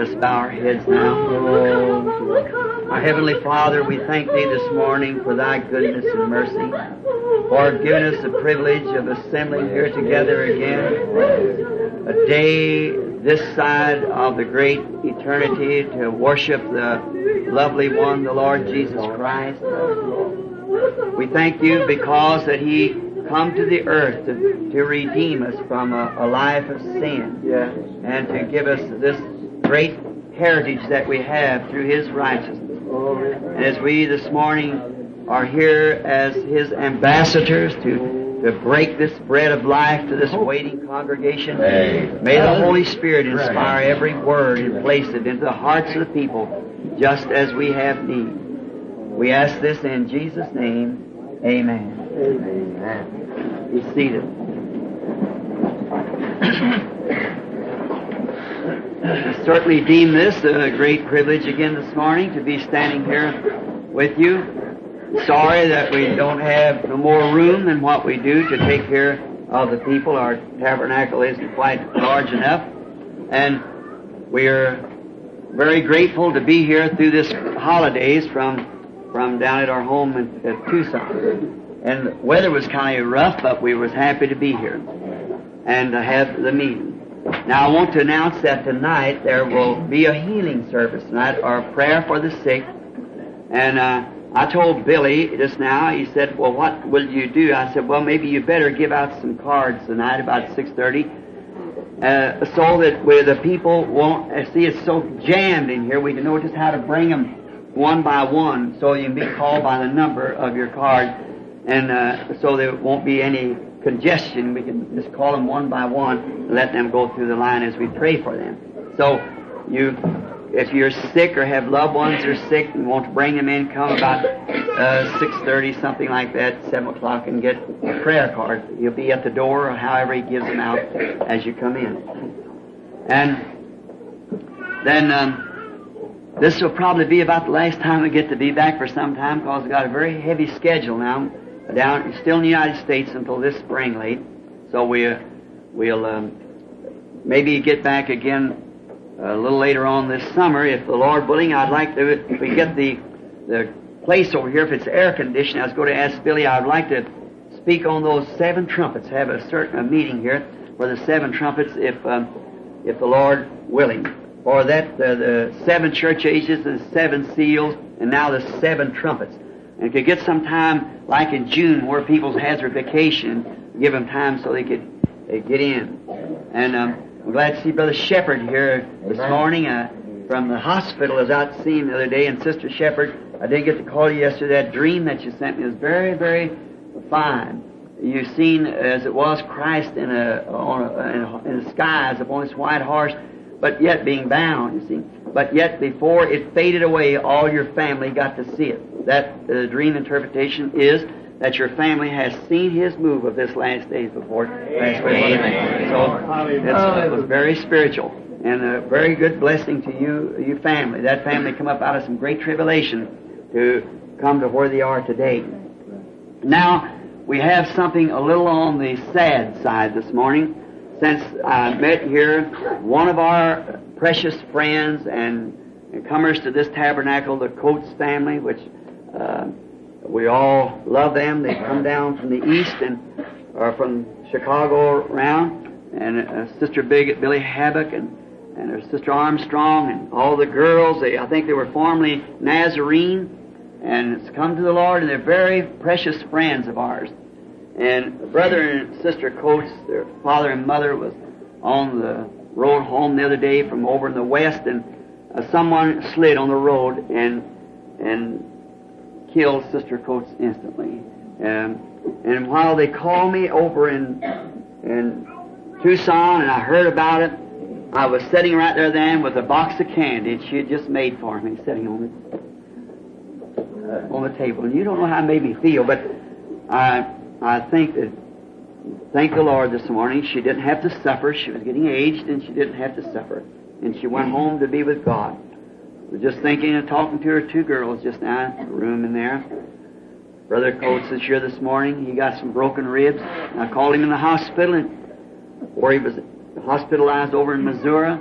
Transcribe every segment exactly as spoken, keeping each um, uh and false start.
Let us bow our heads now. Our Heavenly Father, we thank Thee this morning for Thy goodness and mercy, for giving us the privilege of assembling here together again, a day this side of the great eternity to worship the lovely one, the Lord Jesus Christ. We thank You because that He come to the earth to, to redeem us from a, a life of sin, yes, and to give us this great heritage that we have through His righteousness. And as we this morning are here as His ambassadors to, to break this bread of life to this waiting congregation, may the Holy Spirit inspire every word and place it into the hearts of the people just as we have need. We ask this in Jesus' name. Amen. Amen. Be seated. I certainly deem this a great privilege again this morning to be standing here with you. Sorry that we don't have no more room than what we do to take care of the people. Our tabernacle isn't quite large enough. And we are very grateful to be here through this holidays from from down at our home in, at Tucson. And the weather was kind of rough, but we was happy to be here and to have the meeting. Now I want to announce that tonight there will be a healing service tonight, or a prayer for the sick. And uh, I told Billy just now, he said, well, what will you do? I said, well, maybe you better give out some cards tonight about six thirty, uh, so that where the people won't, uh, see it's so jammed in here, we can know just how to bring them one by one, so you can be called by the number of your card, and uh, so there won't be any congestion. We can just call them one by one and let them go through the line as we pray for them. So you, if you're sick or have loved ones that are sick and want to bring them in, come about uh, six thirty, something like that, seven o'clock, and get a prayer card. You'll be at the door, or however he gives them out as you come in. And then um, this will probably be about the last time we get to be back for some time, because we've got a very heavy schedule now. Down, still in the United States until this spring late. So we, uh, we'll um, maybe get back again a little later on this summer, if the Lord willing. I'd like to, if we get the the place over here, if it's air conditioned, I was going to ask Billy, I'd like to speak on those seven trumpets, have a certain a meeting here for the seven trumpets, if um, if the Lord willing. For that, uh, the seven church ages, the seven seals, and now the seven trumpets. And could get some time, like in June, where people has their vacation, give them time so they could uh, get in. And um, I'm glad to see Brother Shepherd here this morning uh, from the hospital. I was out to see him the other day, and Sister Shepherd, I didn't get to call you yesterday. That dream that you sent me was very, very fine. You've seen as it was Christ in a, on a, in, a, in the skies upon this white horse, but yet being bound, you see. But yet before it faded away, all your family got to see it. That uh, dream interpretation is that your family has seen His move of this last days before last Amen. So it's, it was very spiritual and a very good blessing to you, you family. That family come up out of some great tribulation to come to where they are today. Now we have something a little on the sad side this morning. Since I met here, one of our precious friends and, and comers to this tabernacle, the Coates family, which uh, we all love them. They come down from the east and or from Chicago around, and uh, Sister Big, Billy Habbock and and her Sister Armstrong and all the girls. They, I think they were formerly Nazarene, and it's come to the Lord, and they're very precious friends of ours. And Brother and Sister Coates, their father and mother, was on the road home the other day from over in the west, and uh, someone slid on the road and and killed Sister Coates instantly. Um, and while they called me over in in Tucson, and I heard about it, I was sitting right there then with a box of candy she had just made for me, sitting on the uh, on the table. And you don't know how it made me feel, but I I think that. Thank the Lord this morning. She didn't have to suffer. She was getting aged, and she didn't have to suffer. And she went home to be with God. I was just thinking and talking to her two girls just now in the room in there. Brother Coates is here this morning. He got some broken ribs. I called him in the hospital, and where he was hospitalized over in Missouri.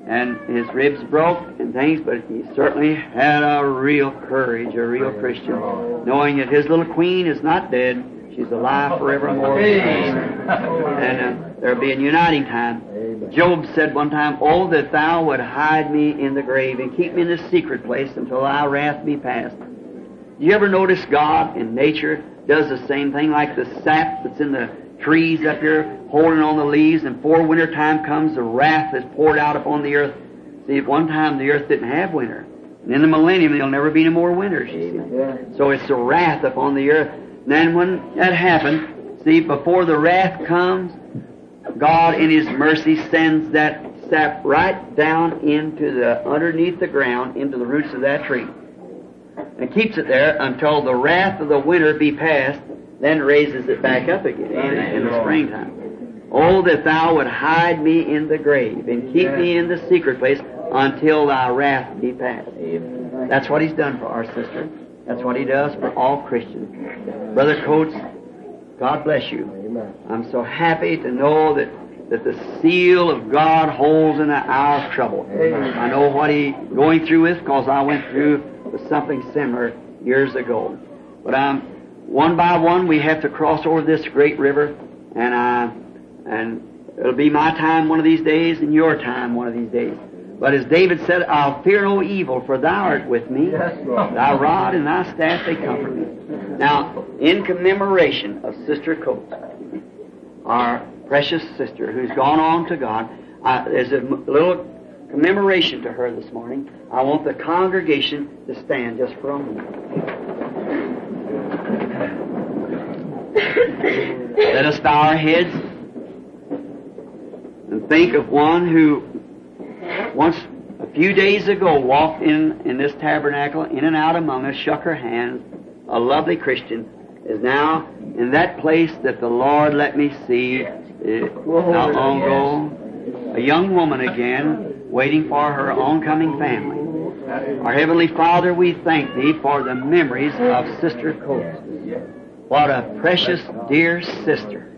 and his ribs broke and things, but he certainly had a real courage, a real Christian, knowing that his little queen is not dead. She's alive forevermore. And uh, there'll be a uniting time. Job said one time, "Oh, that thou would hide me in the grave and keep me in the secret place until thy wrath be past." Do you ever notice God in nature does the same thing, like the sap that's in the trees up here, holding on the leaves, and before winter time comes, the wrath is poured out upon the earth. See, at one time the earth didn't have winter. And in the millennium there'll never be any more winters. So it's the wrath upon the earth. And then when that happened, see, before the wrath comes, God in His mercy sends that sap right down into the, underneath the ground, into the roots of that tree, and keeps it there until the wrath of the winter be past, then raises it back up again in, in the springtime. "Oh, that thou would hide me in the grave and keep me in the secret place until thy wrath be past." That's what He's done for our sister. That's what He does for all Christians. Brother Coates, God bless you. I'm so happy to know that, that the seal of God holds in an hour of trouble. I know what He's going through with, because I went through with something similar years ago. But um, one by one we have to cross over this great river, and uh, and it'll be my time one of these days, and your time one of these days. But as David said, "I'll fear no evil, for thou art with me. Thy rod and thy staff, they comfort me." Now, in commemoration of Sister Coates, our precious sister who's gone on to God, uh, there's a little commemoration to her this morning. I want the congregation to stand just for a moment. Let us bow our heads and think of one who once, a few days ago, walked in, in this tabernacle, in and out among us, shook her hands, a lovely Christian, is now in that place that the Lord let me see uh, not long ago, a young woman again, waiting for her oncoming family. Our Heavenly Father, we thank Thee for the memories of Sister Coates. What a precious, dear sister.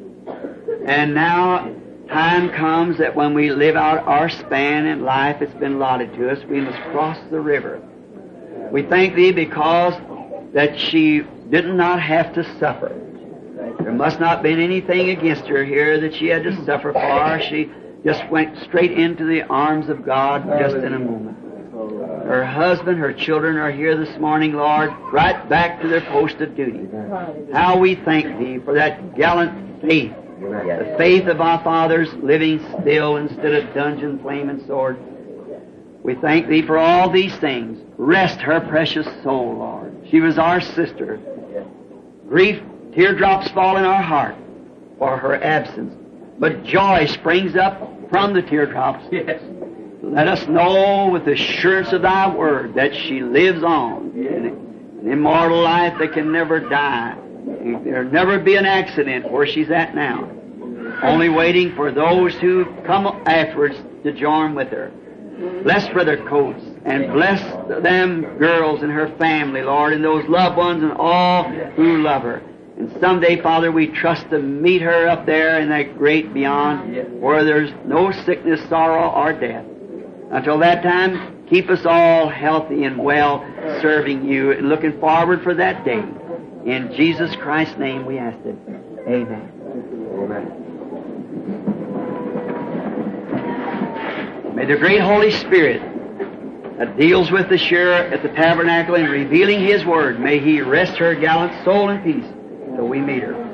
And now, time comes that when we live out our span in life that's been allotted to us, we must cross the river. We thank Thee because that she did not have to suffer. There must not have been anything against her here that she had to suffer for. She just went straight into the arms of God just in a moment. Her husband, her children are here this morning, Lord, right back to their post of duty. How we thank Thee for that gallant faith, the faith of our fathers living still instead of dungeon, flame, and sword. We thank Thee for all these things. Rest her precious soul, Lord. She was our sister. Grief, teardrops fall in our heart for her absence, but joy springs up from the teardrops. Yes. Let us know with the assurance of Thy Word that she lives on in an immortal life that can never die. There'll never be an accident where she's at now, only waiting for those who come afterwards to join with her. Bless Brother Coates, and bless them girls and her family, Lord, and those loved ones and all who love her. And someday, Father, we trust to meet her up there in that great beyond, where there's no sickness, sorrow, or death. Until that time, keep us all healthy and well, serving You and looking forward for that day. In Jesus Christ's name we ask it. Amen. Amen. May the great Holy Spirit that deals with us here at the tabernacle in revealing His Word, may He rest her gallant soul in peace till we meet her.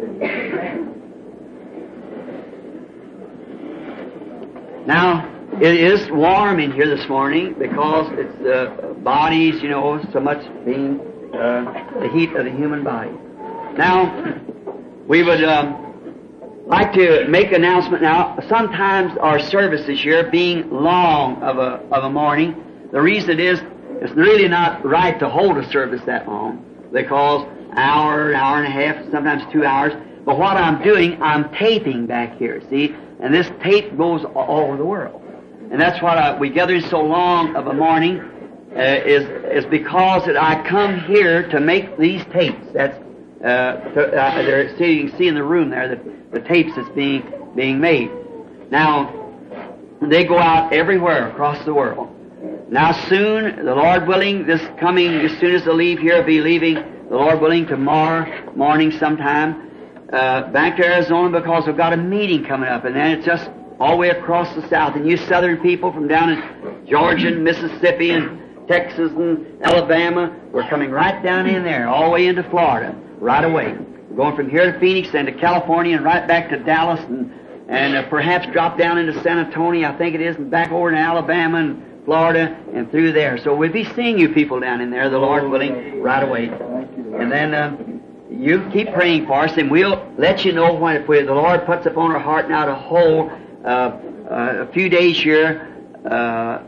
Now, it is warm in here this morning because it's the uh, bodies, you know, so much being uh, the heat of the human body. Now, we would um, like to make an announcement now. Sometimes our services here being long of a, of a morning, the reason is it's really not right to hold a service that long because an hour, an hour and a half, sometimes two hours. But what I'm doing, I'm taping back here, see? And this tape goes all over the world. And that's what I, we gather so long of a morning uh, is is because that I come here to make these tapes. That's uh, to, uh, there, see, you can see in the room there that the tapes that's being being made. Now, They go out everywhere across the world. Now soon, the Lord willing, this coming, as soon as they leave here, will be leaving, the Lord willing, tomorrow morning sometime, uh, back to Arizona, because we've got a meeting coming up, and then it's just all the way across the South. And you Southern people from down in Georgia and Mississippi and Texas and Alabama, we're coming right down in there, all the way into Florida, right away. We're going from here to Phoenix, then to California, and right back to Dallas, and, and uh, perhaps drop down into San Antonio, I think it is, and back over to Alabama and Florida, and through there. So we'll be seeing you people down in there, the Lord willing, right away. And then uh, you keep praying for us, and we'll let you know when if we, the Lord puts upon our heart now to hold uh, uh, a few days here, uh,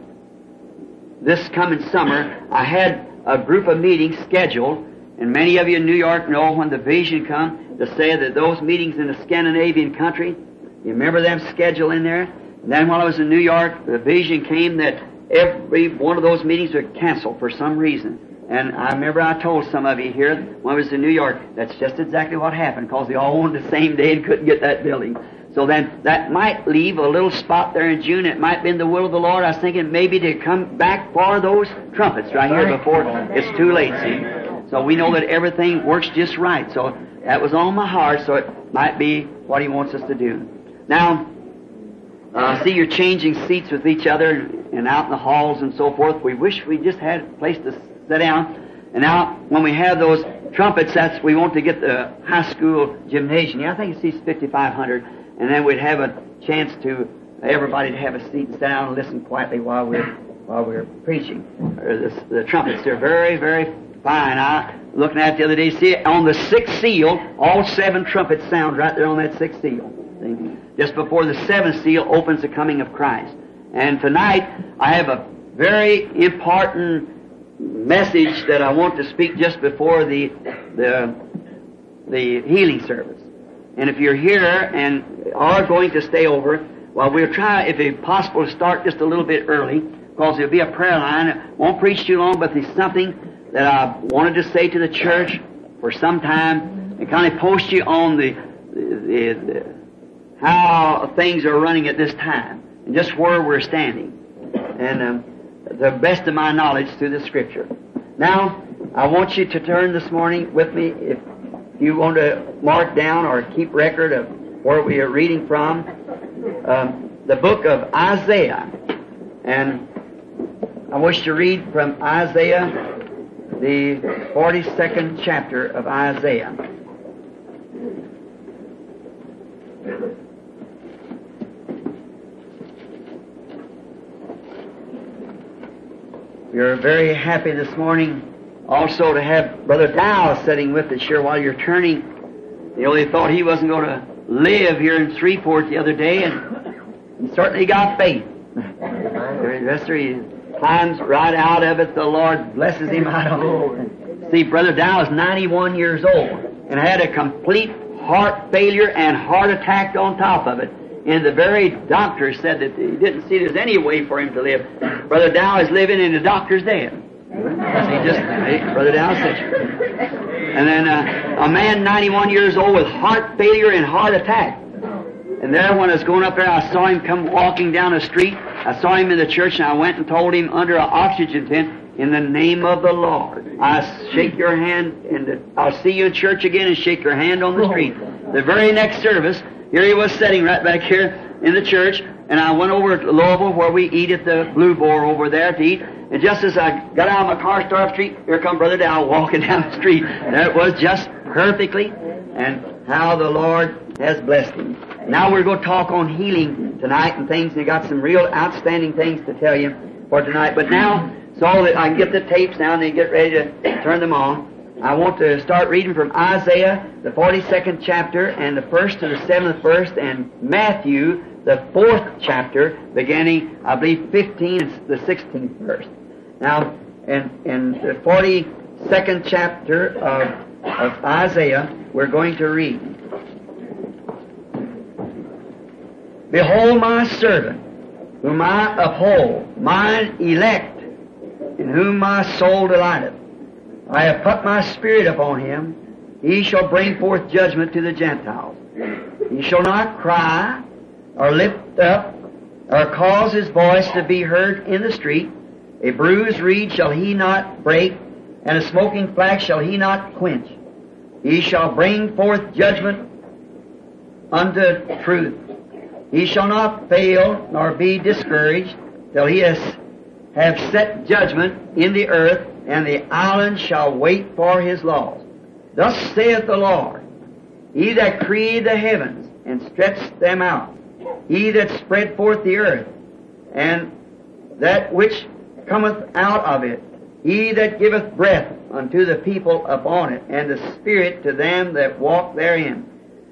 this coming summer. I had a group of meetings scheduled, and many of you in New York know when the vision come to say that those meetings in the Scandinavian country, you remember them scheduled in there? And then while I was in New York, the vision came that every one of those meetings were canceled for some reason. And I remember I told some of you here when I was in New York, that's just exactly what happened, because they all wanted the same day and couldn't get that building. So then that might leave a little spot there in June. It might be in the will of the Lord. I was thinking maybe to come back for those trumpets right here before it's too late, see. So we know that everything works just right. So that was on my heart, so it might be what He wants us to do. Now, uh, see, you're changing seats with each other and out in the halls and so forth. We wish we just had a place to sit down. And now, when we have those trumpets, that's we want to get the high school gymnasium. Yeah, I think it seats fifty-five hundred. And then we'd have a chance to everybody to have a seat and sit down and listen quietly while we're while we're preaching. Or the, the trumpets, they're very, very fine. I looking at it the other day, see on the sixth seal, all seven trumpets sound right there on that sixth seal. See? Just before the seventh seal opens the coming of Christ. And tonight I have a very important message that I want to speak just before the the the healing service. And if you're here and are going to stay over, well, we'll try, if it's possible, to start just a little bit early, because there'll be a prayer line. I won't preach too long, but there's something that I wanted to say to the church for some time and kind of post you on the, the, the how things are running at this time and just where we're standing. And um, the best of my knowledge through the Scripture. Now, I want you to turn this morning with me, if you want to mark down or keep record of where we are reading from, um, the book of Isaiah. And I wish to read from Isaiah, the forty-second chapter of Isaiah. We're very happy this morning also to have Brother Dow sitting with us here while you're turning. You know, they thought he wasn't going to live here in Shreveport the other day, and he certainly got faith. Investor, he climbs right out of it. The Lord blesses him. I don't see, Brother Dow is ninety-one years old and had a complete heart failure and heart attack on top of it. And the very doctor said that he didn't see there's any way for him to live. Brother Dow is living and the doctor's dead. See, just, hey, Brother Dow said. And then uh, a man ninety-one years old with heart failure and heart attack. And there when I was going up there, I saw him come walking down the street. I saw him in the church, and I went and told him under an oxygen tent, in the name of the Lord, I shake your hand, and I'll see you in church again and shake your hand on the street. The very next service, here he was sitting right back here in the church, and I went over to Louisville where we eat at the Blue Boar over there to eat. And just as I got out of my car, started up the street, here come Brother Dow walking down the street. There it was, just perfectly, and how the Lord has blessed him. Now we're going to talk on healing tonight and things, and I got some real outstanding things to tell you for tonight. But now, so that I can get the tapes now and then get ready to turn them on, I want to start reading from Isaiah, the forty-second chapter, and the first to the seventh verse, and Matthew, the fourth chapter, beginning, I believe, fifteen and the sixteenth verse. Now, in, in the forty-second chapter of, of Isaiah, we're going to read, Behold my servant, whom I uphold, mine elect, in whom my soul delighteth. I have put my spirit upon him. He shall bring forth judgment to the Gentiles. He shall not cry or lift up or cause his voice to be heard in the street. A bruised reed shall he not break, and a smoking flax shall he not quench. He shall bring forth judgment unto truth. He shall not fail nor be discouraged till he has have set judgment in the earth, and the islands shall wait for his laws. Thus saith the Lord, He that created the heavens and stretched them out, He that spread forth the earth, and that which cometh out of it, He that giveth breath unto the people upon it, and the Spirit to them that walk therein.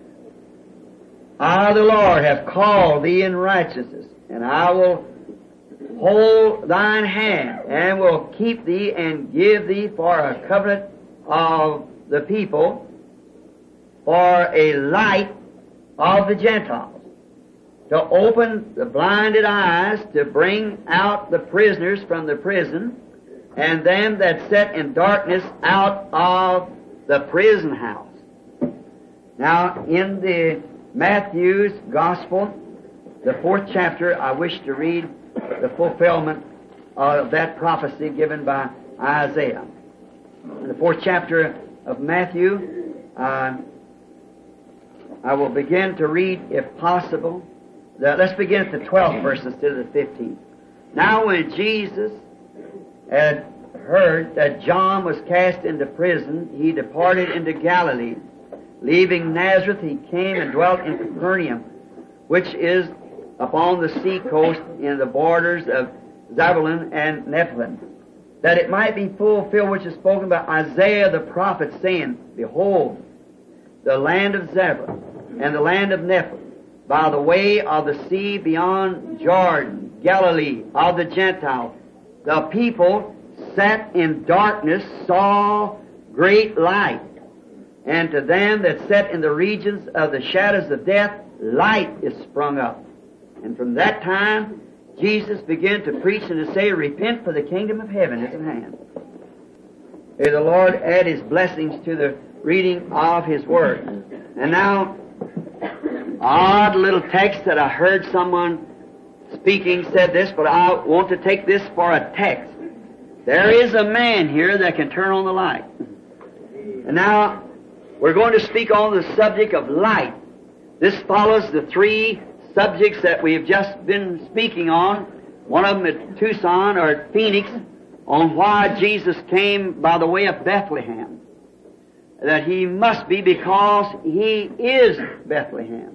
I, the Lord, have called thee in righteousness, and I will hold thine hand, and will keep thee, and give thee for a covenant of the people, for a light of the Gentiles, to open the blinded eyes, to bring out the prisoners from the prison, and them that sat in darkness out of the prison house. Now, in the Matthew's Gospel, the fourth chapter, I wish to read the fulfillment of that prophecy given by Isaiah. In the fourth chapter of Matthew, uh, I will begin to read, if possible. The, let's begin at the twelfth verse instead of the fifteenth. Now when Jesus had heard that John was cast into prison, he departed into Galilee. Leaving Nazareth, he came and dwelt in Capernaum, which is upon the sea coast in the borders of Zebulun and Nephthalim, that it might be fulfilled which is spoken by Isaiah the prophet, saying, Behold, the land of Zebulun and the land of Nephthalim, by the way of the sea beyond Jordan, Galilee of the Gentiles, the people sat in darkness saw great light. And to them that sat in the regions of the shadows of death, light is sprung up. And from that time, Jesus began to preach and to say, Repent, for the kingdom of heaven is at hand. May the Lord add His blessings to the reading of His Word. And now, odd little text that I heard someone speaking said this, but I want to take this for a text. There is a man here that can turn on the light. And now, we're going to speak on the subject of light. This follows the three subjects that we have just been speaking on. One of them at Tucson or at Phoenix, on why Jesus came by the way of Bethlehem. That He must be because He is Bethlehem.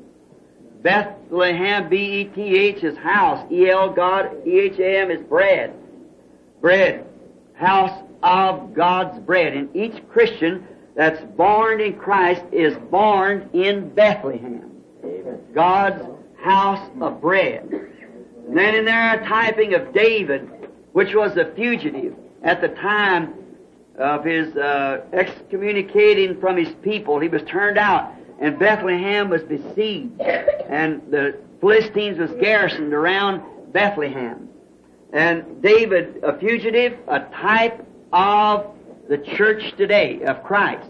Bethlehem, B E T H, is house. E L, God, E H A M is bread. Bread. House of God's bread. And each Christian that's born in Christ is born in Bethlehem. Amen. God's house of bread. And then in there a typing of David, which was a fugitive at the time of his uh, excommunicating from his people. He was turned out, and Bethlehem was besieged, and the Philistines was garrisoned around Bethlehem. And David, a fugitive, a type of the church today, of Christ.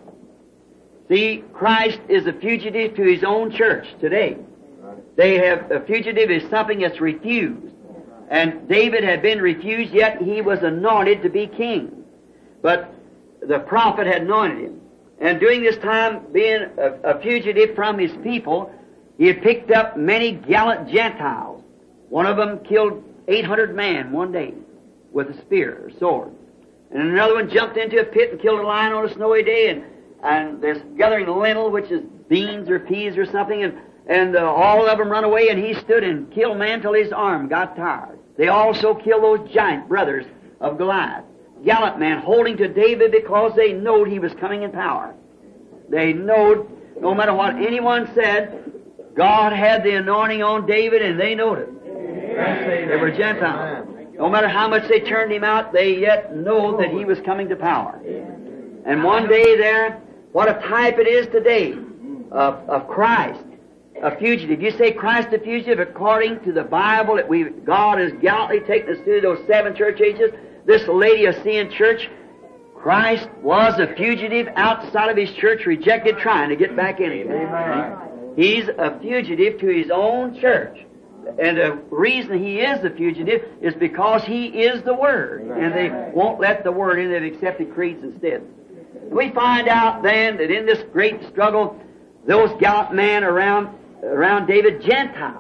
See, Christ is a fugitive to His own church today. They have, a fugitive is something that's refused. And David had been refused, yet he was anointed to be king. But the prophet had anointed him. And during this time, being a, a fugitive from his people, he had picked up many gallant Gentiles. One of them killed eight hundred men one day with a spear or sword. And another one jumped into a pit and killed a lion on a snowy day, and, and they're gathering lentil, which is beans or peas or something, and, and uh, all of them run away, and he stood and killed man till his arm got tired. They also killed those giant brothers of Goliath. Gallant men holding to David because they knowed he was coming in power. They knowed, no matter what anyone said, God had the anointing on David, and they knowed it. They were Gentiles. No matter how much they turned him out, they yet know that he was coming to power. And one day there, what a type it is today of, of Christ, a fugitive. You say Christ a fugitive according to the Bible that we God has gallantly taken us through those seven church ages. This Laodicean church, Christ was a fugitive outside of His church, rejected, trying to get back in again. He's a fugitive to His own church. And the reason he is the fugitive is because he is the Word. And they won't let the Word in. They've accepted creeds instead. We find out then that in this great struggle, those gallant men around, around David, Gentiles.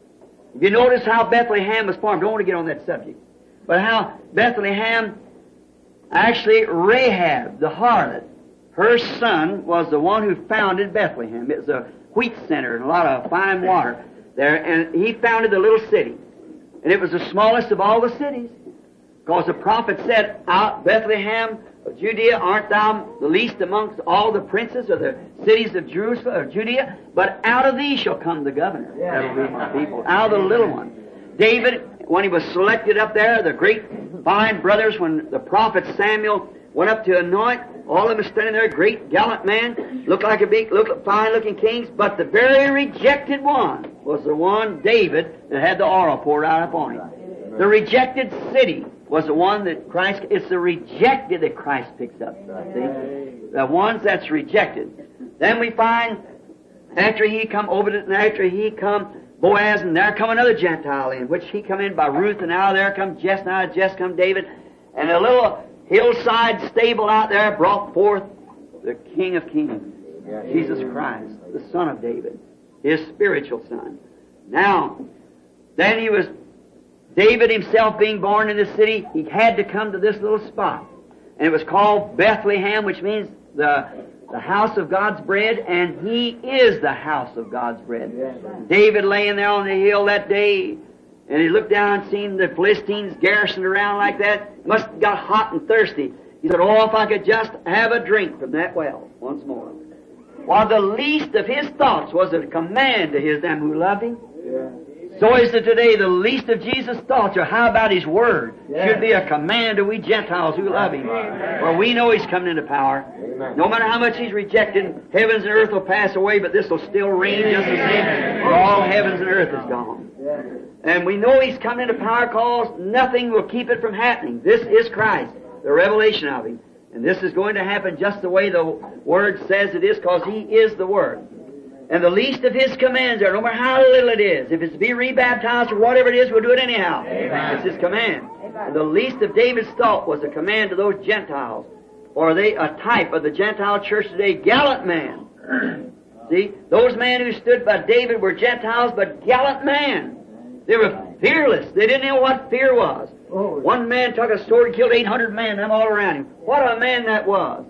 If you notice how Bethlehem was formed, I don't want to get on that subject, but how Bethlehem, actually Rahab, the harlot, her son was the one who founded Bethlehem. It was a wheat center and a lot of fine water there, and he founded the little city. And it was the smallest of all the cities, because the prophet said, out Bethlehem of Judea, art thou the least amongst all the princes of the cities of Jerusalem or Judea? But out of thee shall come the governor. Yeah. That'll be my people. Out of the little one. David, when he was selected up there, the great fine brothers, when the prophet Samuel went up to anoint, all of them standing there, great gallant man, looked like a big, looked fine looking kings, but the very rejected one was the one, David, that had the oil poured out upon him. The rejected city was the one that Christ, it's the rejected that Christ picks up. See? The ones that's rejected. Then we find, after he come over to, after he come Boaz, and there come another Gentile in, which he come in by Ruth, and now there come Jess, now Jess come David, and a little hillside stable out there brought forth the King of Kings, Jesus Christ, the Son of David, his spiritual son. Now, then he was, David himself being born in this city, he had to come to this little spot. And it was called Bethlehem, which means the, the house of God's bread, and he is the house of God's bread. Yes. David laying there on the hill that day, and he looked down and seen the Philistines garrisoned around like that. Must have got hot and thirsty. He said, oh, if I could just have a drink from that well once more. While the least of his thoughts was a command to his them who loved him. Yeah. So is it today. The least of Jesus' thoughts are how about His Word? Yeah. Should be a command to we Gentiles who love Him. For we know He's coming into power. Amen. No matter how much He's rejected, heavens and earth will pass away, but this will still reign just the same. For all heavens and earth is gone. Yeah. And we know He's coming into power because nothing will keep it from happening. This is Christ, the revelation of Him. And this is going to happen just the way the Word says it is, because He is the Word. And the least of His commands are, no matter how little it is, if it's to be rebaptized or whatever it is, we'll do it anyhow. Amen. It's His command. Amen. And the least of David's thought was a command to those Gentiles, or they a type of the Gentile church today, gallant man. See, those men who stood by David were Gentiles, but gallant men. They were fearless. They didn't know what fear was. Oh. One man took a sword and killed eight hundred men, them all around him. What a man that was.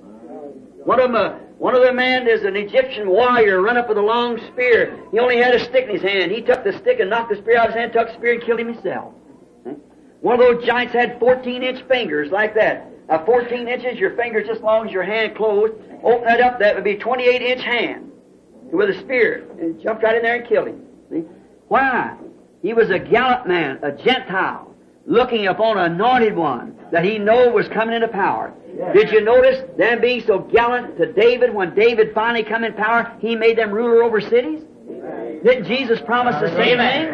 One of them, uh, one of the men is an Egyptian warrior, run up with a long spear. He only had a stick in his hand. He took the stick and knocked the spear out of his hand, took the spear and killed him himself. One of those giants had fourteen-inch fingers like that. Now, fourteen inches, your fingers just as long as your hand closed. Open that up, that would be a twenty-eight-inch hand with a spear. And jumped right in there and killed him. See? Why? He was a gallant man, a Gentile, looking upon an anointed one that he knew was coming into power. Yeah. Did you notice them being so gallant to David? When David finally come in power, he made them ruler over cities? Amen. Didn't Jesus promise the same thing?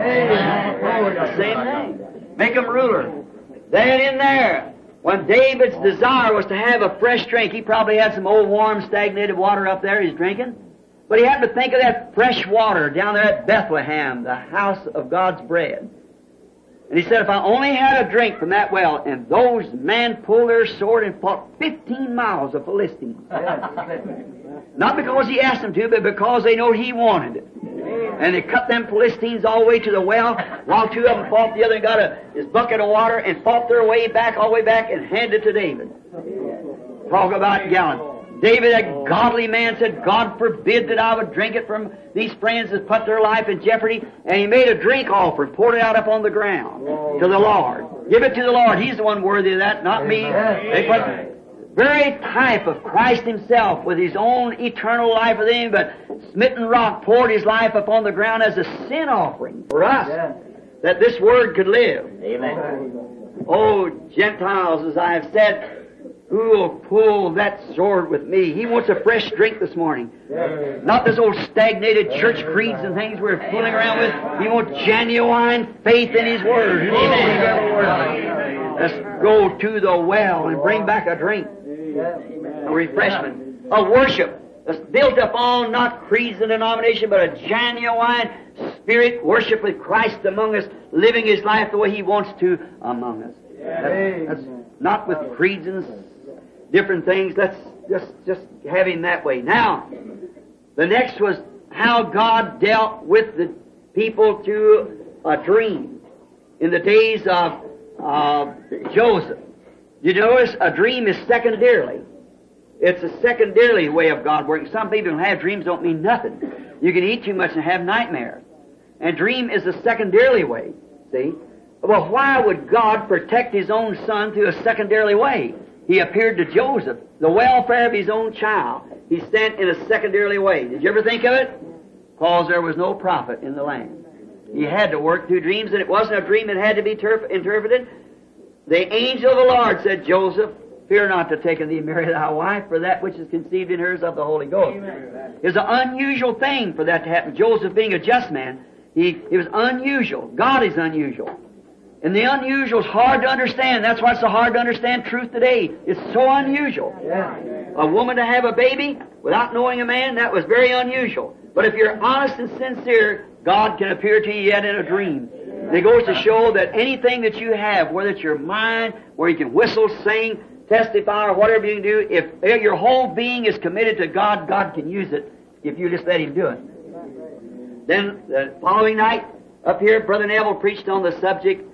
The same thing. Make them ruler. Then in there, when David's desire was to have a fresh drink, he probably had some old warm stagnated water up there he's drinking. But he happened to think of that fresh water down there at Bethlehem, the house of God's bread. And he said, if I only had a drink from that well, and those men pulled their sword and fought fifteen miles of Philistines. Not because he asked them to, but because they know he wanted it. And they cut them Philistines all the way to the well, while two of them fought, the other got a, his bucket of water and fought their way back, all the way back, and handed it to David. Talk about gallant. David, a godly man, said, God forbid that I would drink it from these friends that put their life in jeopardy. And he made a drink offering, poured it out upon the ground to the Lord. Give it to the Lord. He's the one worthy of that, not me. They put very type of Christ Himself with His own eternal life within Him, but smitten rock poured His life upon the ground as a sin offering for us, that this Word could live. Amen. Oh, Gentiles, as I have said, who will pull that sword with me? He wants a fresh drink this morning. Yeah. Not this old stagnated church creeds and things we're fooling around with. He wants genuine faith in His Word. Amen. Let's go to the well and bring back a drink, a refreshment, a worship that's built upon not creeds and denomination, but a genuine Spirit, worship with Christ among us, living His life the way He wants to among us. That's, that's not with creeds and different things. Let's just, just have Him that way. Now, the next was how God dealt with the people through a dream in the days of uh, Joseph. You notice a dream is secondarily. It's a secondarily way of God working. Some people who have dreams don't mean nothing. You can eat too much and have nightmares. And dream is a secondarily way. See? Well, why would God protect His own Son through a secondarily way? He appeared to Joseph, the welfare of his own child. He sent in a secondarily way. Did you ever think of it? Because there was no prophet in the land. He had to work through dreams, and it wasn't a dream that had to be terp- interpreted. The angel of the Lord said, Joseph, fear not to take thee Mary thy wife, for that which is conceived in her is of the Holy Ghost. Amen. It's an unusual thing for that to happen. Joseph being a just man, he, it was unusual. God is unusual. And the unusual is hard to understand. That's why it's so hard to understand truth today. It's so unusual. Yeah. A woman to have a baby without knowing a man, that was very unusual. But if you're honest and sincere, God can appear to you yet in a dream. And it goes to show that anything that you have, whether it's your mind, where you can whistle, sing, testify, or whatever you can do, if your whole being is committed to God, God can use it if you just let Him do it. Then the following night, up here, Brother Neville preached on the subject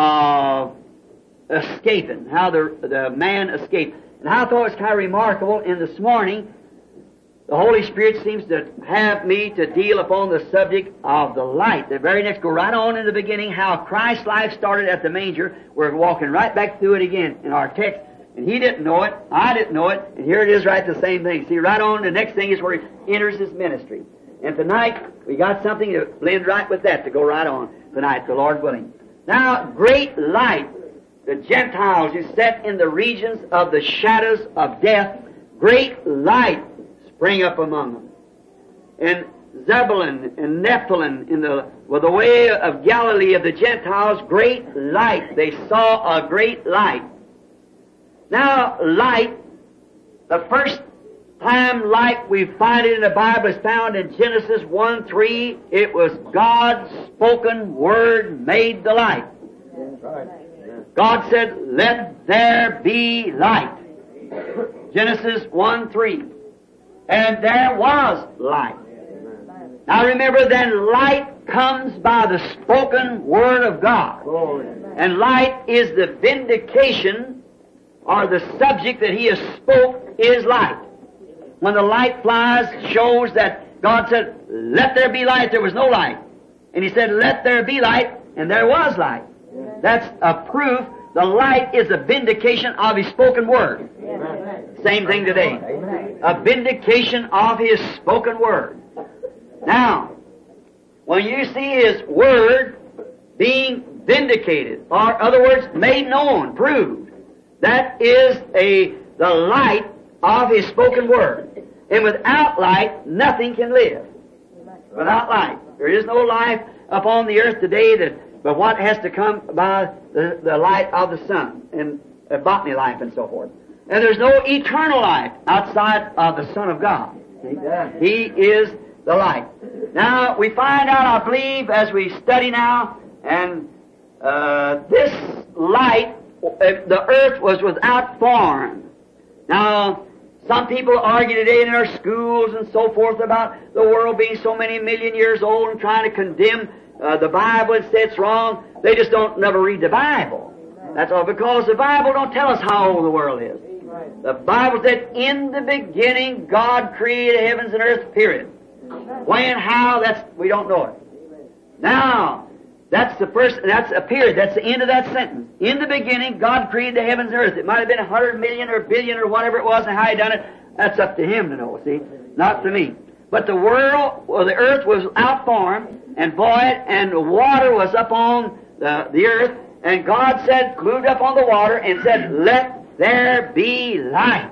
of escaping, how the, the man escaped. And I thought it was kind of remarkable in this morning, the Holy Spirit seems to have me to deal upon the subject of the light. The very next, go right on in the beginning, how Christ's life started at the manger. We're walking right back through it again in our text. And He didn't know it, I didn't know it, and here it is right the same thing. See, right on, the next thing is where He enters His ministry. And tonight, we got something to blend right with that, to go right on tonight, the Lord willing. Now, great light, the Gentiles who sat in the regions of the shadows of death, great light sprang up among them. And Zebulun and Nephthalim, in the, well, the way of Galilee of the Gentiles, great light. They saw a great light. Now, light, the first time light we find it in the Bible is found in Genesis one three. It was God's spoken word made the light. God said, let there be light. Genesis one three. And there was light. Now remember, then light comes by the spoken word of God. And light is the vindication, or the subject that He has spoke is light. When the light flies, shows that God said, let there be light. There was no light. And He said, let there be light, and there was light. That's a proof. The light is a vindication of His spoken word. Same thing today. A vindication of His spoken word. Now, when you see His word being vindicated, or in other words, made known, proved, that is a the light of His spoken word. And without light, nothing can live. Without light. There is no life upon the earth today that, but what has to come by the, the light of the sun, and uh, botany life and so forth. And there's no eternal life outside of the Son of God. He is the light. Now, we find out, I believe, as we study now, and uh, this light, uh, the earth was without form. Now, some people argue today in our schools and so forth about the world being so many million years old and trying to condemn uh, the Bible and say it's wrong. They just don't never read the Bible. That's all, because the Bible don't tell us how old the world is. The Bible said, in the beginning God created heavens and earth, period. When, how, that's, we don't know it. Now, that's the first, that's a period, that's the end of that sentence. In the beginning, God created the heavens and earth. It might have been a hundred million or a billion or whatever it was and how He done it. That's up to Him to know, see? Not to me. But the world, well, the earth was without form and void, and the water was up on the, the earth, and God said, moved up on the water and said, let there be light.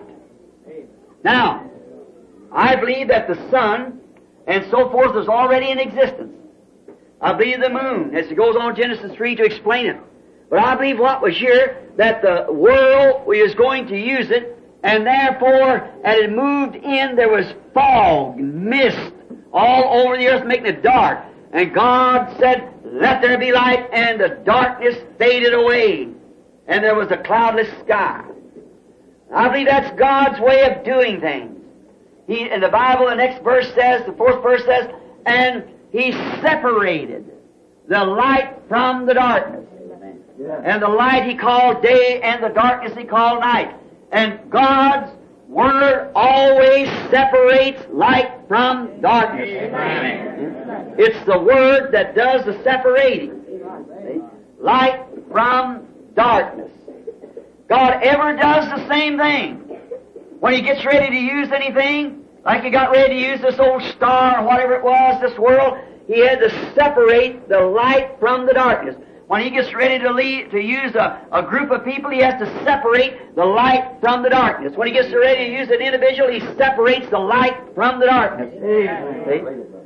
Now, I believe that the sun and so forth was already in existence. I believe the moon, as it goes on Genesis three to explain it. But I believe what was here, that the world was going to use it, and therefore, as it moved in, there was fog, mist, all over the earth, making it dark. And God said, let there be light, and the darkness faded away, and there was a cloudless sky. I believe that's God's way of doing things. He, in the Bible, the next verse says, the fourth verse says, and He separated the light from the darkness. And the light He called day, and the darkness He called night. And God's Word always separates light from darkness. Amen. It's the Word that does the separating. See? Light from darkness. God ever does the same thing. When He gets ready to use anything, like He got ready to use this old star or whatever it was, this world, He had to separate the light from the darkness. When He gets ready to lead, to use a, a group of people, He has to separate the light from the darkness. When He gets ready to use an individual, He separates the light from the darkness. See?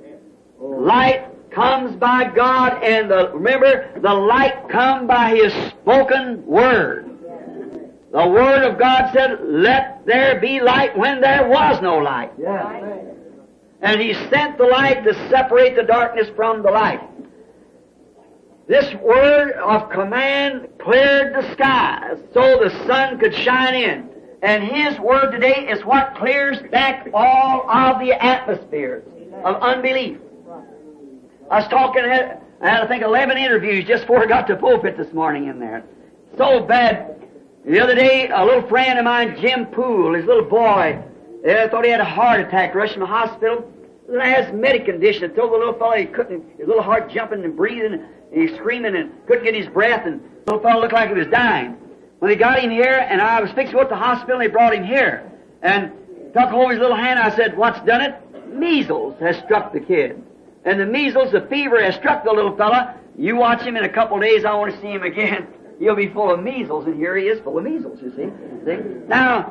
Light comes by God, and the, remember, the light comes by His spoken Word. The Word of God said, let there be light when there was no light. And He sent the light to separate the darkness from the light. This word of command cleared the skies so the sun could shine in. And His Word today is what clears back all of the atmospheres of unbelief. I was talking, I had, I think, eleven interviews just before I got to pulpit this morning in there. So bad. The other day, a little friend of mine, Jim Poole, his little boy, I thought he had a heart attack, rushed him to the hospital. An asthmatic condition. Told the little fellow he couldn't, his little heart jumping and breathing, and he's screaming and couldn't get his breath, and the little fellow looked like he was dying. When they got him here, and I was fixing to go to the hospital, they brought him here. And took hold of his little hand, I said, what's done it? Measles has struck the kid. And the measles, the fever has struck the little fella. You watch him in a couple of days, I want to see him again. He'll be full of measles, and here he is full of measles, you see. see? Now,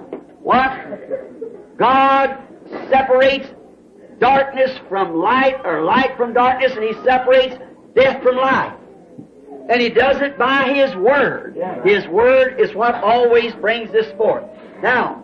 what? God separates darkness from light, or light from darkness, and He separates death from life. And He does it by His Word. His Word is what always brings this forth. Now,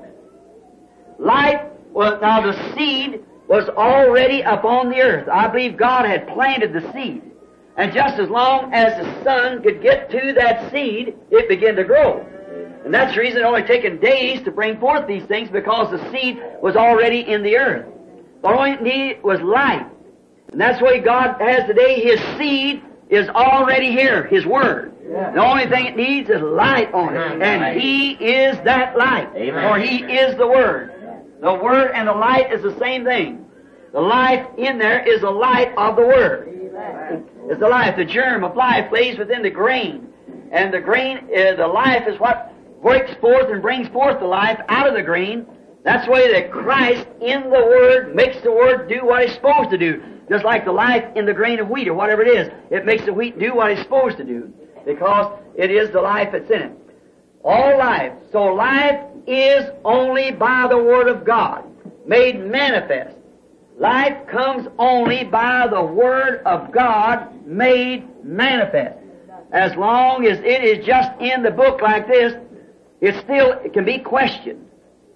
light, well, now the seed was already upon the earth. I believe God had planted the seed. And just as long as the sun could get to that seed, it began to grow. And that's the reason it only taken days to bring forth these things, because the seed was already in the earth. The only need was light. And that's the way God has today. His seed is already here, His Word. Yeah. The only thing it needs is light on it. And He is that light. Amen. Or He is the Word. The Word and the light is the same thing. The life in there is the light of the Word. Amen. It's the life. The germ of life lays within the grain. And the grain, uh, the life is what breaks forth and brings forth the life out of the grain. That's the way that Christ in the Word makes the Word do what it's supposed to do. Just like the life in the grain of wheat or whatever it is. It makes the wheat do what it's supposed to do. Because it is the life that's in it. All life. So life is only by the Word of God, made manifest. Life comes only by the Word of God made manifest. As long as it is just in the book like this, it still it can be questioned.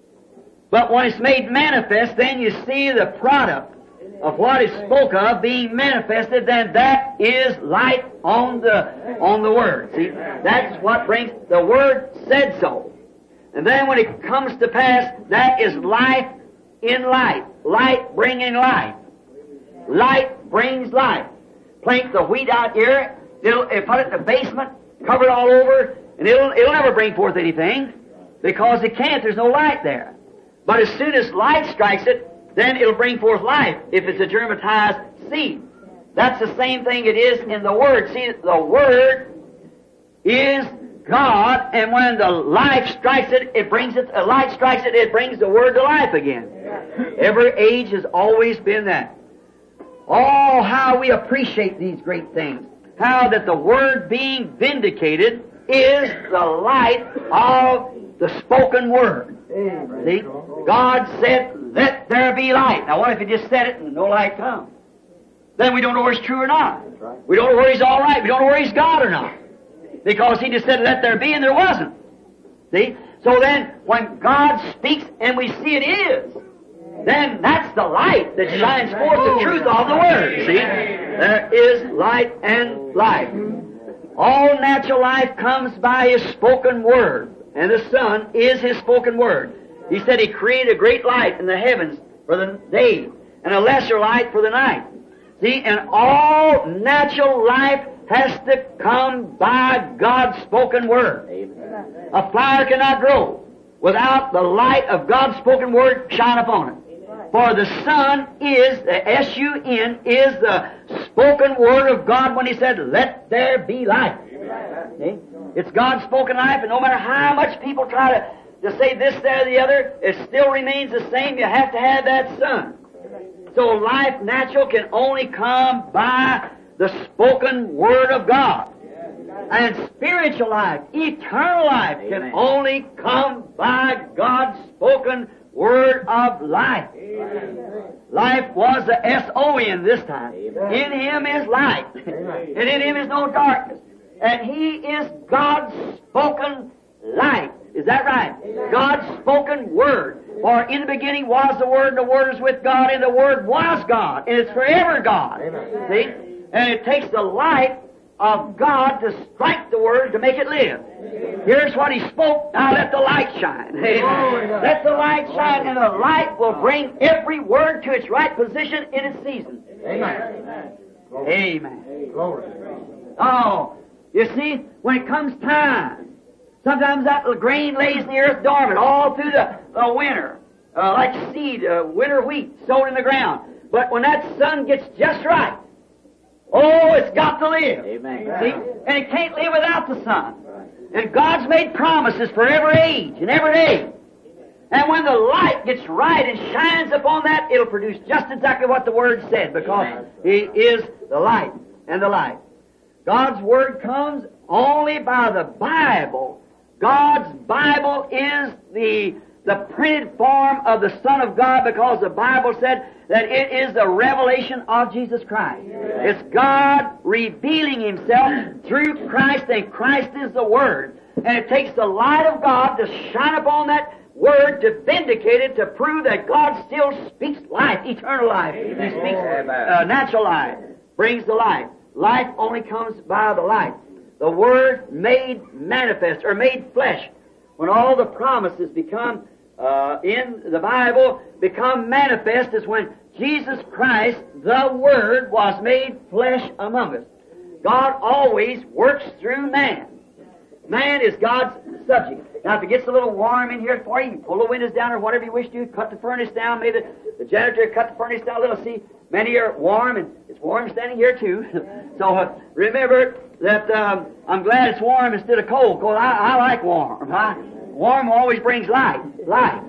But when it's made manifest, then you see the product of what is spoke of being manifested, then that is light on the on the Word. See, that's what brings, the Word said so. And then when it comes to pass, that is life in light. Light bringing life. Light brings life. Plank the wheat out here, it'll, it'll put it in the basement, cover it all over, and it'll, it'll never bring forth anything, because it can't, there's no light there. But as soon as light strikes it, then it'll bring forth life, if it's a germatized seed. That's the same thing it is in the Word. See, the Word is God, and when the life strikes it, it brings it, the light strikes it, it brings the Word to life again. Every age has always been that. Oh, how we appreciate these great things. How that the Word being vindicated is the light of the spoken Word. See? God said, let there be light. Now what if He just said it and no light comes? Then we don't know whether it's true or not. We don't know whether He's all right. We don't know whether He's God or not. Because He just said, let there be, and there wasn't. See? So then, when God speaks and we see it is, then that's the light that shines forth the truth of the Word. See? There is light and life. All natural life comes by His spoken Word, and the sun is His spoken Word. He said He created a great light in the heavens for the day, and a lesser light for the night. See, and all natural life has to come by God's spoken Word. Amen. A flower cannot grow without the light of God's spoken Word shine upon it. For the sun is, the S U N, is the spoken Word of God when He said, let there be light. See? It's God's spoken life, and no matter how much people try to, to say this, that, or the other, it still remains the same. You have to have that sun. So life natural can only come by the spoken Word of God. And spiritual life, eternal life, can Amen. Only come by God's spoken Word of life. Amen. Life was the S O N this time. Amen. In Him is light, Amen. And in Him is no darkness. And He is God's spoken light. Is that right? Amen. God's spoken Word. For in the beginning was the Word, and the Word is with God, and the Word was God, and it's forever God. Amen. See? And it takes the light of God to strike the Word to make it live. Amen. Here's what He spoke. Now let the light shine. Amen. Let the light shine, and the light will bring every word to its right position in its season. Amen. Amen. Amen. Oh, you see, when it comes time, sometimes that grain lays in the earth dormant all through the, the winter, uh, like seed, uh, winter wheat sowed in the ground. But when that sun gets just right, oh, it's got to live. Amen. See? And it can't live without the sun. And God's made promises for every age and every day. And when the light gets right and shines upon that, it'll produce just exactly what the Word said, because He is the light and the light. God's Word comes only by the Bible. God's Bible is the, the printed form of the Son of God, because the Bible said that it is the revelation of Jesus Christ. It's God revealing Himself through Christ, and Christ is the Word. And it takes the light of God to shine upon that Word, to vindicate it, to prove that God still speaks life, eternal life. He speaks uh, natural life, brings the life. Life only comes by the light. The Word made manifest, or made flesh. When all the promises become, uh, in the Bible, become manifest, is when Jesus Christ, the Word, was made flesh among us. God always works through man. Man is God's subject. Now, if it gets a little warm in here for you, you can pull the windows down or whatever you wish to, cut the furnace down, maybe the, the janitor cut the furnace down a little. See, many are warm, and it's warm standing here too. So uh, remember that um, I'm glad it's warm instead of cold, because I, I like warm. Huh? Warm always brings light, life.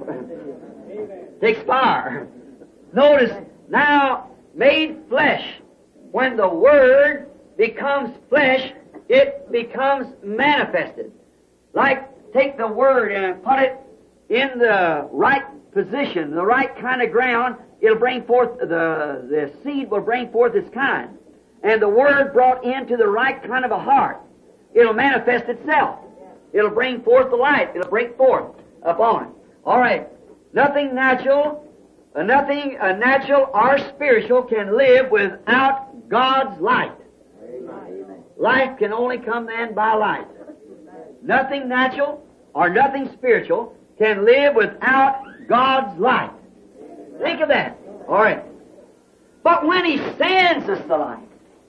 Takes fire. Notice, now, made flesh. When the Word becomes flesh, it becomes manifested. Like, take the Word and put it in the right position, the right kind of ground, it'll bring forth, the, the seed will bring forth its kind. And the Word brought into the right kind of a heart, it'll manifest itself. It'll bring forth the light. It'll break forth upon it. All right. Nothing natural, uh, nothing uh, natural or spiritual can live without God's light. Amen. Life can only come then by light. Nothing natural or nothing spiritual can live without God's light. Think of that. All right. But when He sends us the light,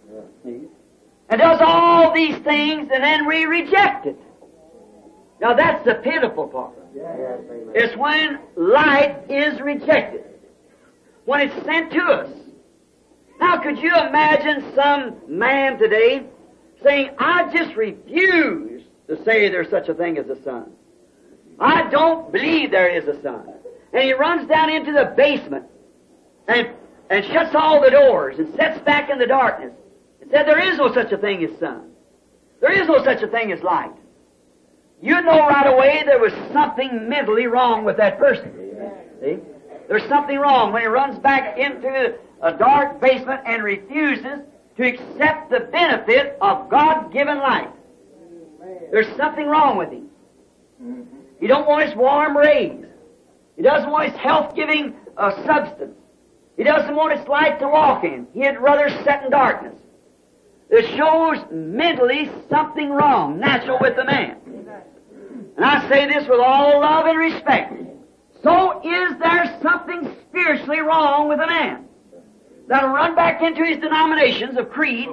and does all these things, and then we reject it. Now that's the pitiful part. It's when light is rejected. When it's sent to us. Now could you imagine some man today saying, I just refuse to say there's such a thing as a sun. I don't believe there is a sun. And he runs down into the basement and, and shuts all the doors and sits back in the darkness and said there is no such a thing as sun. There is no such a thing as light. You know right away there was something mentally wrong with that person. See? There's something wrong when he runs back into a dark basement and refuses to accept the benefit of God-given light. There's something wrong with him. He don't want his warm rays. He doesn't want his health-giving a substance. He doesn't want its light to walk in. He'd rather set in darkness. It shows mentally something wrong, natural with the man. And I say this with all love and respect. So is there something spiritually wrong with a man that'll run back into his denominations of creed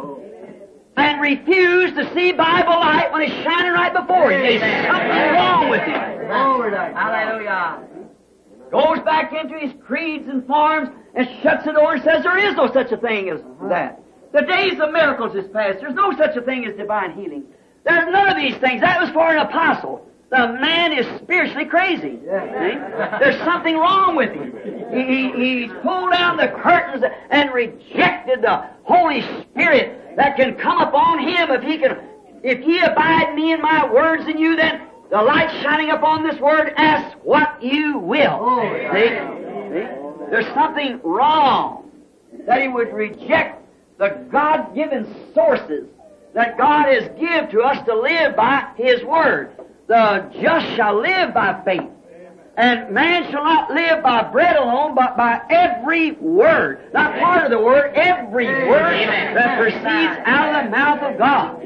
and refuse to see Bible light when it's shining right before him. There's something wrong with him. Hallelujah. Goes back into his creeds and forms and shuts the door and says there is no such a thing as that. The days of miracles is past. There's no such a thing as divine healing. There's none of these things. That was for an apostle. The man is spiritually crazy. See? There's something wrong with him. He, he, he's pulled down the curtains and rejected the Holy Spirit that can come upon him if he can. If ye abide in me and my words in you, then the light shining upon this word, ask what you will. See? See? There's something wrong that he would reject the God-given sources that God has given to us to live by His Word. The just shall live by faith. And man shall not live by bread alone, but by every word. Not part of the word, every word that proceeds out of the mouth of God.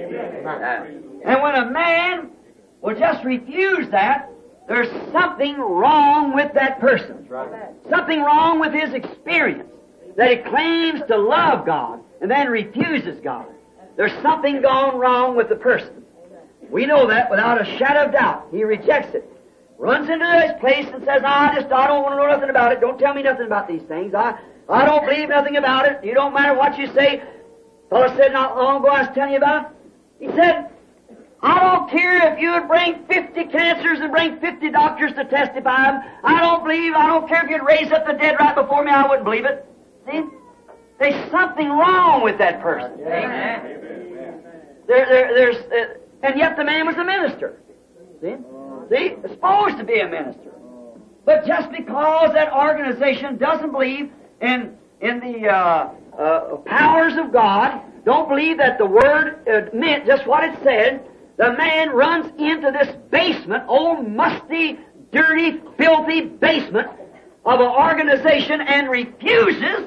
And when a man will just refuse that, there's something wrong with that person. Something wrong with his experience. That he claims to love God and then refuses God. There's something gone wrong with the person. We know that without a shadow of doubt. He rejects it. Runs into his place and says, no, I just, I don't want to know nothing about it. Don't tell me nothing about these things. I, I don't believe nothing about it. You don't matter what you say. Fellow said not long ago, I was telling you about it. He said, I don't care if you would bring fifty cancers and bring fifty doctors to testify them. I don't believe, I don't care if you'd raise up the dead right before me, I wouldn't believe it. See? There's something wrong with that person. Amen. There, there, there's, uh, and yet the man was a minister. See? See? Supposed to be a minister. But just because that organization doesn't believe in, in the uh, uh, powers of God, don't believe that the Word uh, meant just what it said, the man runs into this basement, old musty, dirty, filthy basement of an organization and refuses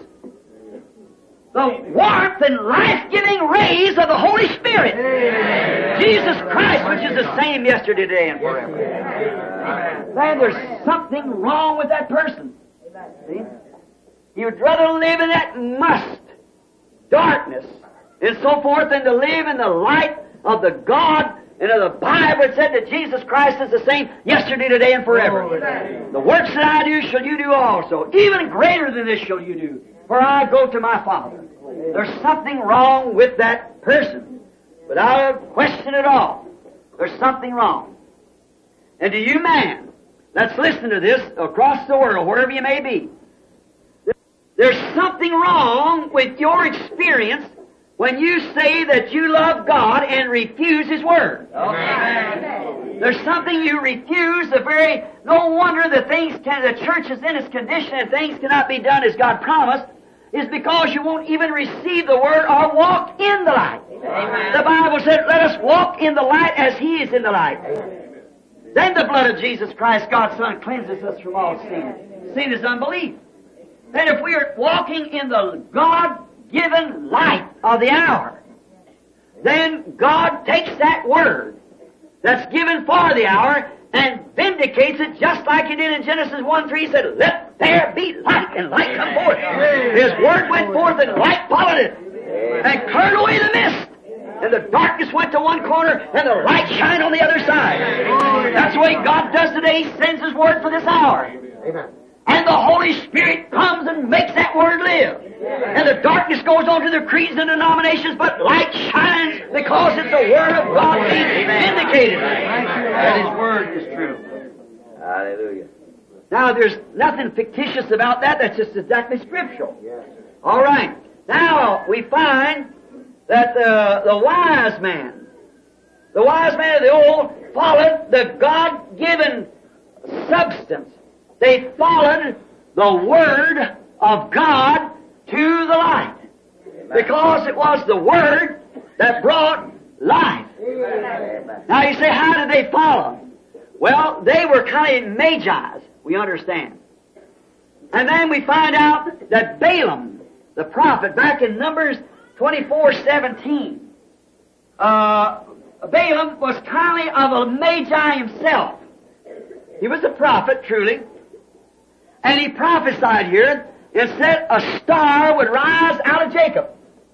the warmth and life-giving rays of the Holy Spirit. Amen. Jesus Christ, which is the same yesterday, today, and forever. Amen. Man, there's something wrong with that person. See? He would rather live in that must, darkness, and so forth, than to live in the light of the God and of the Bible. It said that Jesus Christ is the same yesterday, today, and forever. Oh, the works that I do shall you do also. Even greater than this shall you do. For I go to my Father. There's something wrong with that person. Without a question at all. There's something wrong. And to you, man, let's listen to this across the world, wherever you may be. There's something wrong with your experience when you say that you love God and refuse His Word. Amen. There's something you refuse, the very, no wonder the things can, the church is in its condition and things cannot be done as God promised, is because you won't even receive the Word or walk in the light. Amen. The Bible said, let us walk in the light as He is in the light. Amen. Then the blood of Jesus Christ, God's Son, cleanses us from all sin. Sin is unbelief. Then if we are walking in the God-given light of the hour, then God takes that Word that's given for the hour and vindicates it just like He did in Genesis one three. He said, let there be light, and light come forth. His Word went forth and light followed it and cleared away the mist. And the darkness went to one corner and the light shined on the other side. That's the way God does today. He sends His Word for this hour. Amen. And the Holy Spirit comes and makes that Word live. And the darkness goes on to the creeds and denominations, but light shines because it's the Word of God being vindicated. That His Word is true. Hallelujah. Now, there's nothing fictitious about that. That's just exactly scriptural. All right. Now, we find that the, the wise man, the wise man of the old, followed the God-given substance. They followed the Word of God to the light. Because it was the Word that brought life. Now you say, how did they follow? Well, they were kind of magi's, we understand. And then we find out that Balaam, the prophet, back in Numbers twenty-four seventeen, uh, Balaam was kindly of a Magi himself. He was a prophet, truly. And he prophesied here and said a star would rise out of Jacob.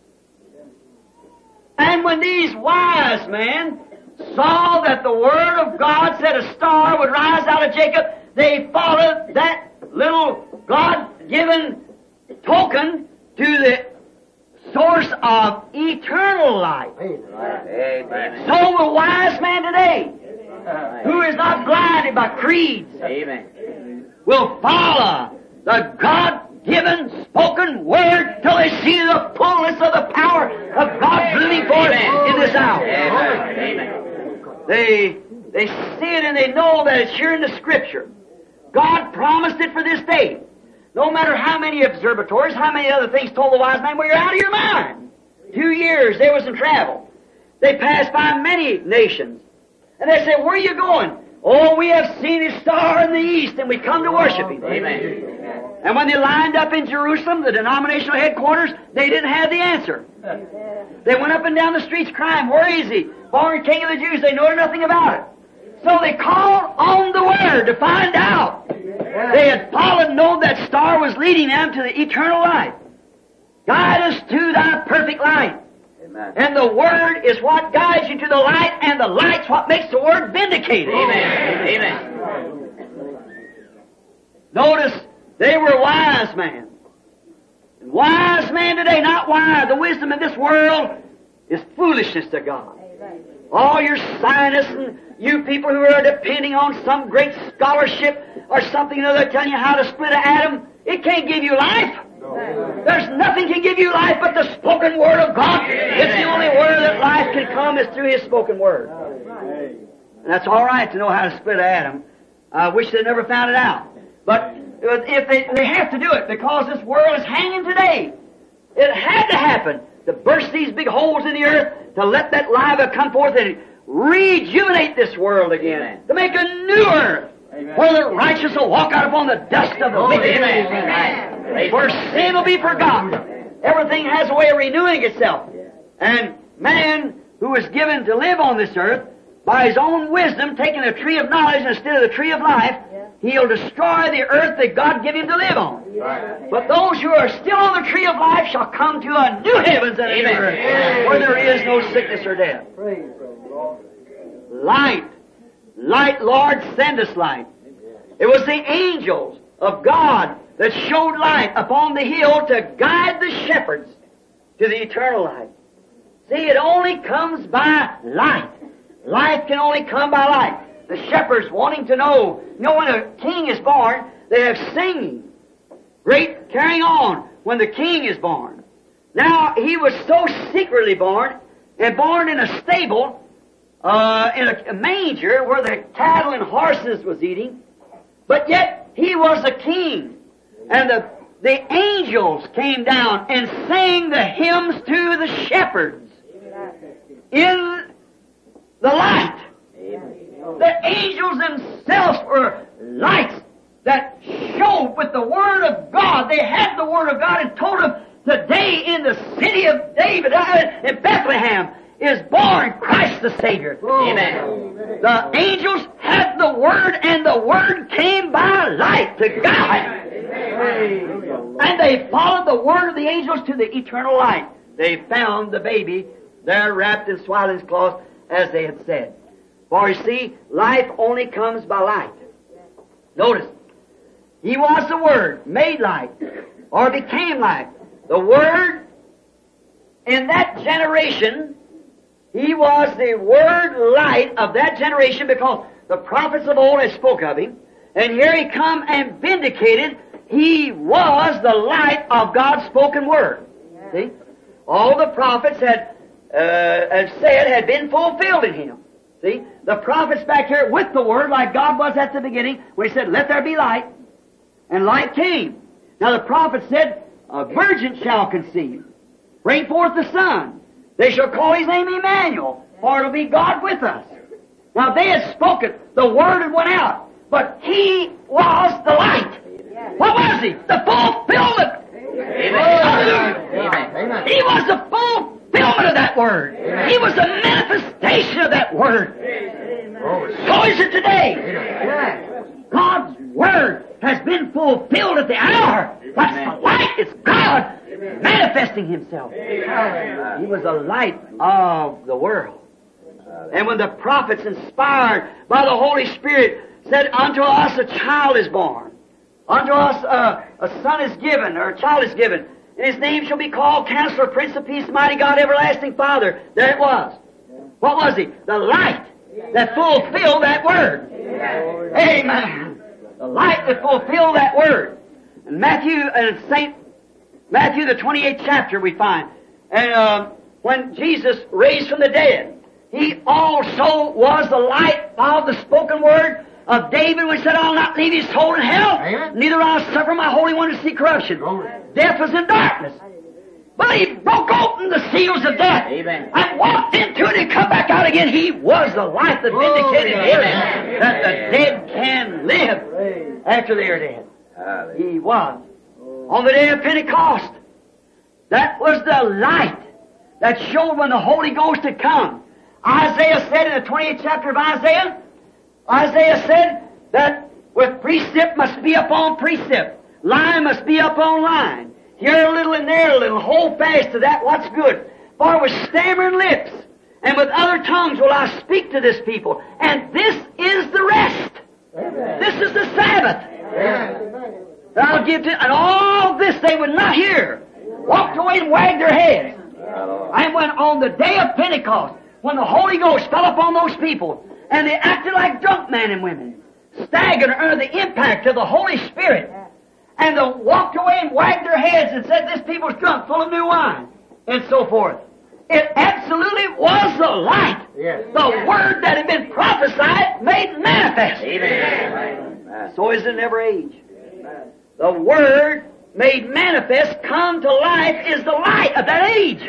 And when these wise men saw that the Word of God said a star would rise out of Jacob, they followed that little God-given token to the source of eternal life. Amen. So will wise man today, who is not blinded by creeds, Amen, will follow the God-given spoken Word till they see the fullness of the power of God moving forth in this hour. Amen. They, they see it and they know that it's here in the Scripture. God promised it for this day. No matter how many observatories, how many other things told the wise man, well, you're out of your mind. Two years they was in travel. They passed by many nations. And they said, where are you going? Oh, we have seen His star in the east, and we come to worship Him. Amen. And when they lined up in Jerusalem, the denominational headquarters, they didn't have the answer. They went up and down the streets crying, where is He? Born King of the Jews. They know nothing about it. So they called on the Word to find out. They had followed and known that star was leading them to the eternal life. Guide us to Thy perfect light. Amen. And the Word is what guides you to the light, and the light's what makes the Word vindicated. Amen. Amen. Notice, they were wise men. And wise men today, not wise. The wisdom of this world is foolishness to God. Amen. All your scientists and you people who are depending on some great scholarship or something or other telling you how to split an atom, it can't give you life. No. There's nothing can give you life but the spoken Word of God. It's the only word that life can come is through His spoken Word. And that's all right to know how to split an atom. I wish they never found it out. But if they, they have to do it because this world is hanging today. It had to happen to burst these big holes in the earth, to let that lava come forth and rejuvenate this world again, Amen, to make a new earth, Amen, where the righteous will walk out upon the dust of the oh, wicked, Amen, where sin will be forgotten. Everything has a way of renewing itself. And man who is given to live on this earth, by his own wisdom, taking the tree of knowledge instead of the tree of life, he'll destroy the earth that God gave him to live on. Right. But those who are still on the tree of life shall come to a new heavens and a new earth, where there is no sickness or death. Light. Light, Lord, send us light. It was the angels of God that showed light upon the hill to guide the shepherds to the eternal life. See, it only comes by light. Life can only come by light. The shepherds wanting to know, you know, when a king is born, they have singing. Great carrying on when the king is born. Now, he was so secretly born, and born in a stable, uh, in a manger where the cattle and horses was eating, but yet he was a king. And the, the angels came down and sang the hymns to the shepherds in the light. The angels themselves were lights that showed with the Word of God. They had the Word of God and told them, today in the city of David, in Bethlehem, is born Christ the Savior. Amen. The angels had the Word, and the Word came by light to guide. And they followed the Word of the angels to the eternal light. They found the baby there wrapped in swaddling cloths, as they had said. For you see, life only comes by light. Notice, He was the Word, made light, or became light. The Word, in that generation, He was the Word light of that generation, because the prophets of old had spoke of Him. And here He come and vindicated He was the light of God's spoken Word. See? All the prophets had, uh, had said had been fulfilled in Him. See? The prophets back here with the Word, like God was at the beginning, where He said, let there be light. And light came. Now the prophet said, a virgin shall conceive, bring forth the Son. They shall call His name Emmanuel, for it will be God with us. Now they had spoken, the Word had went out, but He was the light. What was He? The fulfillment. Amen. He was the fulfillment of that Word. He was the manifestation of that Word. So is it today. God's Word has been fulfilled at the hour. That's the light. It's God manifesting Himself. He was the light of the world. And when the prophets, inspired by the Holy Spirit, said, "Unto us a child is born, unto us a, a son is given, or a child is given, and His name shall be called Counselor, Prince of Peace, Mighty God, Everlasting Father." There it was. What was He? The light that fulfilled that Word. Amen. The light that fulfilled that Word. And Matthew, and Saint Matthew, the twenty-eighth chapter, we find, and uh, when Jesus raised from the dead, He also was the light of the spoken word of David, when He said, "I'll not leave his soul in hell, Amen. neither will I suffer my Holy One to see corruption." Glory. Death was in darkness. But He broke open the seals of death. Amen. And walked into it and come back out again. He was the light that vindicated Glory. Him, Amen. that the dead can live after they are dead. He was. On the day of Pentecost, that was the light that showed when the Holy Ghost had come. Isaiah said in the twentieth chapter of Isaiah, Isaiah said that with precept must be upon precept, line must be upon line, here a little and there a little, hold fast to that what's good. For with stammering lips and with other tongues will I speak to this people, and this is the rest. Amen. This is the Sabbath. Amen. That I'll give to, and all this they would not hear. Walked away and wagged their heads. And when on the day of Pentecost, when the Holy Ghost fell upon those people, and they acted like drunk men and women, staggered under the impact of the Holy Spirit, and they walked away and wagged their heads and said, "This people's drunk, full of new wine," and so forth. It absolutely was the light. Yes. The Word that had been prophesied made manifest. Amen. So is it in every age. The Word made manifest, come to life, is the light of that age.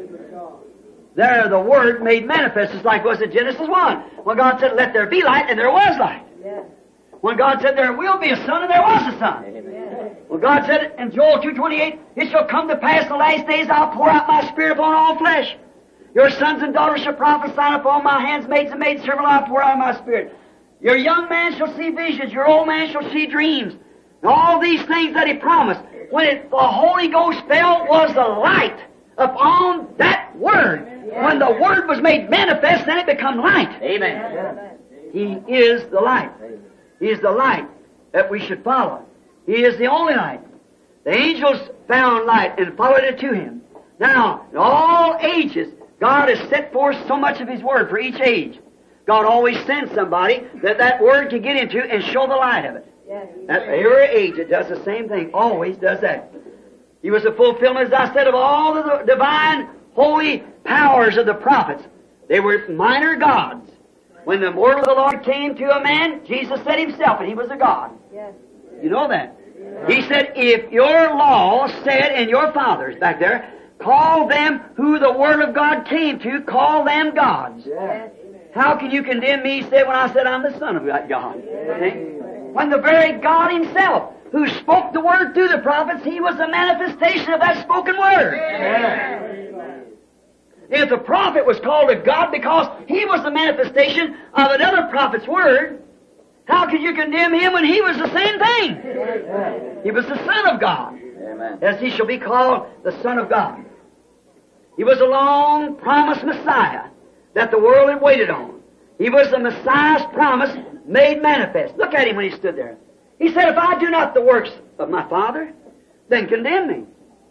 There, the Word made manifest, is like was in Genesis one. When God said, "Let there be light," and there was light. When God said, "There will be a son," and there was a son. When God said in Joel two twenty-eight, "It shall come to pass in the last days, I'll pour out my Spirit upon all flesh. Your sons and daughters shall prophesy, upon my handmaids and maidservants I'll pour out my Spirit. Your young man shall see visions, your old man shall see dreams." And all these things that He promised, when it, the Holy Ghost fell, was the light upon that Word. When the Word was made manifest, then it became light. Amen. He is the light. He is the light that we should follow. He is the only light. The angels found light and followed it to Him. Now, in all ages, God has set forth so much of His Word for each age. God always sends somebody that that Word can get into and show the light of it. At every age, it does the same thing. Always does that. He was the fulfillment, as I said, of all of the divine, holy powers of the prophets. They were minor gods. When the word of the Lord came to a man, Jesus said Himself, and He was a God. You know that. He said, "If your law said, and your fathers back there, call them who the Word of God came to, call them gods. How can you condemn me," He said, "when I said I'm the Son of that God?" See? When the very God Himself, who spoke the Word through the prophets, He was the manifestation of that spoken Word. Amen. If the prophet was called a God because he was the manifestation of another prophet's Word, how could you condemn him when he was the same thing? He was the Son of God. Amen. As He shall be called the Son of God. He was a long-promised Messiah that the world had waited on. He was the Messiah's promise made manifest. Look at Him when He stood there. He said, "If I do not the works of my Father, then condemn me."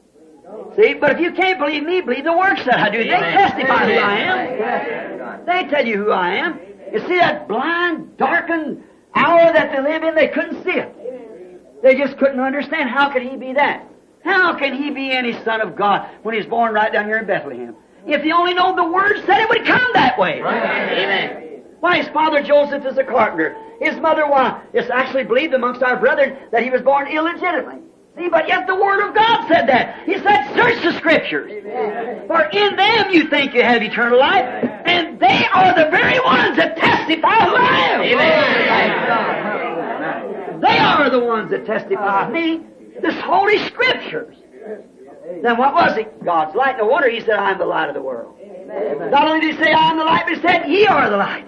See, but if you can't believe me, believe the works that I do. They testify who I am. They tell you who I am. You see that blind, darkened hour that they live in, they couldn't see it. They just couldn't understand. How could He be that? How can He be any Son of God when He's born right down here in Bethlehem? If He only known the Word said it would come that way. Amen. Why, his father Joseph is a carpenter. His mother, why, it's actually believed amongst our brethren that he was born illegitimately. See, but yet the Word of God said that. He said, "Search the Scriptures. Amen. For in them you think you have eternal life, and they are the very ones that testify who I am." Amen. They are the ones that testify of me. This Holy Scriptures. Then what was it? God's light. No wonder He said, I am the light of the world. Amen. Not only did He say, I am the light, but He said, ye are the light.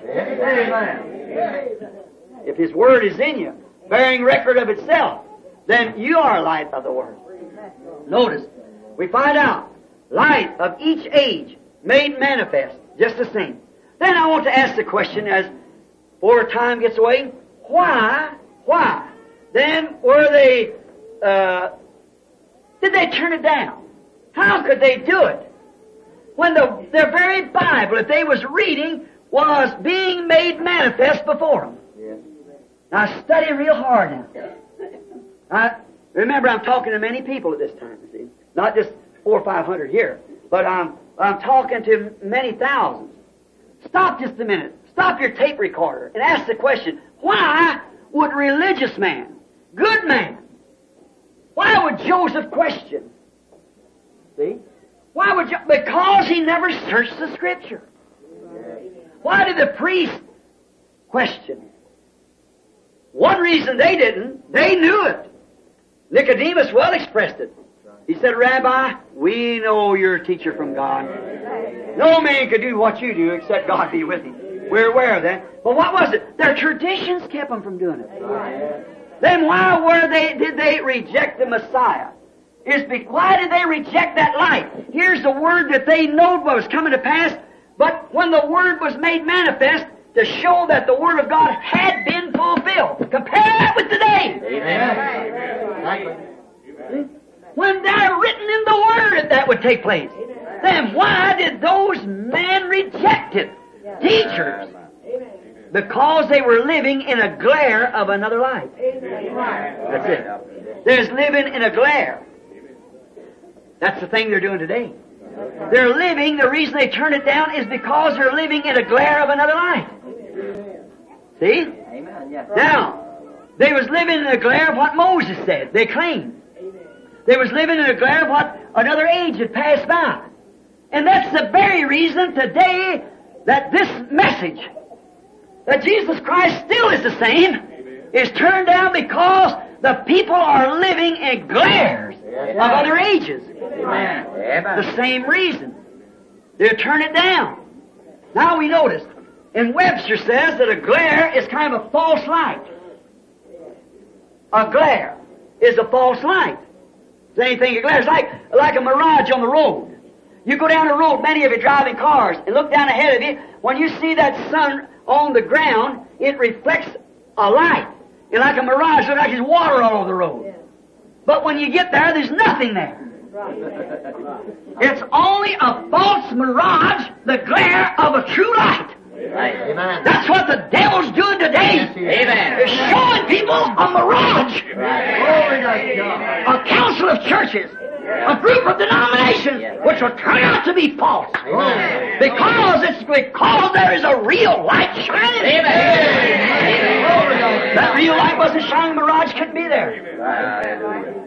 Amen. If His Word is in you, bearing record of itself, then you are light of the world. Notice, we find out, light of each age made manifest, just the same. Then I want to ask the question as before time gets away, why, why? Then were they, uh, did they turn it down? How could they do it? When the, their very Bible, if they was reading, was being made manifest before them. Yeah. Now study real hard now. I, remember, I'm talking to many people at this time, you see. Not just four or five hundred here, but I'm, I'm talking to many thousands. Stop just a minute. Stop your tape recorder and ask the question, why would religious man, good man, why would Joseph question? See? Why would you? Because he never searched the Scripture. Why did the priest question? One reason they didn't, they knew it. Nicodemus well expressed it. He said, Rabbi, we know you're a teacher from God. No man could do what you do except God be with him. We're aware of that. But what was it? Their traditions kept them from doing it. Then why were they, did they reject the Messiah? Is be, why did they reject that light? Here's the Word that they knowed was coming to pass, but when the Word was made manifest, to show that the Word of God had been fulfilled. Compare that with today. Amen. Amen. When they're written in the Word that that would take place. Then why did those men reject it? Teachers. Because they were living in a glare of another light. That's it. They're living in a glare. That's the thing they're doing today. They're living, the reason they turn it down is because they're living in a glare of another light. See? Now, they was living in a glare of what Moses said. They claimed. They was living in a glare of what another age had passed by. And that's the very reason today that this message, that Jesus Christ still is the same, is turned down because the people are living in glares of other ages. The same reason. They turn it down. Now we notice, and Webster says that a glare is kind of a false light. A glare is a false light. Is anything a glare? It's like, like a mirage on the road. You go down the road, many of you driving cars, and look down ahead of you. When you see that sun on the ground, it reflects a light. It's like a mirage, looks like there's water all over the road. But when you get there, there's nothing there. It's only a false mirage, the glare of a true light. Amen. That's what the devil's doing today. Amen. It's showing people a mirage. Right. A council of churches, a group of denominations, which will turn out to be false. Amen. Because it's because there is a real light shining. Amen. Amen. That real light wasn't shining, mirage couldn't be there.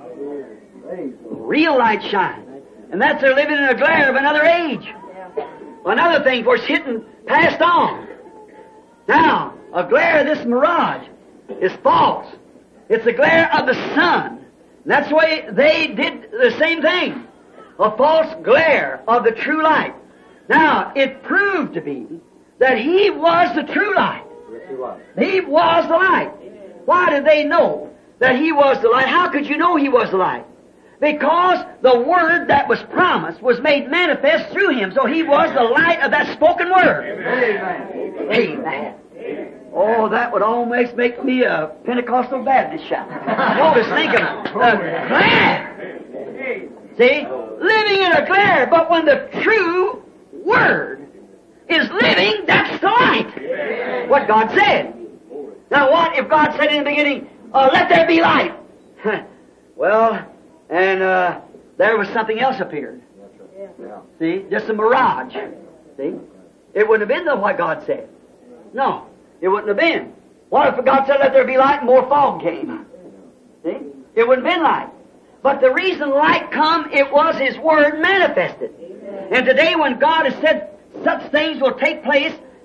Real light shines. And that's they're living in a glare of another age. Another thing, for it's hitting, passed on. Now, a glare of this mirage is false. It's a glare of the sun. And that's the way they did the same thing. A false glare of the true light. Now, it proved to be that He was the true light. Yes, He was. He was the light. Why did they know that He was the light? How could you know He was the light? Because the Word that was promised was made manifest through Him. So He was the light of that spoken Word. Amen. Amen. Oh, that would almost make me a Pentecostal Baptist shout. I was thinking, uh, glare. See? Living in a glare. But when the true Word is living, that's the light. What God said. Now what if God said in the beginning, uh, let there be light? Well... And uh, there was something else appeared. Yeah. See? Just a mirage. See? It wouldn't have been the what God said. No. It wouldn't have been. What if God said, let there be light, and more fog came? See? It wouldn't have been light. But the reason light come, it was His Word manifested. And today when God has said such things will take place,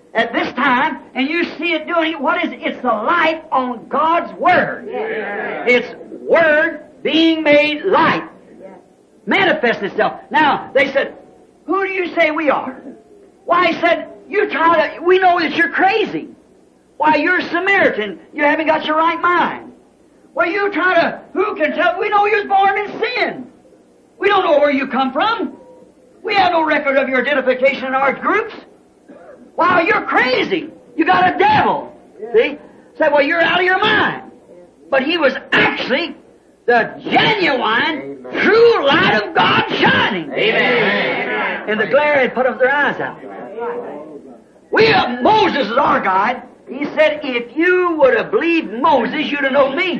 at this time, and you see it doing it, what is it? It's the light on God's Word. It's Word being made light. Manifest itself. Now, they said, who do you say we are? Why, he said, you try to, we know that you're crazy. Why, you're a Samaritan. You haven't got your right mind. Well, you try to, who can tell? We know you was born in sin. We don't know where you come from. We have no record of your identification in our groups. Wow, you're crazy. You got a devil. See? Said, well, you're out of your mind. But he was actually the genuine, true light of God shining. Amen. And the glare had put up their eyes out. We have Moses as our guide. He said, if you would have believed Moses, you'd have known me.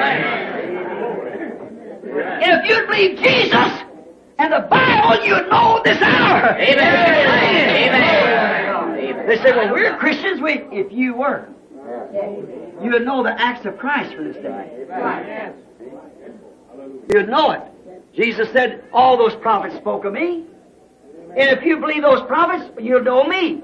If you'd believed Jesus and the Bible, you'd know this hour. Amen. Amen. They say, well, we're Christians. We, if you were, you would know the acts of Christ for this day. You would know it. Jesus said, all those prophets spoke of me. And if you believe those prophets, you'll know me.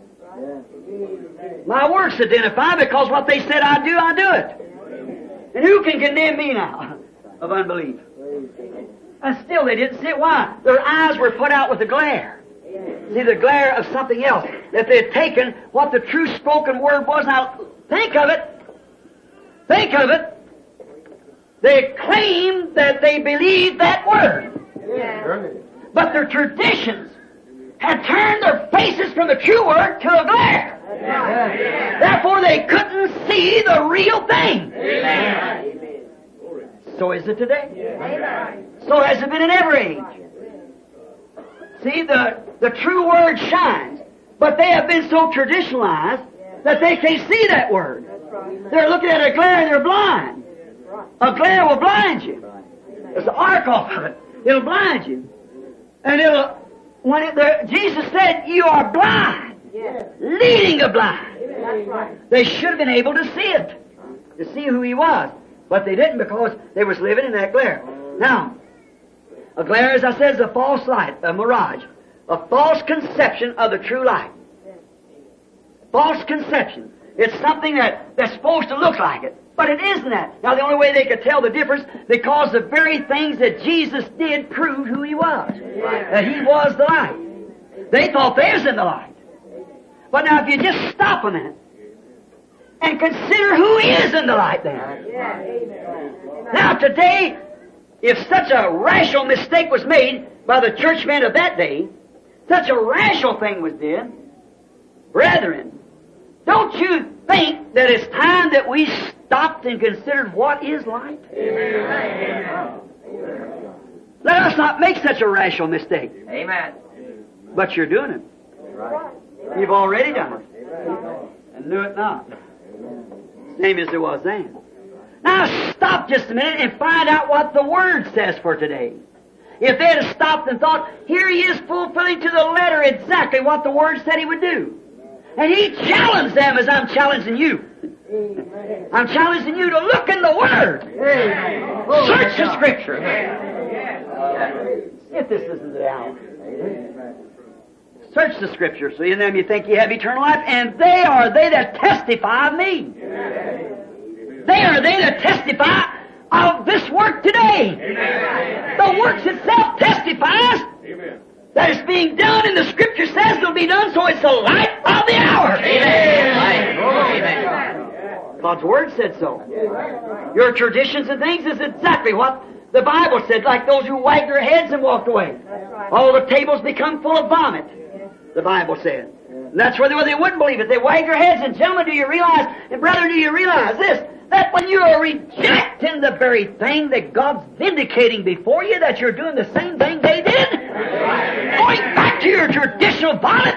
My works identify, because what they said I do, I do it. And who can condemn me now of unbelief? And still they didn't see it. Why? Their eyes were put out with the glare. See, the glare of something else. That they had taken what the true spoken word was. Now, think of it. Think of it. They claimed that they believed that word. Yeah. But their traditions had turned their faces from the true word to a glare. Yeah. Therefore, they couldn't see the real thing. Amen. So is it today. Amen. So has it been in every age. See, the, the true word shines, but they have been so traditionalized that they can't see that word. They're looking at a glare and they're blind. A glare will blind you. It's the arc off of it. It'll blind you. And it'll, when it, the, Jesus said, you are blind, leading the blind. They should have been able to see it, to see who he was. But they didn't, because they was living in that glare. Now, a glare, as I said, is a false light, a mirage, a false conception of the true light. False conception. It's something that, that's supposed to look like it, but it isn't that. Now, the only way they could tell the difference, because the very things that Jesus did proved who he was. That he was the light. They thought they was in the light. But now, if you just stop a minute and consider who is in the light then. Now, today, if such a rational mistake was made by the churchmen of that day, such a rational thing was done, brethren, don't you think that it's time that we stopped and considered what is light? Amen. Let us not make such a rational mistake. Amen. But you're doing it. You've already done it. And knew it not. Same as it was then. Now stop just a minute and find out what the Word says for today. If they had stopped and thought, here he is fulfilling to the letter exactly what the Word said he would do. And he challenged them as I'm challenging you. I'm challenging you to look in the Word. Search the Scripture. If this isn't the hour. Search the Scripture. So in them you think you have eternal life, and they are they that testify of me. They are they that testify of this work today. The works itself testifies that it's being done, and the Scripture says it'll be done, so it's the light of the hour. Amen. God's Word said so. Your traditions and things is exactly what the Bible said, like those who wagged their heads and walked away. All the tables become full of vomit, the Bible said. And that's where they, they wouldn't believe it. They wagged their heads, and gentlemen, do you realize, and brethren, do you realize this, that when you are rejecting the very thing that God's vindicating before you, that you're doing the same thing they did? Going back to your traditional vomit?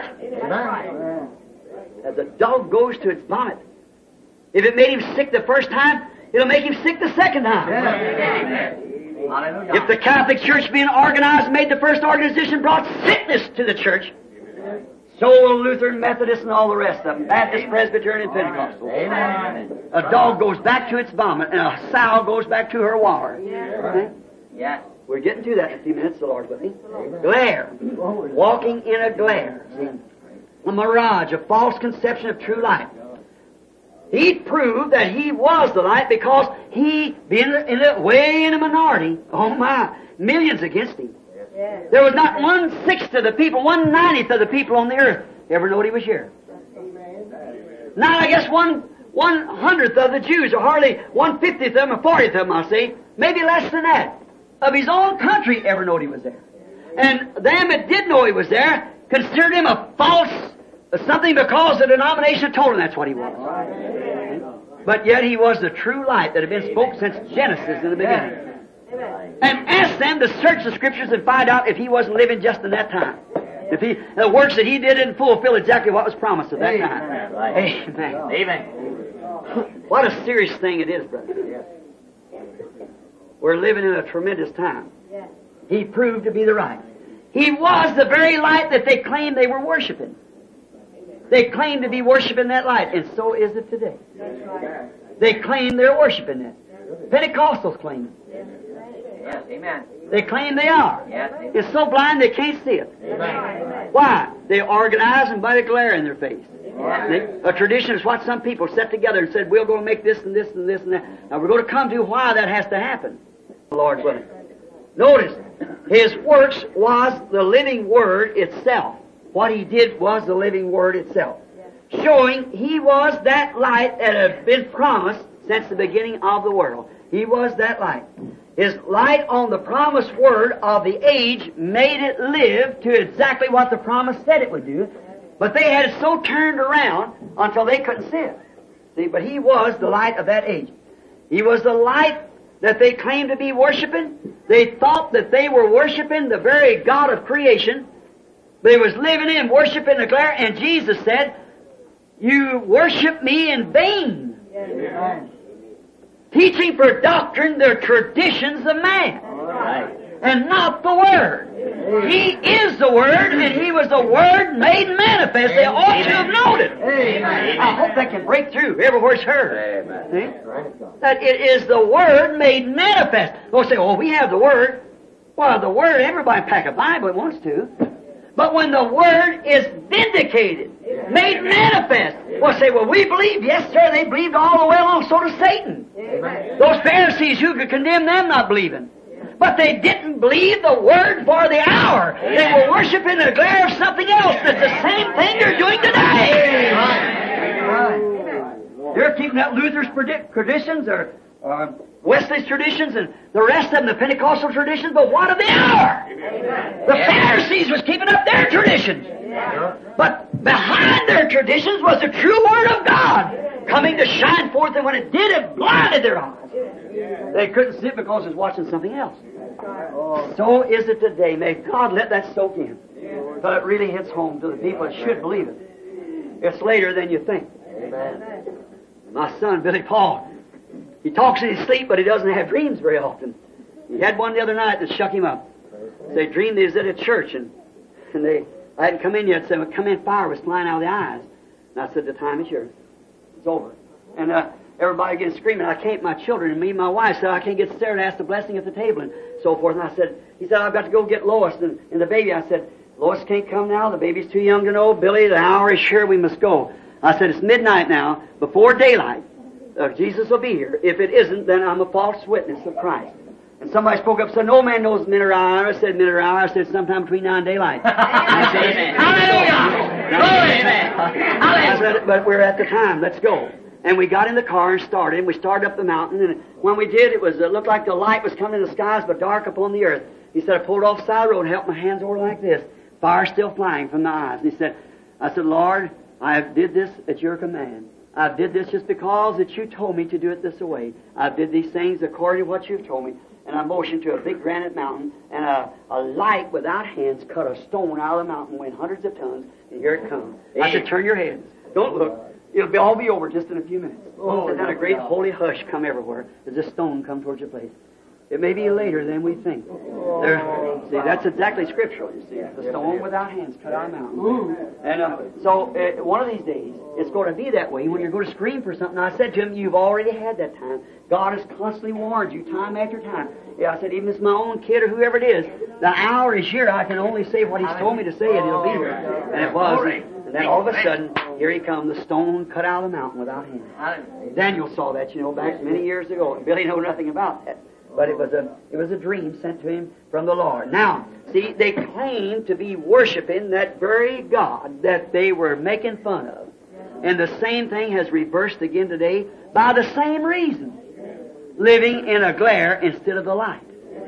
As a dog goes to its vomit. If it made him sick the first time, it'll make him sick the second time. If the Catholic Church being organized and made the first organization brought sickness to the church, so will Lutheran, Methodist, and all the rest of them, Baptist, Presbyterian, and Pentecostal. Amen. A dog goes back to its vomit, and a sow goes back to her water. Okay? Yeah. We're getting to that in a few minutes, the Lord's with me. Glare. Walking in a glare. See? a mirage, a false conception of true light. He proved that he was the light because he, being in a, way in a minority, oh my, millions against him. There was not one-sixth of the people, one-ninetieth of the people on the earth ever knowed he was here. Not, I guess, one one-hundredth of the Jews, or hardly one-fiftieth of them, or fortieth of them, I'll say, maybe less than that, of his own country ever knowed he was there. And them that did know he was there considered him a false something because the denomination told him that's what he was. But yet he was the true light that had been spoke since Genesis in the beginning. And ask them to search the Scriptures and find out if he wasn't living just in that time. If he, the works that he did didn't fulfill exactly what was promised at that time. Amen. Amen. What a serious thing it is, brother. We're living in a tremendous time. He proved to be the right. He was the very light that they claimed they were worshiping. They claimed to be worshiping that light, and so is it today. They claim they're worshiping it. Pentecostals claim it. Yes, amen. They claim they are. Yes, it's so blind they can't see it. Amen. Why? They organize and by the glare in their face. Yes. They, a tradition is what some people set together and said, we're going to make this and this and this and that. Now we're going to come to why that has to happen. The Lord's willing. Notice, His works was the living Word itself. What He did was the living Word itself. Showing He was that light that had been promised since the beginning of the world. He was that light. His light on the promised Word of the age made it live to exactly what the promise said it would do. But they had it so turned around until they couldn't see it. See, but He was the light of that age. He was the light that they claimed to be worshiping. They thought that they were worshiping the very God of creation. They was living in worshiping the glare, and Jesus said, you worship me in vain. Amen. Teaching for doctrine the traditions of man. Right. And not the Word. Amen. He is the Word, and He was the Word made manifest. They ought Amen. To have known it. Amen. I hope they can break through everywhere it's heard. Amen. See? That it is the Word made manifest. They'll say, oh, we have the Word. Well, the Word, everybody pack a Bible it wants to. But when the Word is vindicated, made manifest, we'll say, well, we believe. Yes, sir, they believed all the way along, so does Satan. Amen. Those Pharisees, who could condemn them not believing? But they didn't believe the Word for the hour. Amen. They were worshiping the glare of something else. That's the same thing you're doing today. Right. You're keeping up Luther's traditions or uh, Wesley's traditions and the rest of them, the Pentecostal traditions, but what of the hour? Amen. The Pharisees was keeping up their traditions. Yeah. But behind their traditions was the true Word of God coming to shine forth, and when it did, it blinded their eyes. They couldn't see it because it was watching something else. So is it today. May God let that soak in. But it really hits home to the people that should believe it. It's later than you think. Amen. My son, Billy Paul, he talks in his sleep, but he doesn't have dreams very often. He had one the other night that shook him up. They dreamed he was at a church, and, and they I hadn't come in yet, so come in, fire was flying out of the eyes. And I said, the time is yours. It's over. And uh, everybody again screaming. I can't, my children and me and my wife said, I can't get Sarah to ask the blessing at the table and so forth. And I said, he said, I've got to go get Lois and, and the baby. I said, Lois can't come now. The baby's too young to know. Billy, the hour is sure we must go. I said, it's midnight now, before daylight. Uh, Jesus will be here. If it isn't, then I'm a false witness of Christ. And somebody spoke up and said, no man knows the minute or hour. I said, minute or hour. I said, sometime between now and daylight. I said, hallelujah! Glory! I said, but we're at the time. Let's go. And we got in the car and started, and we started up the mountain, and when we did, it was it looked like the light was coming in the skies, but dark upon the earth. He said, I pulled off the side of the road and held my hands over like this. Fire still flying from the eyes. And he said, I said, Lord, I did this at your command. I did this just because that you told me to do it this way. I did these things according to what you've told me. And I motioned to a big granite mountain, and a, a light without hands cut a stone out of the mountain, weighing hundreds of tons, and here it comes. I said, turn your heads. Don't look. It'll be, all be over just in a few minutes. Oh, and then a great holy hush come everywhere as this stone come towards your place. It may be later than we think. There, see, that's exactly scriptural, you see. The stone without hands cut out of the mountain. And uh, so, uh, one of these days, it's going to be that way when you're going to scream for something. I said to him, you've already had that time. God has constantly warned you time after time. Yeah, I said, even if it's my own kid or whoever it is, the hour is here. I can only say what He's told me to say, and it'll be here. And it was. And then all of a sudden, here he comes, the stone cut out of the mountain without hands. Daniel saw that, you know, back many years ago. And Billy knew nothing about that. But it was a it was a dream sent to him from the Lord. Now, see, they claimed to be worshiping that very God that they were making fun of. And the same thing has reversed again today by the same reason. Living in a glare instead of the light.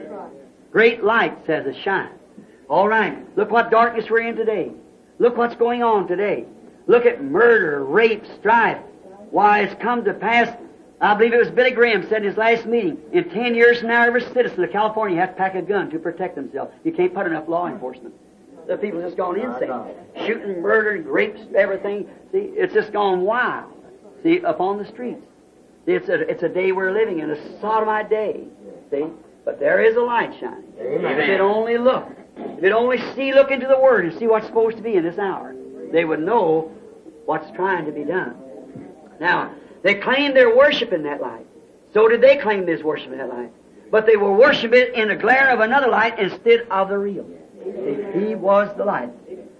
Great light, says it, shine. All right, look what darkness we're in today. Look what's going on today. Look at murder, rape, strife. Why, it's come to pass, I believe it was Billy Graham said in his last meeting, in ten years from now, every citizen of California has to pack a gun to protect themselves. You can't put enough law enforcement. The people just gone insane. Shooting, murdering, rapes, everything. See, it's just gone wild. See, up on the streets. See, it's a, it's a day we're living in, a sodomite day. See? But there is a light shining. Amen. If it only look, if it only see, look into the Word and see what's supposed to be in this hour, they would know what's trying to be done. Now, they claim they're worshiping that light. So did they claim they was worshiping that light. But they were worshiping it in the glare of another light instead of the real. He was the light.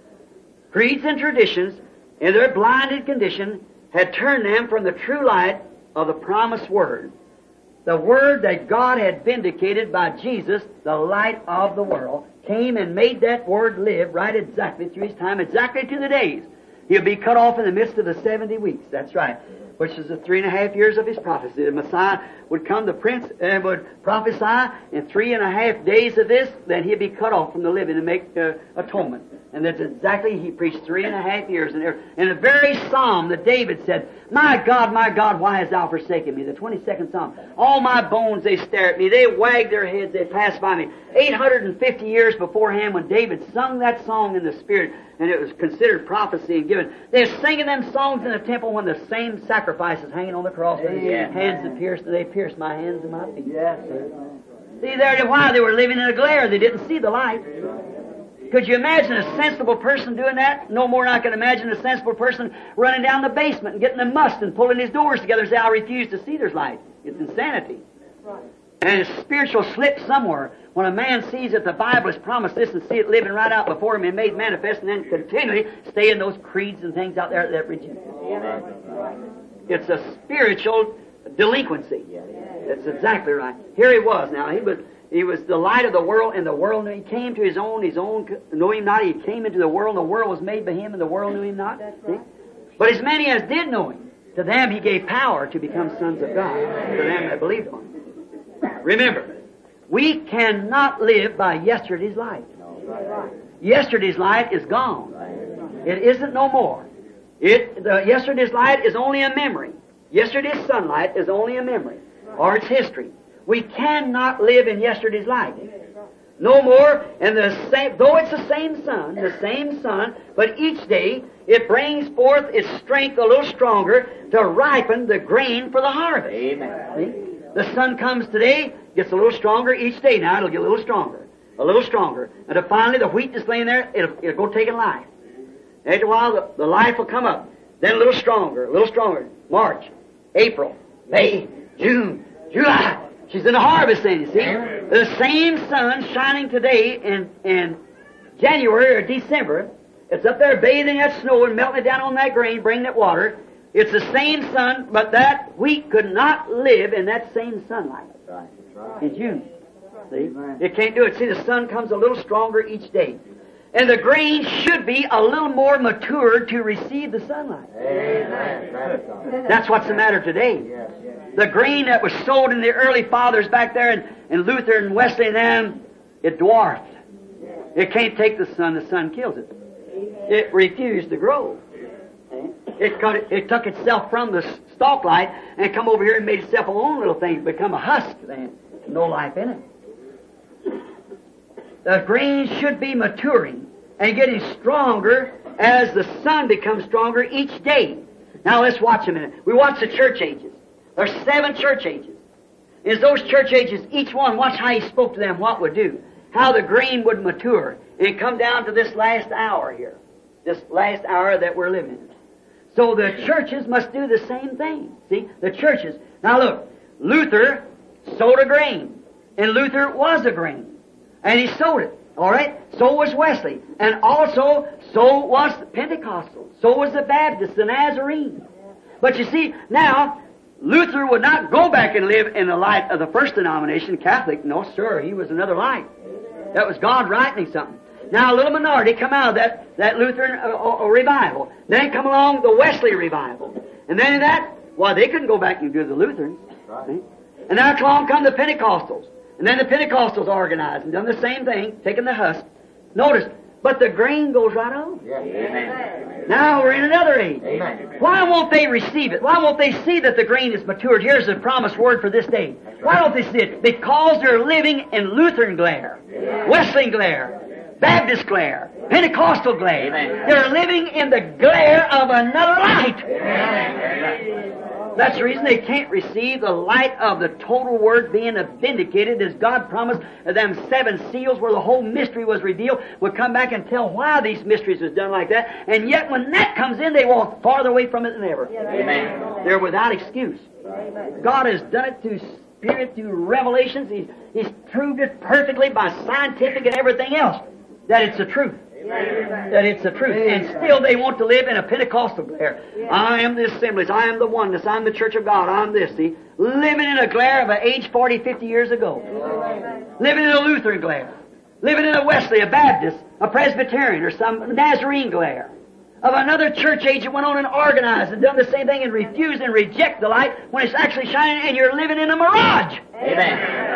Creeds and traditions, in their blinded condition, had turned them from the true light of the promised Word. The Word that God had vindicated by Jesus, the light of the world, came and made that Word live right exactly through His time, exactly to the days. He'll be cut off in the midst of the seventy weeks. That's right. Which is the three and a half years of His prophecy. The Messiah would come, the Prince, and would prophesy in three and a half days of this, then He'd be cut off from the living to make uh, atonement. And that's exactly, He preached three and a half years. And in the very psalm that David said, "My God, my God, why hast thou forsaken me?" The twenty-second psalm. "All my bones, they stare at me. They wag their heads, they pass by me." eight hundred fifty years beforehand, when David sung that song in the Spirit, and it was considered prophecy and given, they're singing them songs in the temple when the same sacrifice is hanging on the cross. And yeah. Hands that pierced, they pierced my hands and my feet. Yes, sir. See, there, why? They were living in a glare. They didn't see the light. Could you imagine a sensible person doing that? No more than I can imagine a sensible person running down the basement and getting the must and pulling his doors together and say, "I refuse to see there's light." It's insanity. Right. And a spiritual slip somewhere when a man sees that the Bible has promised this and see it living right out before him and made manifest, and then continually stay in those creeds and things out there that reject it. It's a spiritual delinquency. That's exactly right. Here he was now. He was He was the light of the world, and the world knew He came to His own, His own knew Him not. He came into the world, and the world was made by Him, and the world knew Him not. See? But as many as did know Him, to them He gave power to become sons of God, to them that believed on Him. Remember, we cannot live by yesterday's light. Yesterday's light is gone. It isn't no more. It, the, yesterday's light is only a memory. Yesterday's sunlight is only a memory, or it's history. We cannot live in yesterday's light. No more, and the same, though it's the same sun, the same sun, but each day it brings forth its strength a little stronger to ripen the grain for the harvest. Amen. See? The sun comes today, gets a little stronger each day. Now it'll get a little stronger, a little stronger. Until finally the wheat is laying there, it'll, it'll go taking life. After a while, the, the life will come up. Then a little stronger, a little stronger. March, April, May, June, July. She's in the harvest then, you see. The same sun shining today in, in January or December, it's up there bathing that snow and melting it down on that grain, bringing that water. It's the same sun, but that wheat could not live in that same sunlight in June. See? It can't do it. See, the sun comes a little stronger each day. And the grain should be a little more matured to receive the sunlight. Amen. That's what's the matter today. The grain that was sowed in the early fathers back there in, in Luther and Wesley and them, it dwarfed. It can't take the sun. The sun kills it. It refused to grow. It, cut it, it took itself from the stalk light and come over here and made itself a own little thing, become a husk then. No life in it. The grain should be maturing and getting stronger as the sun becomes stronger each day. Now let's watch a minute. We watch the church ages. There's seven church ages. As those church ages, each one, watch how He spoke to them, what would do. How the grain would mature and come down to this last hour here. This last hour that we're living in. So the churches must do the same thing. See? The churches. Now look, Luther sowed a grain. And Luther was a grain. And he sowed it. All right? So was Wesley. And also, so was the Pentecostal. So was the Baptist, the Nazarene. But you see, now, Luther would not go back and live in the light of the first denomination, Catholic. No, sir. He was another light. That was God writing something. Now, a little minority come out of that, that Lutheran uh, uh, revival. Then come along the Wesley revival. And then in that, well, they couldn't go back and do the Lutherans. See? And now along come the Pentecostals. And then the Pentecostals organized and done the same thing, taking the husk. Notice, but the grain goes right on. Yes. Now we're in another age. Amen. Why won't they receive it? Why won't they see that the grain is matured? Here's the promised word for this day. Why don't they see it? Because they're living in Lutheran glare, Wesleyan glare, Baptist glare, Pentecostal glare. They're living in the glare of another light. That's the reason they can't receive the light of the total Word being vindicated as God promised. Them seven seals where the whole mystery was revealed would come back and tell why these mysteries was done like that. And yet when that comes in, they walk farther away from it than ever. Amen. They're without excuse. God has done it through Spirit, through revelations. He's, he's proved it perfectly by scientific and everything else that it's the truth. That it's the truth. And still they want to live in a Pentecostal glare. I am the assemblies. I am the oneness. I'm the Church of God. I'm this. See? Living in a glare of an age forty, fifty years ago. Living in a Lutheran glare. Living in a Wesley, a Baptist, a Presbyterian, or some Nazarene glare. Of another church age that went on and organized and done the same thing and refused and reject the light when it's actually shining and you're living in a mirage. Amen.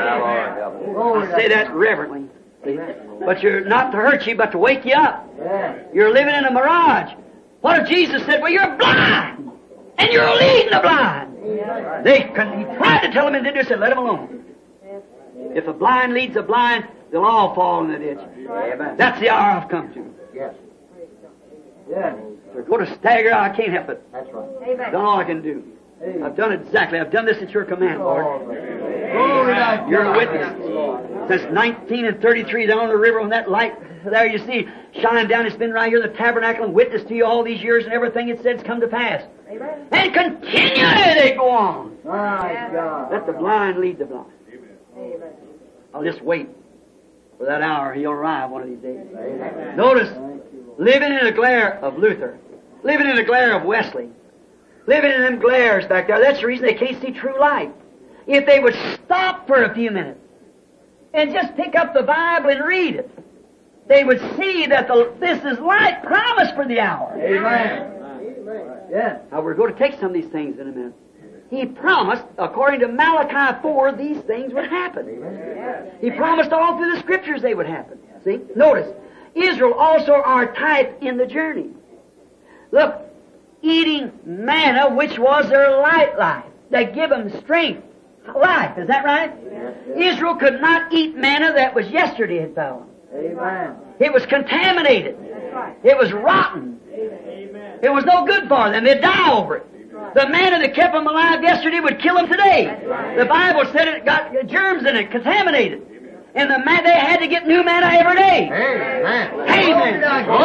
I say that reverently. But you're not to hurt you, but to wake you up. You're living in a mirage. What if Jesus said, well, you're blind, and you're leading the blind? They he tried to tell them, and then they said, let them alone. If the blind leads the blind, they'll all fall in the ditch. That's the hour I've come to. Yes. Yeah. So go to stagger, I can't help it. That's right. Done all I can do. I've done it exactly. I've done this at your command, Lord. You're a witness. Since nineteen thirty-three down the river on that light, there you see, shining down. It's been right here in the tabernacle and witness to you all these years and everything it said's come to pass. Amen. And continually they go on. My God. Let the blind lead the blind. Amen. I'll just wait for that hour. He'll arrive one of these days. Amen. Notice, living in a glare of Luther, living in a glare of Wesley, living in them glares back there. That's the reason they can't see true light. If they would stop for a few minutes and just pick up the Bible and read it, they would see that the, this is light promised for the hour. Amen. Yeah. Now we're going to take some of these things in a minute. He promised, according to Malachi four, these things would happen. He promised all through the Scriptures they would happen. See? Notice, Israel also are type in the journey. Look, eating manna, which was their light life. They give them strength. Life, is that right? Yes. Israel could not eat manna that was yesterday had fallen. Amen. It was contaminated. Right. It was rotten. Amen. It was no good for them. They'd die over it. Right. The manna that kept them alive yesterday would kill them today. Right. The Bible said it got germs in it, contaminated. Amen. And the man, they had to get new manna every day. Amen. Amen.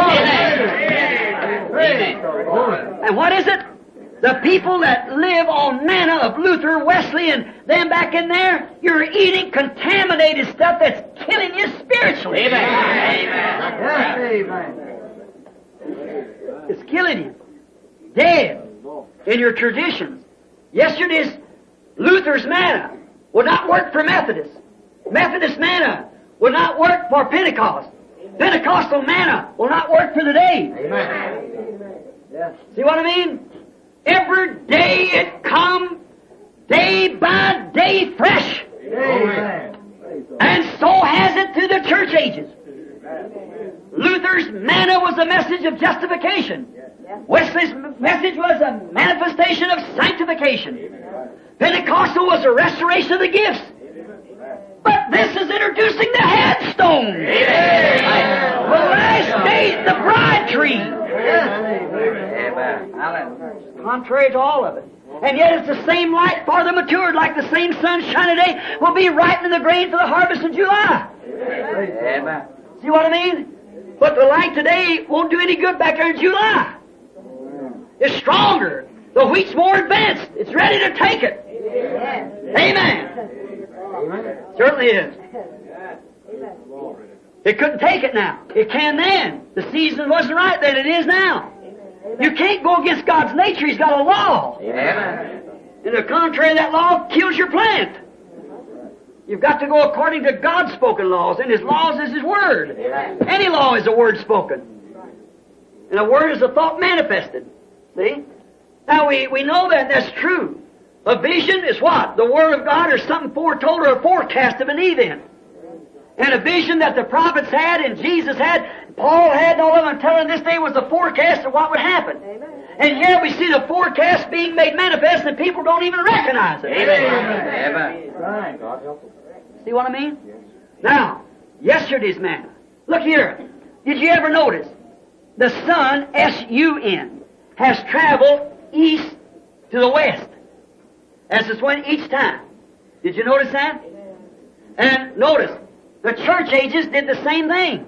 Amen. Amen. And what is it? The people that live on manna of Luther, Wesley, and them back in there, you're eating contaminated stuff that's killing you spiritually. Amen. Amen. It's killing you. Dead in your traditions. Yesterday's Luther's manna would not work for Methodists. Methodist manna will not work for Pentecost. Pentecostal manna will not work for the day. Amen. Yes. See what I mean? Every day it comes, day by day fresh. Amen. And so has it through the church ages. Luther's manna was a message of justification. Wesley's message was a manifestation of sanctification. Pentecostal was a restoration of the gifts. But this is introducing the headstone. Amen. The last days, the bride tree. Amen. Contrary to all of it. And yet it's the same light farther matured, like the same sun shining today will be ripening the grain for the harvest in July. Amen. See what I mean? But the light today won't do any good back there in July. It's stronger. The wheat's more advanced. It's ready to take it. Amen. Amen. Certainly is. It couldn't take it now. It can then. The season wasn't right then. It is now. You can't go against God's nature. He's got a law. Amen. And the contrary of that law kills your plant. You've got to go according to God's spoken laws, and His laws is His Word. Any law is a word spoken. And a word is a thought manifested. See? Now we, we know that that's true. A vision is what? The Word of God or something foretold or a forecast of an event. And a vision that the prophets had and Jesus had, Paul had, and all of them telling this day was the forecast of what would happen. Amen. And here we see the forecast being made manifest and people don't even recognize it. Amen. Amen. Right. See what I mean? Now, yesterday's manna. Look here. Did you ever notice? The sun, S U N, has traveled east to the west. As it's went each time. Did you notice that? And notice, the church ages did the same thing.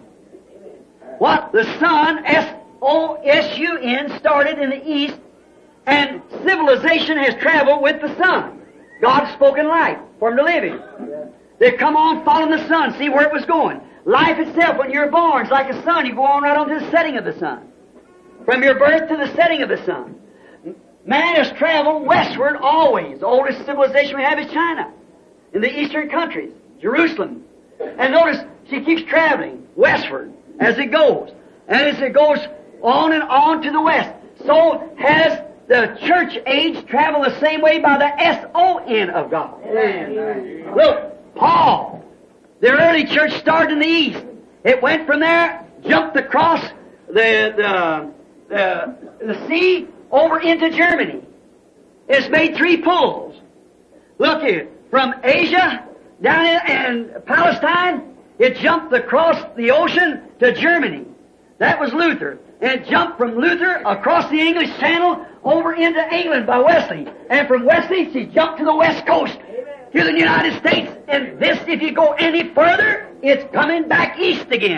What? The sun, S O S U N, started in the east, and civilization has traveled with the sun. God's spoken light for them to live in. They come on following the sun, see where it was going. Life itself, when you're born, is like a sun. You go on right on to the setting of the sun. From your birth to the setting of the sun. Man has traveled westward always. The oldest civilization we have is China. In the eastern countries. Jerusalem. And notice, she keeps traveling westward as it goes. And as it goes on and on to the west. So has the church age traveled the same way by the S O N of God. Amen. Look, Paul, the early church started in the east. It went from there, jumped across the, the, the, the sea over into Germany. It's made three pulls. Look here, from Asia down in, in Palestine, it jumped across the ocean to Germany. That was Luther. And it jumped from Luther across the English Channel over into England by Wesley. And from Wesley, she jumped to the west coast, to the United States. And this, if you go any further, it's coming back east again.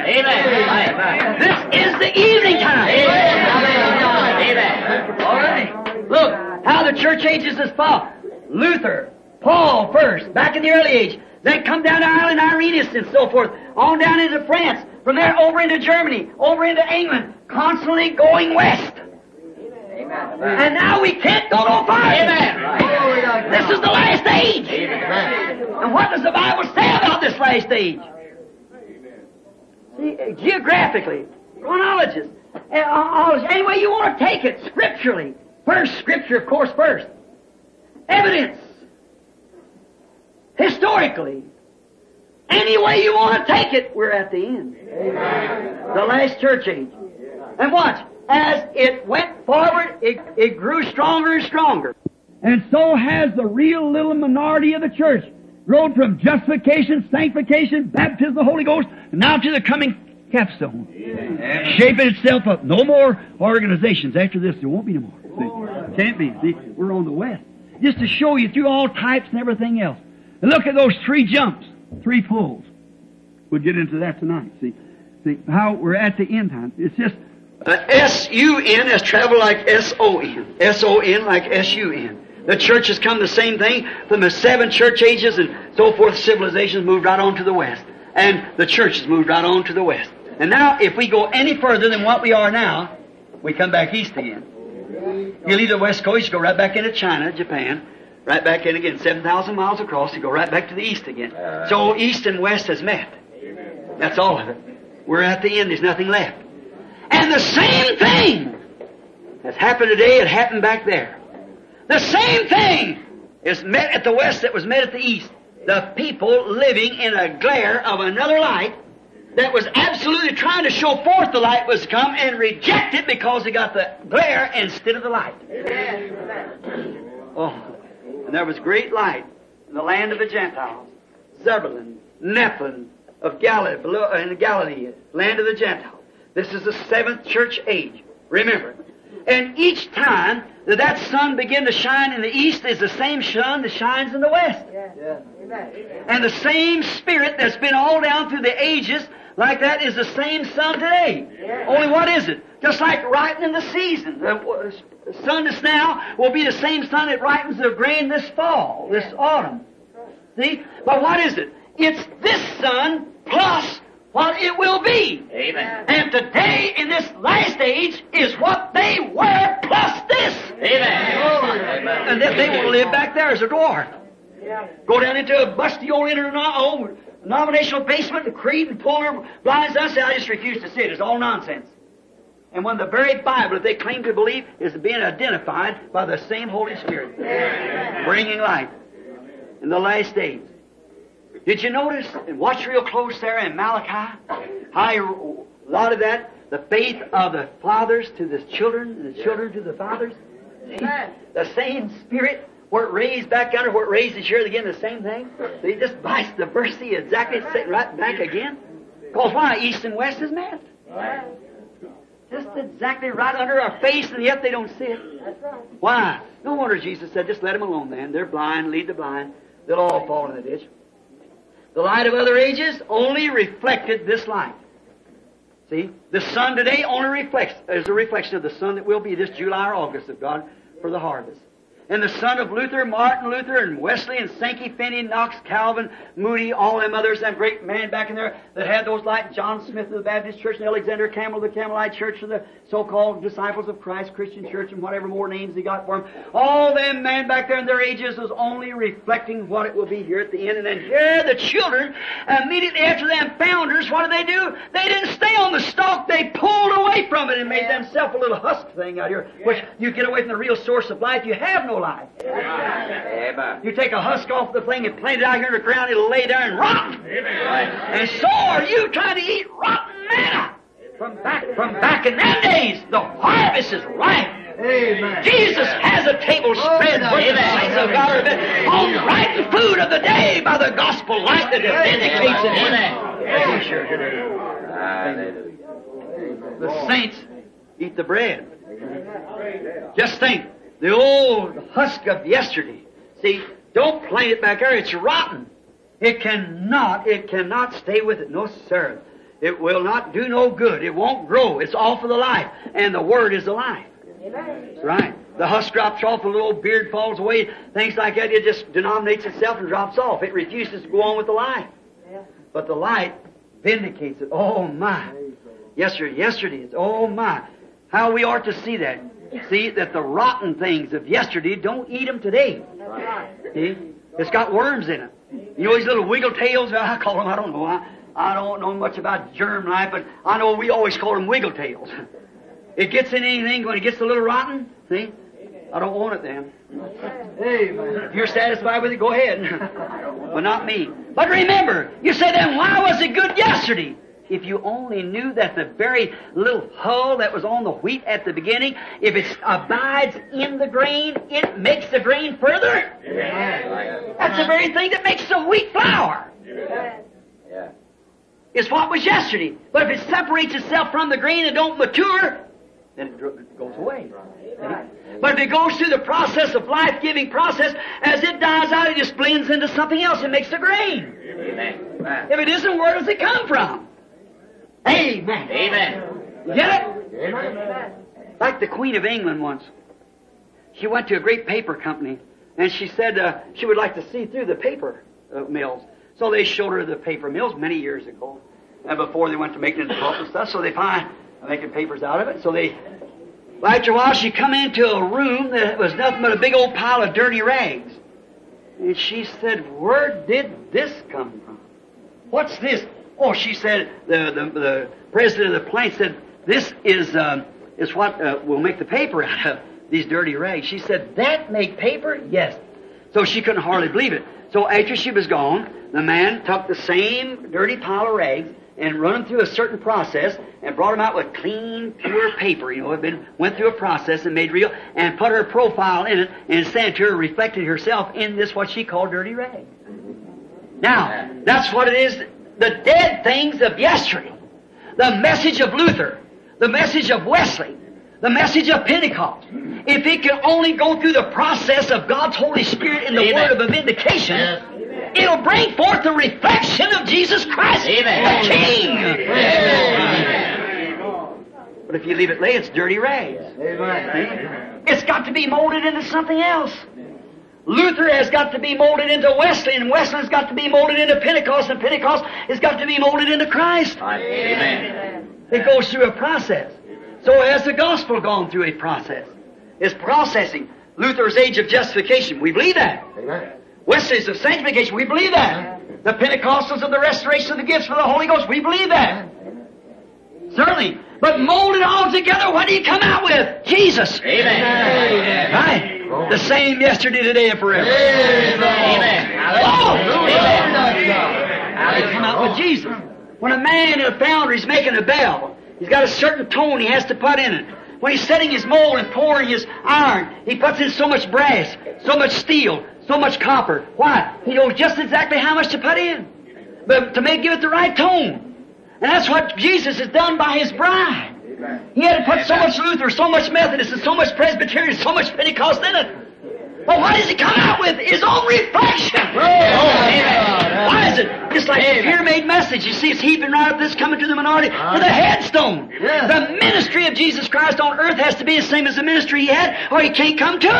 Amen. This is the evening time. Amen. Amen. All right. Look, how the church ages is fought. Luther, Paul first, back in the early age. Then come down to Ireland, Irenaeus, and so forth. On down into France. From there over into Germany. Over into England. Constantly going west. Amen. And now we can't go no farther. Amen. This is the last age. Amen. And what does the Bible say about this last age? See, uh, geographically, chronologist, uh, uh, any way you want to take it, scripturally. First, Scripture, of course, first. Evidence. Historically. Any way you want to take it, we're at the end. Amen. The last church age. And watch, as it went forward, it, it grew stronger and stronger. And so has the real little minority of the church grown from justification, sanctification, baptism of the Holy Ghost, and now to the coming capstone. Amen. Shaping itself up. No more organizations. After this, there won't be no more. See? Can't be. See, we're on the west. Just to show you through all types and everything else. And look at those three jumps, three pulls. We'll get into that tonight. See, see how we're at the end time. It's just uh, S U N has traveled like S O N. S O N like S U N. The church has come the same thing from the seven church ages and so forth. Civilizations moved right on to the west. And the church has moved right on to the west. And now, if we go any further than what we are now, we come back east again. You leave the west coast, you go right back into China, Japan, right back in again, seven thousand miles across, you go right back to the east again. So east and west has met. That's all of it. We're at the end, there's nothing left. And the same thing has happened today, it happened back there. The same thing is met at the west that was met at the east. The people living in a glare of another light that was absolutely trying to show forth the light was come and reject it because they got the glare instead of the light. Amen. Oh, and there was great light in the land of the Gentiles. Zebulun, Nephilim of Galilee, in Galilee, land of the Gentiles. This is the seventh church age. Remember. And each time that that sun began to shine in the east is the same sun that shines in the west. Yeah. Yeah. And the same spirit that's been all down through the ages like that is the same sun today. Yeah. Only what is it? Just like ripening the season. The sun that's now will be the same sun that ripens the grain this fall, this autumn. See? But what is it? It's this sun plus what it will be. Amen. And today, in this last age, is what they were plus this. Amen. And that they will live back there as a dwarf. Go down into a busty old interdenominational basement and creed and pull their blinds down and say, I just refuse to see it. It's all nonsense. And when the very Bible that they claim to believe is being identified by the same Holy Spirit, bringing light in the last days. Did you notice, and watch real close there in Malachi, how he, a lot of that, the faith of the fathers to the children, and the children to the fathers? See, the same Spirit, where it raised back under, where it raised this year again, the same thing. So he just vice the versa, exactly set right back again. Because why? East and West is met. Just exactly right under our face, and yet they don't see it. Why? No wonder Jesus said, just let them alone then. They're blind, lead the blind. They'll all fall in the ditch. The light of other ages only reflected this light. See? The sun today only reflects, is a reflection of the sun that will be this July or August of God for the harvest. And the son of Luther, Martin Luther, and Wesley, and Sankey, Finney, Knox, Calvin, Moody, all them others, them great men back in there that had those lights, John Smith of the Baptist Church, and Alexander Campbell of the Campbellite Church, and the so-called Disciples of Christ Christian Church, and whatever more names they got for them. All them men back there in their ages was only reflecting what it will be here at the end. And then here the children, immediately after them founders, what did they do? They didn't stay on the stalk. They pulled away from it and made themselves a little husk thing out here, which you get away from the real source of life. You have no life. Amen. You take a husk off the thing and plant it out here in the ground, it'll lay there and rot. And so are you trying to eat rotten manna from back from back in them days. The harvest is ripe. Amen. Jesus has a table spread for the saints of God on the right food of the day by the gospel light that vindicates it. Amen. Sure today. The saints eat the bread. Just think. The old husk of yesterday. See, don't plant it back there. It's rotten. It cannot, it cannot stay with it. No, sir. It will not do no good. It won't grow. It's all for the life. And the Word is the life. That's right. The husk drops off, a little beard falls away, things like that. It just denominates itself and drops off. It refuses to go on with the life. But the light vindicates it. Oh, my. Yesterday, yesterday, it's oh, my. How we ought to see that. See, that the rotten things of yesterday, don't eat them today. See? It's got worms in it. You know these little wiggle tails? I call them, I don't know. I, I don't know much about germ life, but I know we always call them wiggle tails. It gets in anything when it gets a little rotten. See? I don't want it then. Amen. If you're satisfied with it, go ahead. But not me. But remember, you say then, why was it good yesterday? If you only knew that the very little hull that was on the wheat at the beginning, if it abides in the grain, it makes the grain further. That's the very thing that makes the wheat flour. Yeah. It's what was yesterday. But if it separates itself from the grain and don't mature, then it goes away. But if it goes through the process of life-giving process, as it dies out, it just blends into something else and makes the grain. Amen. If it isn't, where does it come from? Amen. Amen. Get it? Like the Queen of England once. She went to a great paper company, and she said uh, she would like to see through the paper uh, mills. So they showed her the paper mills many years ago, and before they went to making it pulp and stuff. So they find making papers out of it. So they, well, after a while, she come into a room that was nothing but a big old pile of dirty rags, and she said, "Where did this come from? What's this?" Oh, she said, the, the, the president of the plant said, this is, um, is what uh, will make the paper out of these dirty rags. She said, that make paper? Yes. So she couldn't hardly believe it. So after she was gone, the man took the same dirty pile of rags and run them through a certain process and brought them out with clean, pure paper. You know, it been, went through a process and made real, and put her profile in it and sent her, reflected herself in this, what she called dirty rags. Now, that's what it is. The dead things of yesterday, the message of Luther, the message of Wesley, the message of Pentecost, if it can only go through the process of God's Holy Spirit in the Amen. word of vindication, it'll bring forth the reflection of Jesus Christ, Amen. the King. Amen. But if you leave it lay, it's dirty rags. Amen. It's got to be molded into something else. Luther has got to be molded into Wesley, and Wesley has got to be molded into Pentecost, and Pentecost has got to be molded into Christ. Amen. It goes through a process. So has the gospel gone through a process. It's processing. Luther's age of justification. We believe that. Amen. Wesley's of sanctification. We believe that. The Pentecostals of the restoration of the gifts for the Holy Ghost. We believe that. Certainly. But molded all together, what do you come out with? Jesus. Amen. Right. The same yesterday, today, and forever. Amen. Oh! Hallelujah. They come out with Jesus. When a man in a foundry is making a bell, he's got a certain tone he has to put in it. When he's setting his mold and pouring his iron, he puts in so much brass, so much steel, so much copper. Why? He knows just exactly how much to put in, but to make give it the right tone. And that's what Jesus has done by His bride. He had to put so much Luther, so much Methodist, and so much Presbyterian, so much Pentecost in it. But what does he come out with? His own reflection. Oh, why is it? It's like the pyramid message. You see, it's heaping right up this, coming to the minority, to the headstone. Yeah. The ministry of Jesus Christ on earth has to be the same as the ministry He had, or He can't come to it.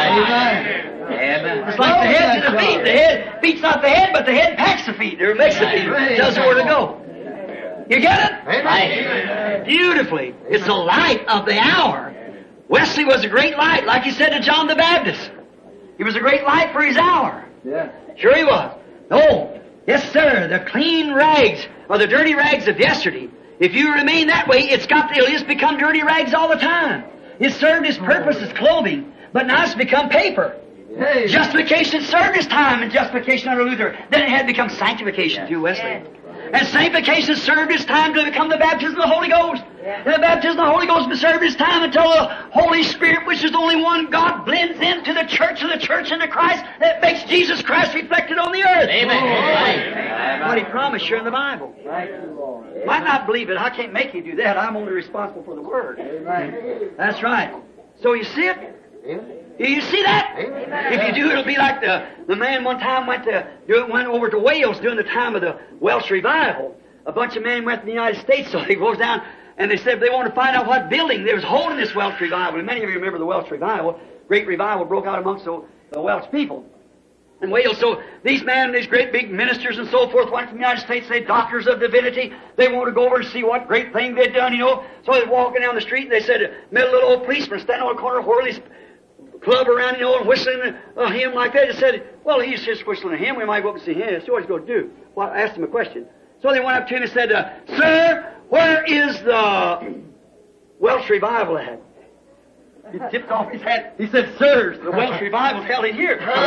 Amen. It's like the head to the feet. The head feet's not the head, but the head packs the feet, or makes the feet. It tells you where to go. You get it? Amen. Beautifully. It's the light of the hour. Wesley was a great light, like he said to John the Baptist. He was a great light for his hour. Yeah. Sure he was. No. Yes, sir. The clean rags, or the dirty rags of yesterday, if you remain that way, it's got to, it'll just become dirty rags all the time. It served its purpose as clothing, but now it's become paper. Hey. Justification served its time, and justification under Luther. Then it had become sanctification through Wesley. And sanctification served its time to become the baptism of the Holy Ghost. And the baptism of the Holy Ghost served its time until the Holy Spirit, which is the only one God, blends into the church, and the church into Christ, that makes Jesus Christ reflected on the earth. Amen. What He promised you in the Bible. Might not believe it. I can't make you do that. I'm only responsible for the Word. That's right. So you see it? You see that? If you do, it'll be like the, the man one time went to do, went over to Wales during the time of the Welsh revival. A bunch of men went to the United States, so he goes down and they said they wanted to find out what building they was holding this Welsh revival. And many of you remember the Welsh revival. Great revival broke out amongst the, the Welsh people in Wales. So these men, these great big ministers and so forth, went to the United States, they doctors of divinity. They wanted to go over and see what great thing they'd done, you know. So they were walking down the street and they said, met a little old policeman standing on the corner whirling his club around, you know, and whistling a hymn like that. They said, well, he's just whistling a hymn. We might go up and see him. So what he's going to do? Well, I asked him a question. So they went up to him and said, uh, sir, where is the Welsh revival at? He tipped off his hat. He said, sirs, the Welsh revival's held in here. Oh,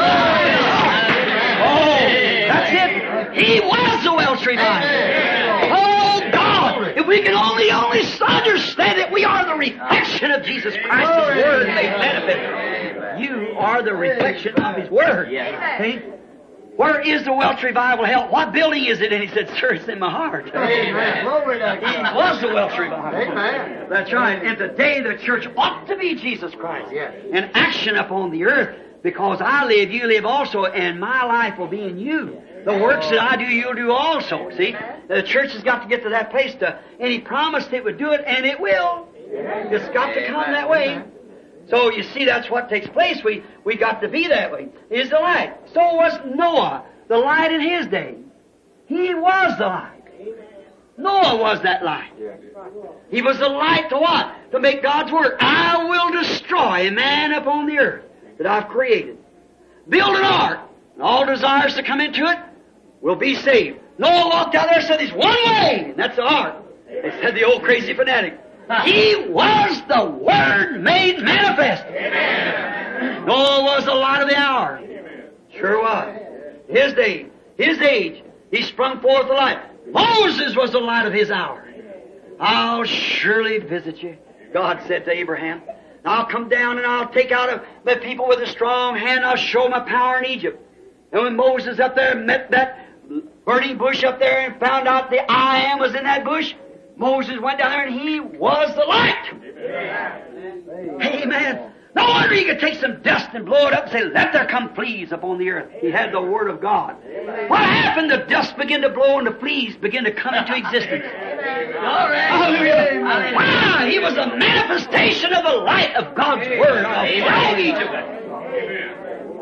that's it. He was the Welsh revival. Oh, God, if we can only, only understand that we are the reflection of Jesus Christ, His Word made manifest. You are the reflection of His Word. See? Where is the Welsh revival held? What building is it? And he said, sir, it's in my heart. Amen. Glory to He God. was the Welsh revival. Amen. That's right. And today the church ought to be Jesus Christ. Yes. In action upon the earth. Because I live, you live also, and my life will be in you. The works that I do, you'll do also. See? The church has got to get to that place to, and He promised it would do it, and it will. It's got to come that way. So you see, that's what takes place. We we got to be that way. Is the light. So was Noah, the light in his day. He was the light. Noah was that light. He was the light to what? To make God's Word. I will destroy man upon the earth that I've created. Build an ark, and all desires to come into it will be saved. Noah walked out there and said, there's one way, and that's the ark. They said the old crazy fanatic. He was the Word made manifest. Amen. Noah was the light of the hour. Amen. Sure was. His day, his age, he sprung forth the light. Moses was the light of his hour. I'll surely visit you, God said to Abraham. I'll come down and I'll take out of the people with a strong hand. I'll show my power in Egypt. And when Moses up there met that burning bush up there and found out the I am was in that bush, Moses went down there and he was the light. Amen. Amen. No wonder he could take some dust and blow it up and say, let there come fleas upon the earth. He had the Word of God. Amen. What happened? The dust began to blow and the fleas began to come into existence. Hallelujah. Wow, he was a manifestation of the light of God's Word. Amen.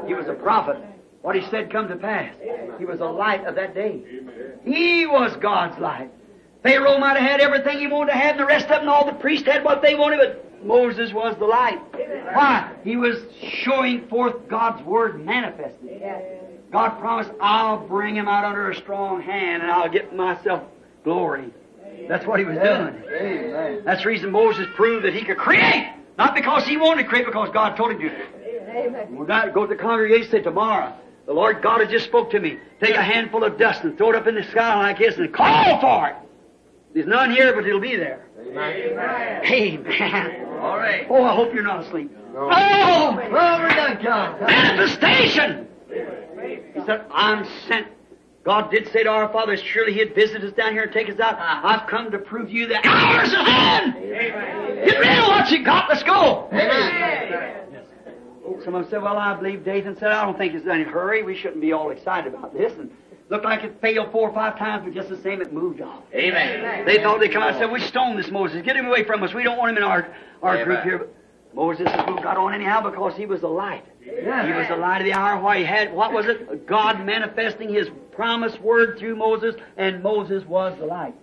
He was a prophet. What he said come to pass. He was the light of that day. He was God's light. Pharaoh might have had everything he wanted to have, and the rest of them, all the priests had what they wanted, but Moses was the light. Why? He was showing forth God's Word manifested. God promised, I'll bring him out under a strong hand, and I'll get myself glory. That's what he was doing. Amen. That's the reason Moses proved that he could create. Not because he wanted to create, because God told him to. We're going to go to the congregation and say, tomorrow, the Lord God has just spoke to me. Take a handful of dust and throw it up in the sky like this and call for it. There's none here, but it'll be there. Amen. Amen. All right. Oh, I hope you're not asleep. No. Oh! Glory to God. Manifestation! He said, I'm sent. God did say to our fathers, surely He'd visit us down here and take us out. I've come to prove to you the hour's at hand. Get rid of what you got. Let's go. Amen. Someone said, well, I believe Dathan said, I don't think it's in any hurry. We shouldn't be all excited about this. And looked like it failed four or five times, but just the same, it moved on. Amen. They thought they'd come out and said, we stoned this Moses. Get him away from us. We don't want him in our, our Amen. group here. But Moses has moved right on anyhow because he was the light. Yeah. He was the light of the hour. Why he had, what was it? God manifesting His promised word through Moses, and Moses was the light.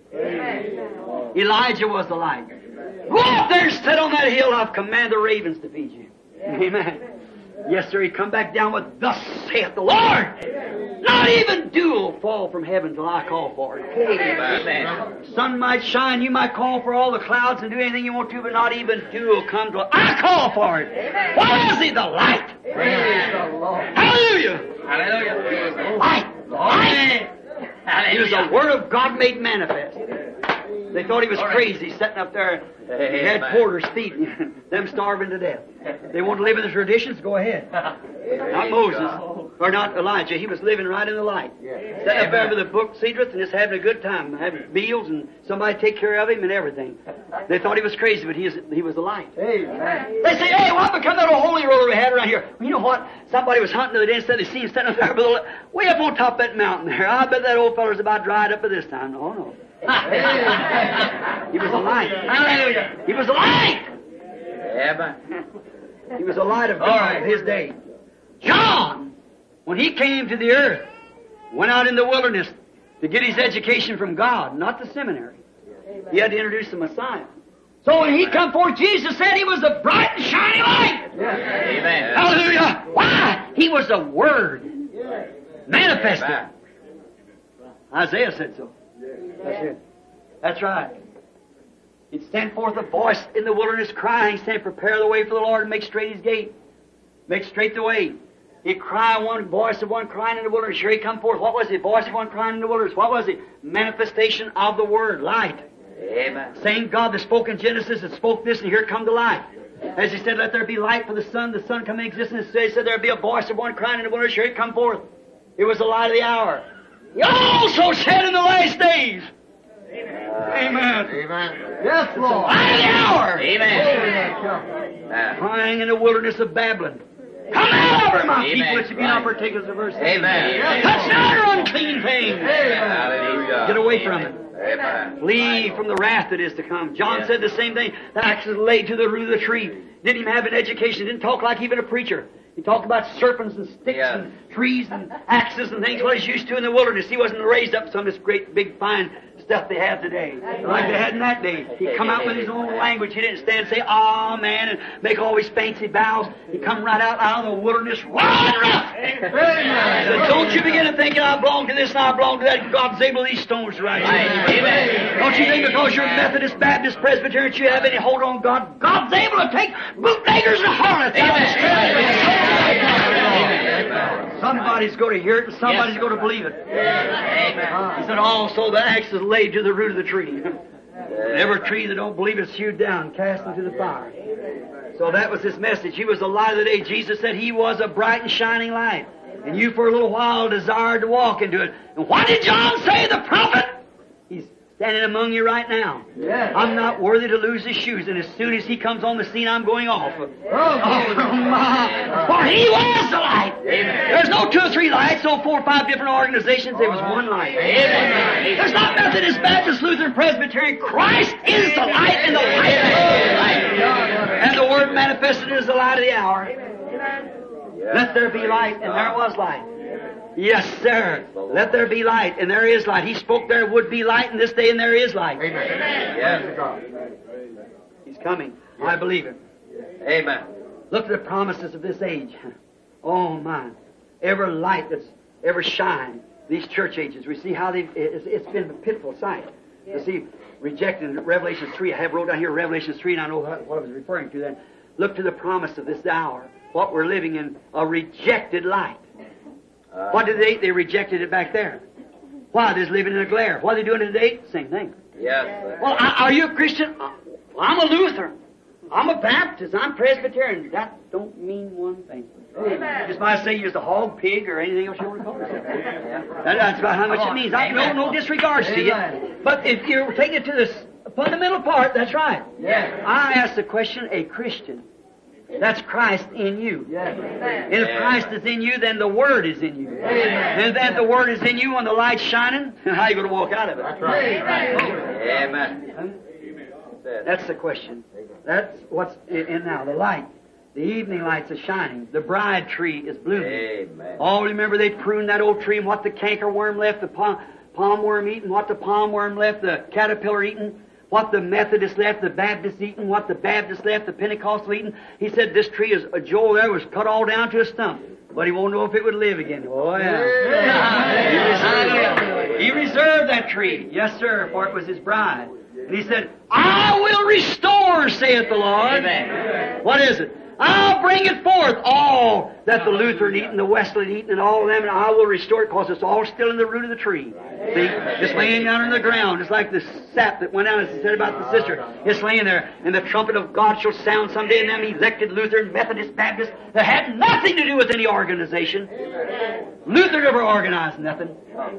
Amen. Elijah was the light. Go up there and sit on that hill. I've commanded the ravens to feed you. Amen. Yes, sir. He come back down with, thus saith the Lord. Not even dew will fall from heaven till I call for it. Amen. Sun might shine, you might call for all the clouds and do anything you want to, but not even dew will come till I call for it. Why is He the light? Praise the Lord. Hallelujah! Hallelujah. Light! Light! He was the Hallelujah. Word of God made manifest. They thought he was All right. crazy sitting up there. He had Amen. porters feeding them starving to death. They want to live in the traditions, go ahead. Not Moses, or not Elijah. He was living right in the light. Sitting up there with a book, Cedrith, and just having a good time, having meals, and somebody take care of him and everything. They thought he was crazy, but he, is, he was the light. Amen. They say, hey, what become that old holy roller we had around here? Well, you know what? Somebody was hunting the other day and said they seen him sitting up there with a, way up on top of that mountain there. I bet that old feller's about dried up by this time. Oh, no. He was a light. Hallelujah. He was a light. Amen. He was the light of God All right. of his day. John, when he came to the earth, went out in the wilderness to get his education from God, not the seminary. He had to introduce the Messiah. So when he come forth, Jesus said he was a bright and shining light. Amen. Hallelujah. Why? He was the Word manifested. Amen. Isaiah said so. That's it. That's right. He'd stand forth a voice in the wilderness crying, saying, prepare the way for the Lord and make straight His gate. Make straight the way. He'd cry one voice of one crying in the wilderness. Sure, He'd come forth. What was it? Voice of one crying in the wilderness. What was it? Manifestation of the Word, light. Amen. Same God that spoke in Genesis that spoke this, and here it come to life. As He said, let there be light for the sun. The sun come into existence. He said there'd be a voice of one crying in the wilderness. Here it come forth. It was the light of the hour. He also said in the last days. Amen. Amen. Yes, Lord. Light of the hour. Amen. Amen. Crying in the wilderness of Babylon. Come out of her, my Amen. people, that you be not partakers of her sin. Amen. Touch not her unclean things. Hallelujah. Get away from it. Amen. Flee from the wrath that is to come. John Yes. said the same thing. The axe is laid to the root of the tree. Didn't even have an education. Didn't talk like even a preacher. He talked about serpents and sticks Yes. and trees and axes and things, what he's used to in the wilderness. He wasn't raised up some of this great, big, fine stuff they have today, like they had in that day. He'd come out with his own language. He didn't stand and say, amen, and make all these fancy bows. He'd come right out, out of the wilderness, raw and rough. So don't you begin to think, I belong to this and I belong to that. God's able these stones to rise. Amen. Don't you think because you're Methodist, Baptist, Presbyterian, you have any hold on God? God's able to take bootleggers and harlots out of the street. Somebody's going to hear it and somebody's Yes. going to believe it. Amen. He said, also the axe is laid to the root of the tree. Every tree that don't believe is hewed down, cast into the fire. So that was his message. He was the light of the day. Jesus said he was a bright and shining light. And you for a little while desired to walk into it. And what did John say, the prophet? He's standing among you right now. Yes. I'm not worthy to lose his shoes, and as soon as he comes on the scene, I'm going off. Oh, my. For he was the light. Amen. There's no two or three lights, no four or five different organizations. There was one light. Amen. There's not Methodist, Baptist, Lutheran, Presbyterian. Christ is the light and the light. And the Word manifested is the light of the hour. Let there be light, and there was light. Yes, sir. Let there be light, and there is light. He spoke there would be light in this day, and there is light. Yes. He's coming. I believe it. Amen. Look at the promises of this age. Oh, my. Every light that's ever shined, these church ages, we see how they've, it's, it's been a pitiful sight. You see, rejected in Revelation three. I have wrote down here Revelation three, and I know what I was referring to then. Look to the promise of this hour. What we're living in, a rejected light. Uh, What did they? They rejected it back there. Why? They're living in a glare. What are they doing today? Same thing. Yes. Well, I, are you a Christian? Uh, well, I'm a Lutheran. I'm a Baptist. I'm Presbyterian. That don't mean one thing. Amen. Just might say you're the hog, pig, or anything else you want to call it. That, that's about how much it means. I, no, no disregards to you. Amen. But if you're taking it to the s- fundamental part, that's right. Yes. I ask the question: a Christian. That's Christ in you. Yes. And if Christ is in you, then the Word is in you. Amen. And then the Word is in you when the light's shining, how are you going to walk out of it? That's right. Amen. Huh? That's the question. That's what's in in now. The light. The evening lights are shining. The bride tree is blooming. Amen. Oh, remember they pruned that old tree, and what the cankerworm left, the palm, palm worm eating, what the palm worm left, the caterpillar eating, what the Methodist left, the Baptist eating, what the Baptist left, the Pentecostal eating. He said this tree is, uh, Joel there was cut all down to a stump, but he won't know if it would live again. Oh, yeah. He reserved, he reserved that tree. Yes, sir, for it was his bride. And he said, I will restore, saith the Lord. Amen. What is it? I'll bring it forth, all that the Lutheran eat and the Wesleyan eat and all of them, and I will restore it because it's all still in the root of the tree. See? It's laying down in the ground. It's like the sap that went out, as it said about the sister. It's laying there, and the trumpet of God shall sound someday, and them elected Lutheran, Methodist, Baptist that had nothing to do with any organization. Luther never organized nothing.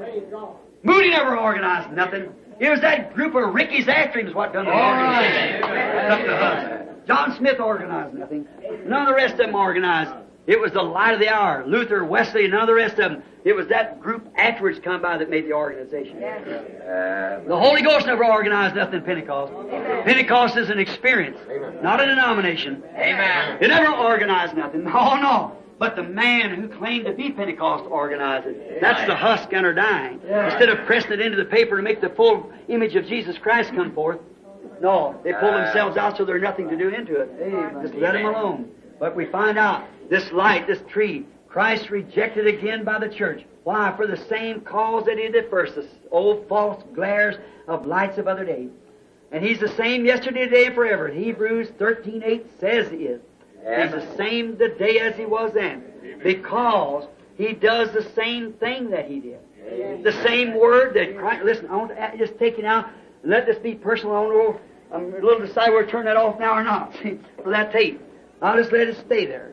Moody never organized nothing. It was that group of Rickies after him is what done the organization. It's up to us. John Smith organized nothing. None of the rest of them organized. It was the light of the hour. Luther, Wesley, none of the rest of them. It was that group afterwards come by that made the organization. Uh, The Holy Ghost never organized nothing in Pentecost. Pentecost is an experience, not a denomination. Amen. It never organized nothing. No, no. But the man who claimed to be Pentecost organized it. That's the husk under dying. Instead of pressing it into the paper to make the full image of Jesus Christ come forth, no, they pull themselves out so there's nothing to do into it. Just let them alone. But we find out this light, this tree, Christ rejected again by the church. Why? For the same cause that he did at first, the old false glares of lights of other days. And he's the same yesterday, today, and forever. Hebrews thirteen eight says he is. He's the same today as he was then. Because he does the same thing that he did. The same word that Christ... Listen, I want to just take it out and let this be personal. I don't know, I'm a little decide whether to turn that off now or not. See, for that tape. I'll just let it stay there.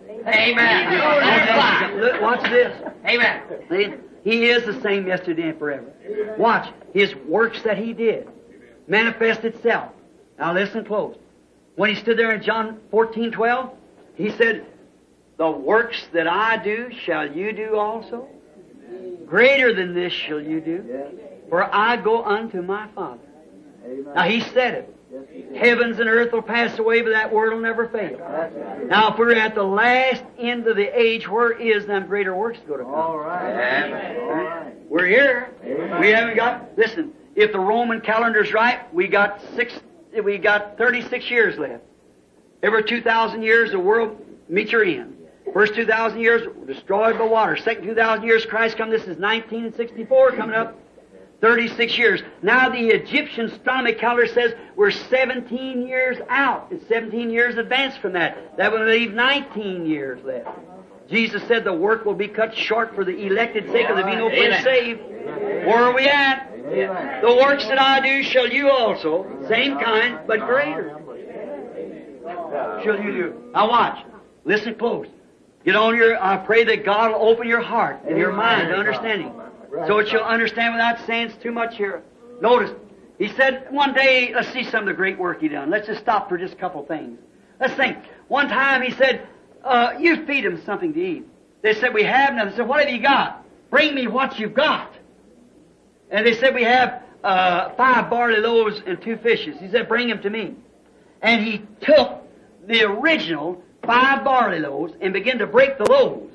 Amen. Look, watch this. Amen. See? He is the same yesterday and forever. Watch. His works that he did manifest itself. Now listen close. When he stood there in John fourteen twelve, he said, the works that I do shall you do also. Greater than this shall you do. For I go unto my Father. Now he said it. Heavens and earth will pass away, but that word will never fail. Now if we're at the last end of the age, where is them greater works to go to come? All right. Amen. All right. We're here. We haven't got, listen, if the Roman calendar's right, we got six, we got thirty-six years left. Every two thousand years, the world meets your end. First two thousand years, destroyed by water. Second two thousand years, Christ come. This is nineteen sixty-four coming up. thirty-six years. Now the Egyptian astronomy calendar says we're seventeen years out. It's seventeen years advanced from that. That will leave nineteen years left. Jesus said the work will be cut short for the elected sake of there be no flesh saved. Where are we at? Amen. The works that I do shall you also. Same kind, but greater. Shall you do. Now watch. Listen close. Get on your, I pray that God will open your heart and your mind to understanding. So that you'll understand without saying too much here. Notice, he said one day, let's see some of the great work he done. Let's just stop for just a couple things. Let's think. One time he said, uh, you feed them something to eat. They said, we have nothing. He said, what have you got? Bring me what you've got. And they said, we have uh, five barley loaves and two fishes. He said, bring them to me. And he took the original five barley loaves and began to break the loaves.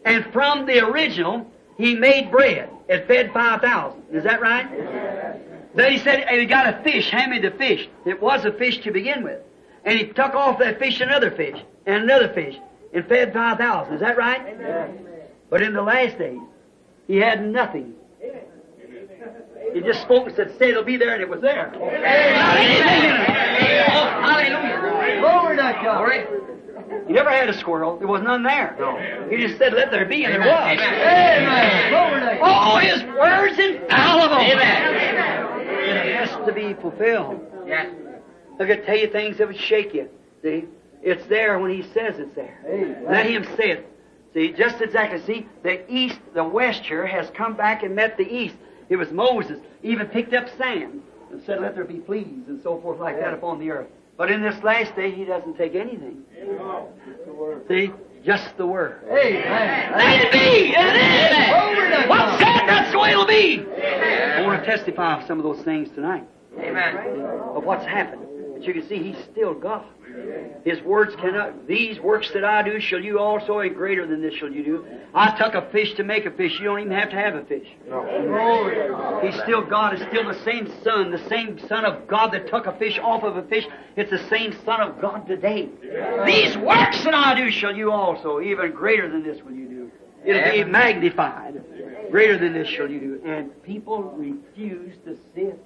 And from the original, He made bread. It fed five thousand. Is that right? Then He said, hey, we got a fish. Hand me the fish. It was a fish to begin with. And He took off that fish another fish and another fish and fed five thousand. Is that right? Amen. But in the last days, He had nothing. He just spoke and said, say it'll be there, and it was there. Amen. Oh, hallelujah. Glory to God. Glory. He never had a squirrel. There was none there. No. He just said, let there be, and there was. Amen. Glory to God. Oh, His word's infallible. Amen. It has to be fulfilled. Yes. I could tell you things that would shake you. See? It's there when He says it's there. Amen. Let Him say it. See, just exactly. See, the east, the west here has come back and met the east. It was Moses, even picked up sand and said, let there be fleas and so forth like that upon the earth. But in this last day, He doesn't take anything. See? Just the Word. Amen. Let it be! It is! What's said, that's the way it'll be! Amen. I want to testify of some of those things tonight. Amen. Of what's happened. But you can see He's still God. His words cannot, these works that I do shall you also, and greater than this shall you do. I took a fish to make a fish. You don't even have to have a fish. No. He's still God. It's still the same Son, the same Son of God that took a fish off of a fish. It's the same Son of God today. These works that I do shall you also, even greater than this will you do. It'll be magnified. Greater than this shall you do. And people refuse to see it.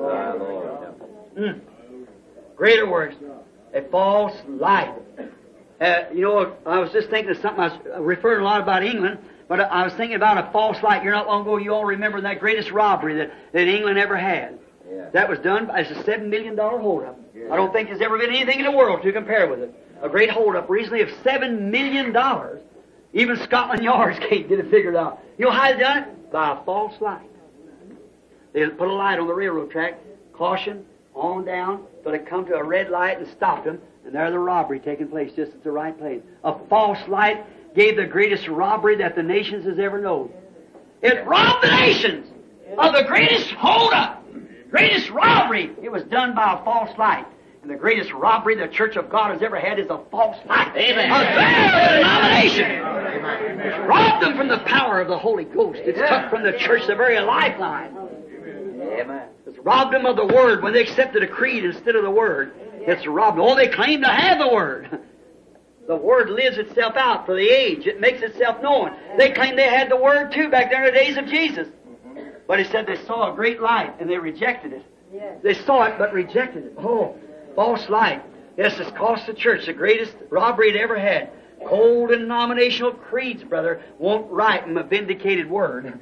Mm. Greater works. A false light. Uh, you know, I was just thinking of something. I was referring a lot about England, but I was thinking about a false light. You're not long ago, you all remember that greatest robbery that, that England ever had. Yeah. That was done as a seven million dollar holdup. Yeah. I don't think there's ever been anything in the world to compare with it. A great holdup recently of seven million dollars. Even Scotland Yards can't get it figured out. You know how they done it? By a false light. They put a light on the railroad track, caution, on down, till it come to a red light and stopped them, and there the robbery taking place just at the right place. A false light gave the greatest robbery that the nations has ever known. It robbed the nations of the greatest holdup, greatest robbery. It was done by a false light. And the greatest robbery the Church of God has ever had is a false light. Amen. A bad denomination. Amen. Robbed them from the power of the Holy Ghost. It's yeah. took from the church the very lifeline. Amen. It's robbed them of the Word when they accepted a creed instead of the Word. It's robbed them. Oh, they claim to have the Word. The Word lives itself out for the age. It makes itself known. They claim they had the Word too back there in the days of Jesus. But He said they saw a great light and they rejected it. They saw it but rejected it. Oh, false light. Yes, it's cost the church the greatest robbery it ever had. Cold and denominational creeds, brother, won't write them a vindicated Word.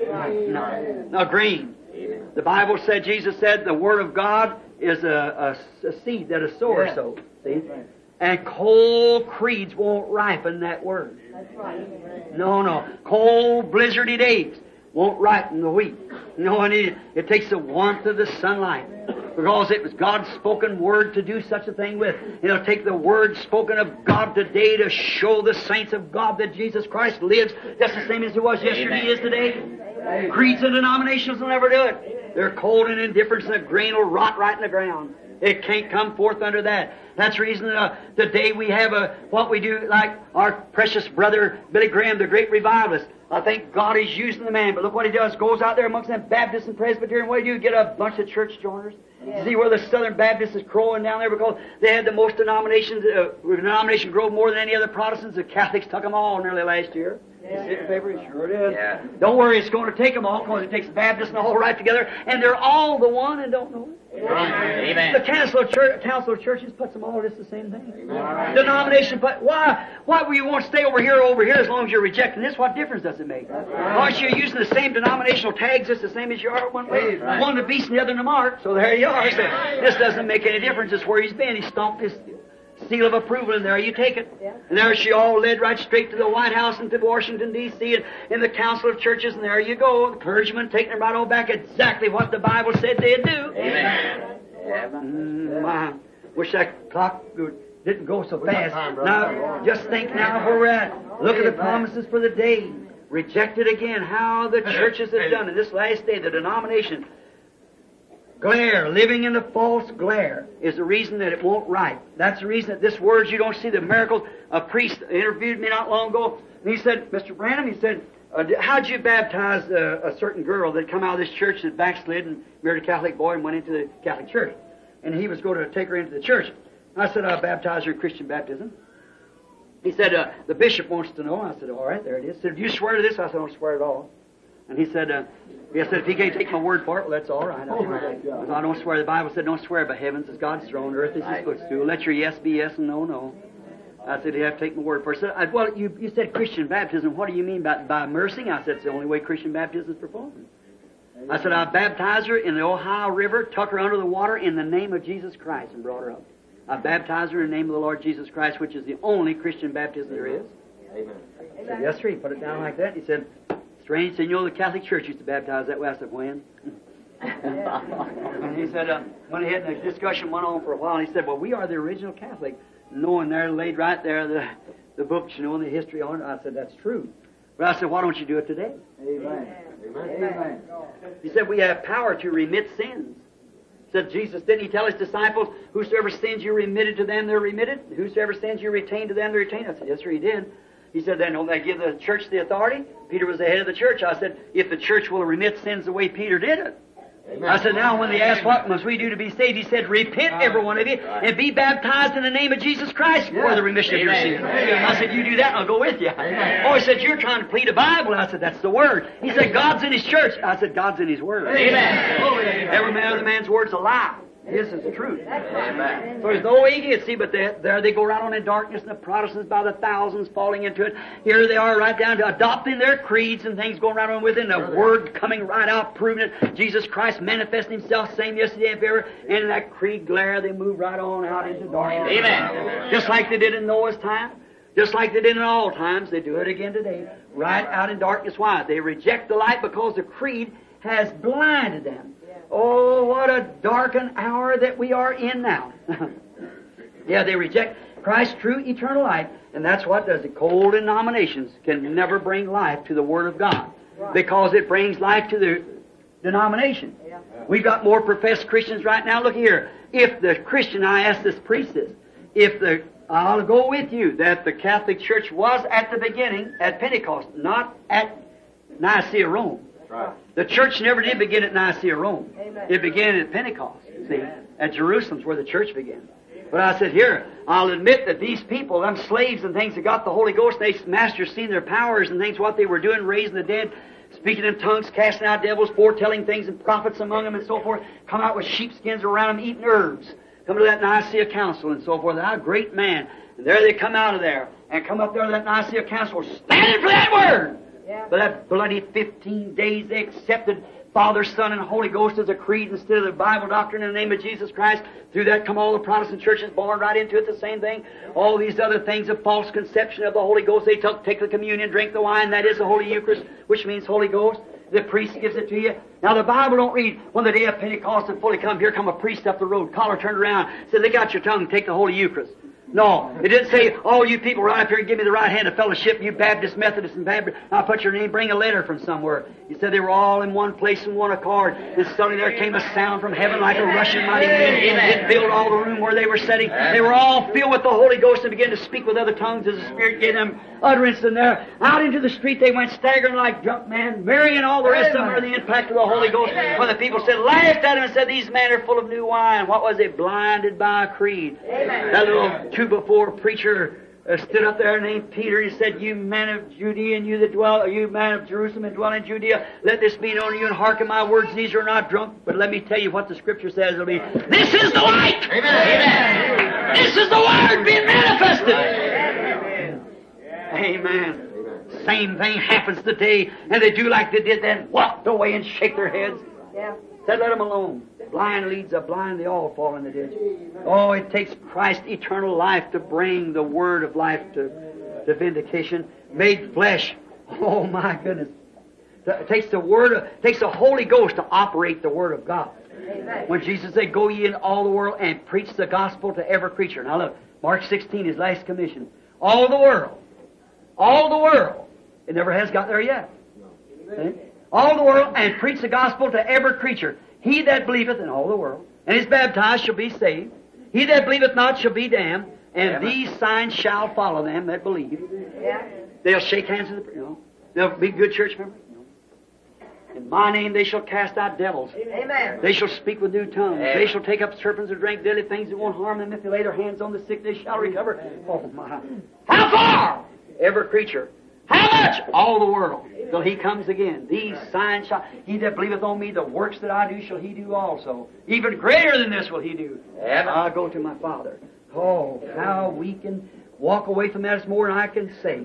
No, no green. The Bible said, Jesus said, the Word of God is a, a, a seed that a sower yeah. sows. See? And cold creeds won't ripen that Word. That's right. No, no. Cold, blizzardy days won't ripen the wheat. No, and it, it takes the warmth of the sunlight. Because it was God's spoken Word to do such a thing with. It'll take the Word spoken of God today to show the saints of God that Jesus Christ lives just the same as He was yesterday, He is today. Amen. Creeds and denominations will never do it. They're cold and indifferent, and the grain will rot right in the ground. It can't come forth under that. That's the reason uh, today we have a, what we do, like our precious brother Billy Graham, the great revivalist. I think God is using the man, but look what he does. Goes out there amongst them Baptists and Presbyterian. What do you do? Get a bunch of church joiners. Yeah. See where the Southern Baptists is crowing down there because they had the most denominations, uh, denomination grow more than any other Protestants. The Catholics took them all nearly last year. Yeah. You see the paper? Sure it is. Yeah. Don't worry, it's going to take them all because it takes Baptists and the whole right together, and they're all the one and don't know it. Amen. The council of, church, council of churches puts them all just the same thing. Amen. Denomination, but why? Why will you want to stay over here or over here as long as you're rejecting this? What difference does it make? Aren't you using the same denominational tags just the same as you are one way? Right. One the beast and the other the mark. So there you are. So this doesn't make any difference. It's where he's been. He stomped his seal of approval, and there you take it. Yeah. And there she all led right straight to the White House and to Washington, D C, and in the Council of Churches, and there you go. The clergyman taking them right on back exactly what the Bible said they'd do. Amen. Mm, my, wish that clock didn't go so fast. Now, just think now where we're at. Look at the promises for the day. Rejected again. How the churches have done in this last day, the denomination. glare, living in the false glare, is the reason that it won't write. That's the reason that this word, you don't see the miracles. A priest interviewed me not long ago, and he said, Mister Branham, he said, uh, how'd you baptize uh, a certain girl that come out of this church that backslid and married a Catholic boy and went into the Catholic church? And he was going to take her into the church. I said, I baptized her in Christian baptism. He said, uh, the bishop wants to know. I said, all right, there it is. He said, do you swear to this? I said, I don't swear at all. And he said, uh, he said, if he can't take my word for it, well, that's all right. I, I don't swear. The Bible said, don't swear by heavens is God's throne, earth is His footstool. Let your yes be yes and no, no. I said, you have to take my word for it. I said, I, well, you, you said Christian baptism. What do you mean by, by immersing? I said, it's the only way Christian baptism is performed. I said, I baptized her in the Ohio River, took her under the water in the name of Jesus Christ and brought her up. I baptized her in the name of the Lord Jesus Christ, which is the only Christian baptism there is. Amen. I said, yes, sir. He put it down like that. He said, strange thing, you know, the Catholic Church used to baptize that way. I said, when? And he said, uh, when he had the discussion went on for a while, he said, well, we are the original Catholic. Knowing there, laid right there, the, the books, you know, and the history on it. I said, that's true. But I said, why don't you do it today? Amen. Amen. Amen. He said, we have power to remit sins. He said, Jesus, didn't He tell His disciples, whosoever sins you remitted to them, they're remitted? Whosoever sins you retain to them, they're retained? I said, yes, sir, He did. He said, then don't they give the church the authority? Peter was the head of the church. I said, if the church will remit sins the way Peter did it. Amen. I said, now when they asked what must we do to be saved, He said, repent every one of you and be baptized in the name of Jesus Christ for yeah. the remission Amen. Of your sins. Amen. I said, you do that and I'll go with you. Amen. Oh, he said, you're trying to plead a Bible. I said, that's the Word. He said, God's in His church. I said, God's in His Word. Amen. Oh, every man other man's word's a lie. This is the truth. Amen. So there's no way you can see, but they, there they go right on in darkness, and the Protestants by the thousands falling into it. Here they are right down to adopting their creeds and things going right on with it, and the Word coming right out, proving it. Jesus Christ manifesting Himself, same yesterday and forever, and in that creed glare, they move right on out into darkness. Amen. Just like they did in Noah's time. Just like they did in all times, they do it again today. Right out in darkness. Why? They reject the light because the creed has blinded them. Oh, what a darkened hour that we are in now. Yeah, they reject Christ's true eternal life, and that's what does it. Cold denominations can never bring life to the Word of God because it brings life to the denomination. We've got more professed Christians right now. Look here. If the Christian, I ask this priest this, if the, I'll go with you, that the Catholic Church was at the beginning at Pentecost, not at Nicaea, Rome. Right. The church never did begin at Nicaea, Rome. Amen. It began at Pentecost. See, at Jerusalem's where the church began. But I said, here, I'll admit that these people, them slaves and things that got the Holy Ghost, they masters seen their powers and things, what they were doing, raising the dead, speaking in tongues, casting out devils, foretelling things, and prophets among them, and so forth. Come out with sheepskins around them, eating herbs. Come to that Nicaea council and so forth. Ah, great man. And there they come out of there and come up there to that Nicaea council, standing for that word. Yeah. But that bloody fifteen days they accepted Father, Son, and Holy Ghost as a creed instead of the Bible doctrine in the name of Jesus Christ. Through that come all the Protestant churches born right into it, the same thing. All these other things of false conception of the Holy Ghost. They took, take the communion, drink the wine, that is the Holy Eucharist, which means Holy Ghost. The priest gives it to you. Now the Bible don't read, when the day of Pentecost had fully come, here come a priest up the road, collar turned around, said, they got your tongue, take the Holy Eucharist. No, it didn't say, all you people right up here, give me the right hand of fellowship, you Baptist, Methodist, and Baptist, I'll put your name, bring a letter from somewhere. He said they were all in one place in one accord. And suddenly there came a sound from heaven like a rushing mighty wind. It filled all the room where they were sitting. They were all filled with the Holy Ghost and began to speak with other tongues as the Spirit gave them utterance. And there, out into the street they went staggering like drunk men, Mary and all the rest of them under the impact of the Holy Ghost. When the people said, laughed at him and said, these men are full of new wine. What was it? Blinded by a creed. Amen. That little two before preacher uh, stood up there named Peter. He said, you men of Judea and you that dwell, you men of Jerusalem and dwell in Judea, let this be known to you and hearken my words. These are not drunk, but let me tell you what the Scripture says. It'll be, this is the light. Amen. Amen. This is the Word being manifested. Amen. Amen. Amen. Same thing happens today, and they do like they did then, walked away and shake their heads. Yeah. Said, let them alone. Blind leads a blind, they all fall in the ditch. Oh, it takes Christ's eternal life to bring the word of life to, to vindication. Made flesh. Oh, my goodness. It takes the word, of, it takes the Holy Ghost to operate the word of God. Amen. When Jesus said, go ye in all the world and preach the gospel to every creature. Now look, Mark sixteen, His last commission. All the world. All the world. It never has got there yet. See? All the world and preach the gospel to every creature. He that believeth in all the world, and is baptized shall be saved. He that believeth not shall be damned. And these signs shall follow them that believe. They'll shake hands with the, you know. They'll be good church members. You know. In my name they shall cast out devils. Amen. They shall speak with new tongues. They shall take up serpents or drink deadly things that won't harm them. If they lay their hands on the sick, they shall recover. Oh my! How far? Every creature. How much? All the world. Till He comes again. These signs shall... He that believeth on me, the works that I do shall he do also. Even greater than this will he do. And I'll go to my Father. Oh, how we can walk away from that is more than I can say.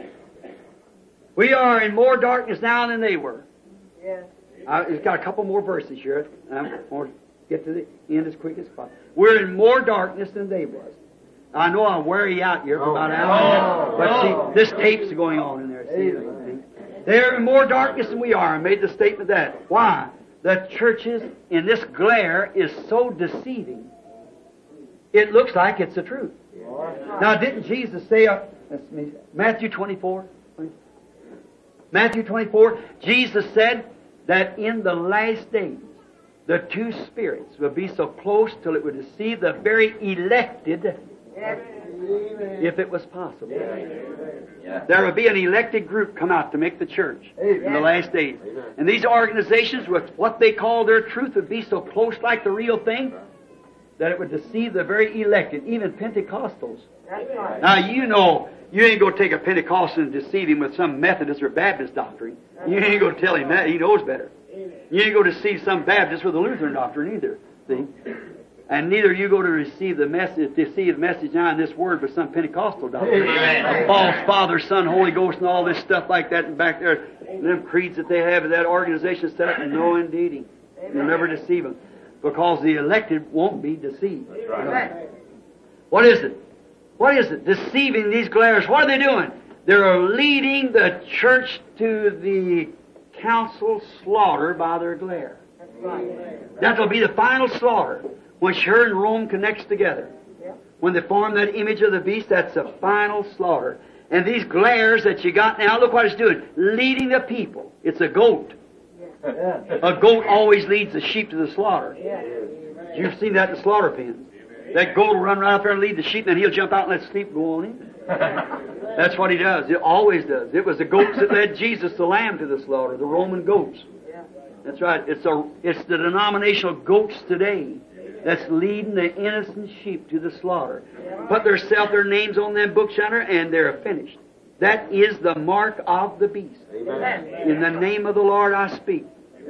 We are in more darkness now than they were. Yes. Uh, it's got a couple more verses here. I'm going to get to the end as quick as possible. We're in more darkness than they was. I know I'll wear you out here for about an hour, but see, this tape's going on in there. See, they're in more darkness than we are. I made the statement that. Why? The churches in this glare is so deceiving. It looks like it's the truth. Now, didn't Jesus say, uh, Matthew twenty-four? Matthew twenty-four, Jesus said that in the last days, the two spirits will be so close till it would deceive the very elected, if it was possible. There will be an elected group come out to make the church in the last days. And these organizations, with what they call their truth, would be so close like the real thing, that it would deceive the very elected, even Pentecostals. That's right. Now, you know, you ain't going to take a Pentecostal and deceive him with some Methodist or Baptist doctrine. You ain't going to tell him that. He knows better. You ain't going to deceive some Baptist with a Lutheran doctrine either. See? And neither you go to receive the message, deceive the message now in this word with some Pentecostal doctrine. A false Father, Son, Holy Ghost, and all this stuff like that, and back there, and them creeds that they have, that organization set up, and no indeedy. You'll never deceive them. Because the elected won't be deceived. Right. What is it? What is it? Deceiving these glares. What are they doing? They're leading the church to the council slaughter by their glare. That's right. That will be the final slaughter when Sher and Rome connects together. Yeah. When they form that image of the beast, that's the final slaughter. And these glares that you got now, look what it's doing. Leading the people. It's a goat. A goat always leads the sheep to the slaughter. You've seen that in the slaughter pens. That goat will run right up there and lead the sheep, and then he'll jump out and let sleep go on in. That's what he does. It always does. It was the goats that led Jesus, the lamb, to the slaughter, the Roman goats. That's right. It's a, it's the denominational goats today that's leading the innocent sheep to the slaughter. Put their self, their names on them books yonder, and they're finished. That is the mark of the beast. Amen. In the name of the Lord I speak.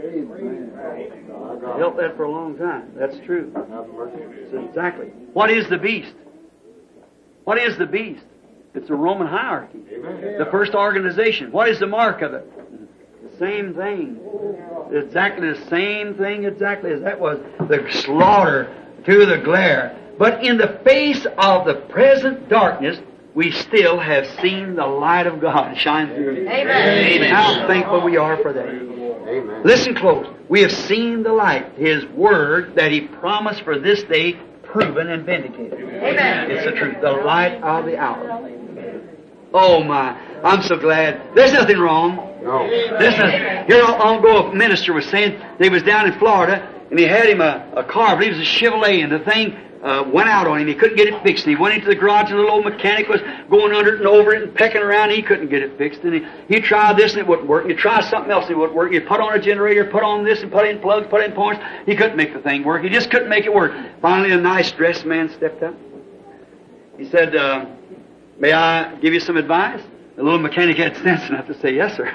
Held that for a long time. That's true. So exactly. What is the beast? What is the beast? It's a Roman hierarchy. The first organization. What is the mark of it? The same thing. Exactly the same thing exactly as that was. The slaughter to the glare. But in the face of the present darkness, we still have seen the light of God shine through. Amen. Amen. How thankful we are for that. Amen. Listen close. We have seen the light, His Word that He promised for this day, proven and vindicated. Amen. It's the truth, the light of the hour. Oh my, I'm so glad. There's nothing wrong. No. Listen, here not long ago a minister was saying they was down in Florida and he had him a, a car, I believe it was a Chevrolet, and the thing uh, went out on him. He couldn't get it fixed. He went into the garage and the little old mechanic was going under it and over it and pecking around. He couldn't get it fixed. And he, he tried this and it wouldn't work. He tried something else and it wouldn't work. He put on a generator, put on this and put in plugs, put in points. He couldn't make the thing work. He just couldn't make it work. Finally, a nice dressed man stepped up. He said, uh, may I give you some advice? The little mechanic had sense enough to say, yes, sir.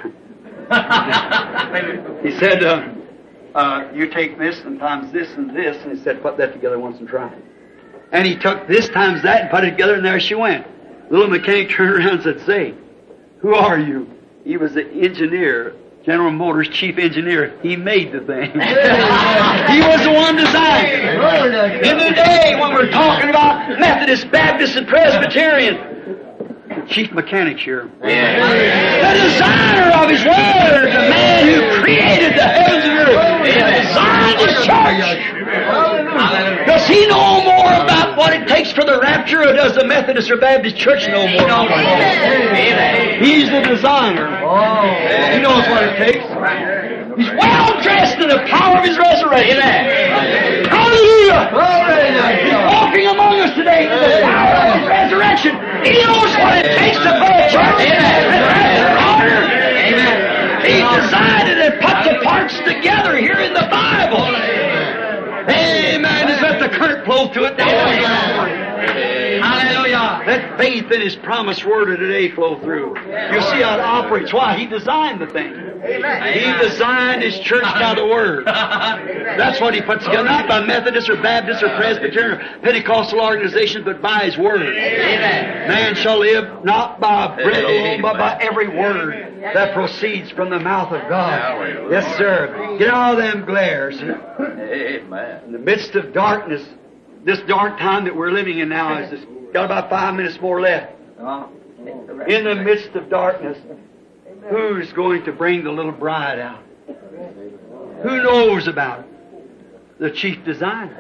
He said, uh, uh, you take this and times this and this, and he said, put that together once and try it. And he took this times that and put it together, and there she went. The little mechanic turned around and said, say, who are you? He was the engineer, General Motors chief engineer. He made the thing. He was the one designing it. In the day when we're talking about Methodist, Baptist, and Presbyterian, chief mechanic here. Yeah. The designer of His Word, the man who created the heavens and earth, designed His church. Does he know more about what it takes for the rapture, or does the Methodist or Baptist church know more about it? He's the designer. He knows what it takes. He's well dressed in the power of His resurrection. Amen. Hallelujah! He's walking among us today in the power of His resurrection. He knows what it takes to build a church. Amen. Amen. He designed it and put the parts together here in the Bible. Amen. Just let the current flow through it. Hallelujah. Let faith in His promised word of today flow through. You'll see how it operates. Why? He designed the thing. He designed His church by the word. That's what He puts together. Not by Methodist or Baptist or Presbyterian or Pentecostal organizations, but by His word. Man shall live not by bread alone, but by every word that proceeds from the mouth of God. Yes, sir. Get all them glares. Amen. In the midst of darkness, this dark time that we're living in now is just got about five minutes more left. In the midst of darkness, who's going to bring the little bride out? Who knows about it? The chief designer.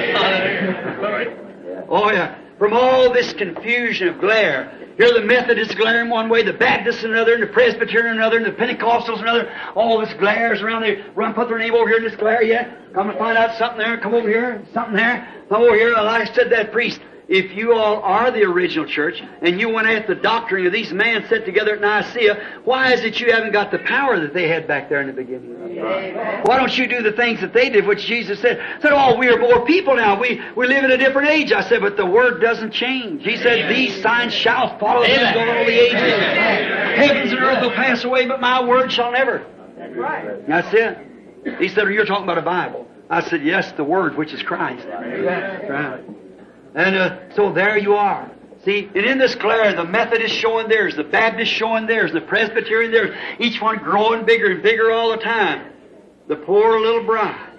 Oh yeah. From all this confusion of glare, here the Methodists glaring one way, the Baptists another, and the Presbyterian another, and the Pentecostals another. All this glares around there. Run, put their name over here in this glare yet. Come and find out something there. Come over here. Something there. Come over here. Like I said, that priest. If you all are the original church, and you went at the doctrine of these men set together at Nicaea, why is it you haven't got the power that they had back there in the beginning? Amen. Why don't you do the things that they did, which Jesus said? Said, oh, we are more people now. We, we live in a different age. I said, but the Word doesn't change. He said, Amen. These signs shall follow them to all the ages. Amen. Heavens and earth will pass away, but my Word shall never. That's right. That's it. He said, you're talking about a Bible. I said, yes, the Word, which is Christ. That's right. And uh, so there you are. See, and in this glare, the Methodist showing theirs, the Baptist showing theirs, the Presbyterian theirs, each one growing bigger and bigger all the time. The poor little bride.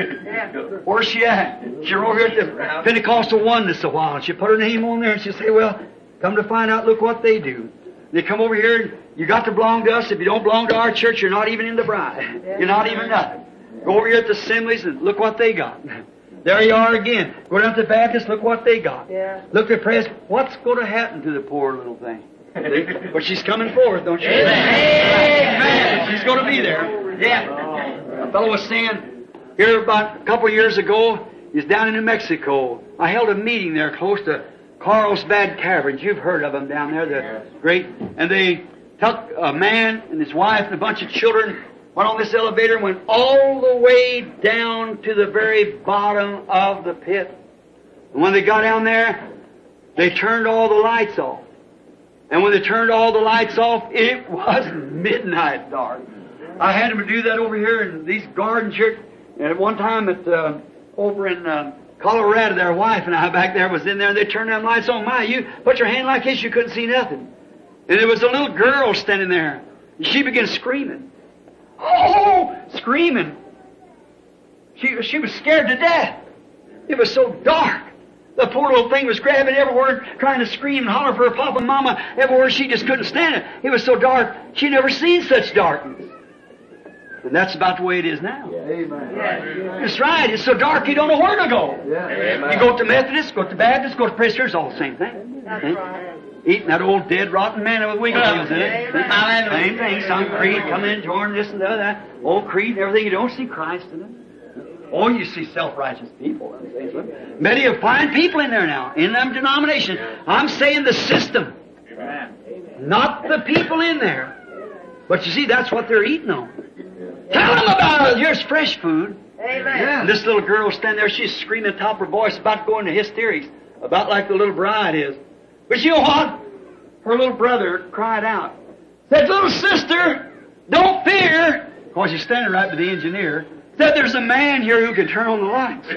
Where's she at? She wrote here at the Pentecostal Oneness a while, and she put her name on there, and she say, well, come to find out, look what they do. They come over here, and you got to belong to us. If you don't belong to our church, you're not even in the bride. You're not even nothing. Go over here at the assemblies, and look what they got. There you are again. Go down to the Baptist, look what they got. Yeah. Look at press. What's going to happen to the poor little thing? But she's coming forth, don't you? Amen. She's going to be there. Yeah. A fellow was saying here about a couple of years ago, he's down in New Mexico. I held a meeting there close to Carlsbad Caverns. You've heard of them down there. The great. And they took a man and his wife and a bunch of children, went on this elevator and went all the way down to the very bottom of the pit. And when they got down there, they turned all the lights off. And when they turned all the lights off, it was midnight dark. I had them to do that over here in these garden church. And at one time at uh, over in uh, Colorado, their wife and I back there was in there, and they turned them lights on. My, you put your hand like this, you couldn't see nothing. And there was a little girl standing there. And she began screaming. Oh, screaming. She, she was scared to death. It was so dark. The poor little thing was grabbing everywhere, trying to scream and holler for her papa and mama everywhere. She just couldn't stand it. It was so dark. She'd never seen such darkness. And that's about the way it is now. Yeah. Amen. That's right. It's so dark you don't know where to go. Yeah. You go to Methodist, go to Baptist, go to Presbyterian, it's all the same thing. That's eh? right. Eating that old dead rotten manna with wiggle wheels in it. Amen. Same thing. Some creed come in, join this and the other, that. Old creed and everything. You don't see Christ in it. Oh, you see self-righteous people. Many of fine people in there now, in them denominations. I'm saying the system, not the people in there. But you see, that's what they're eating on. Tell them about it. Here's fresh food. Amen. Yeah. And this little girl standing there, she's screaming at the top of her voice, about to go into hysterics, about like the little bride is. But you know what? Her little brother cried out, said, little sister, don't fear, because he's standing right with the engineer, said there's a man here who can turn on the lights.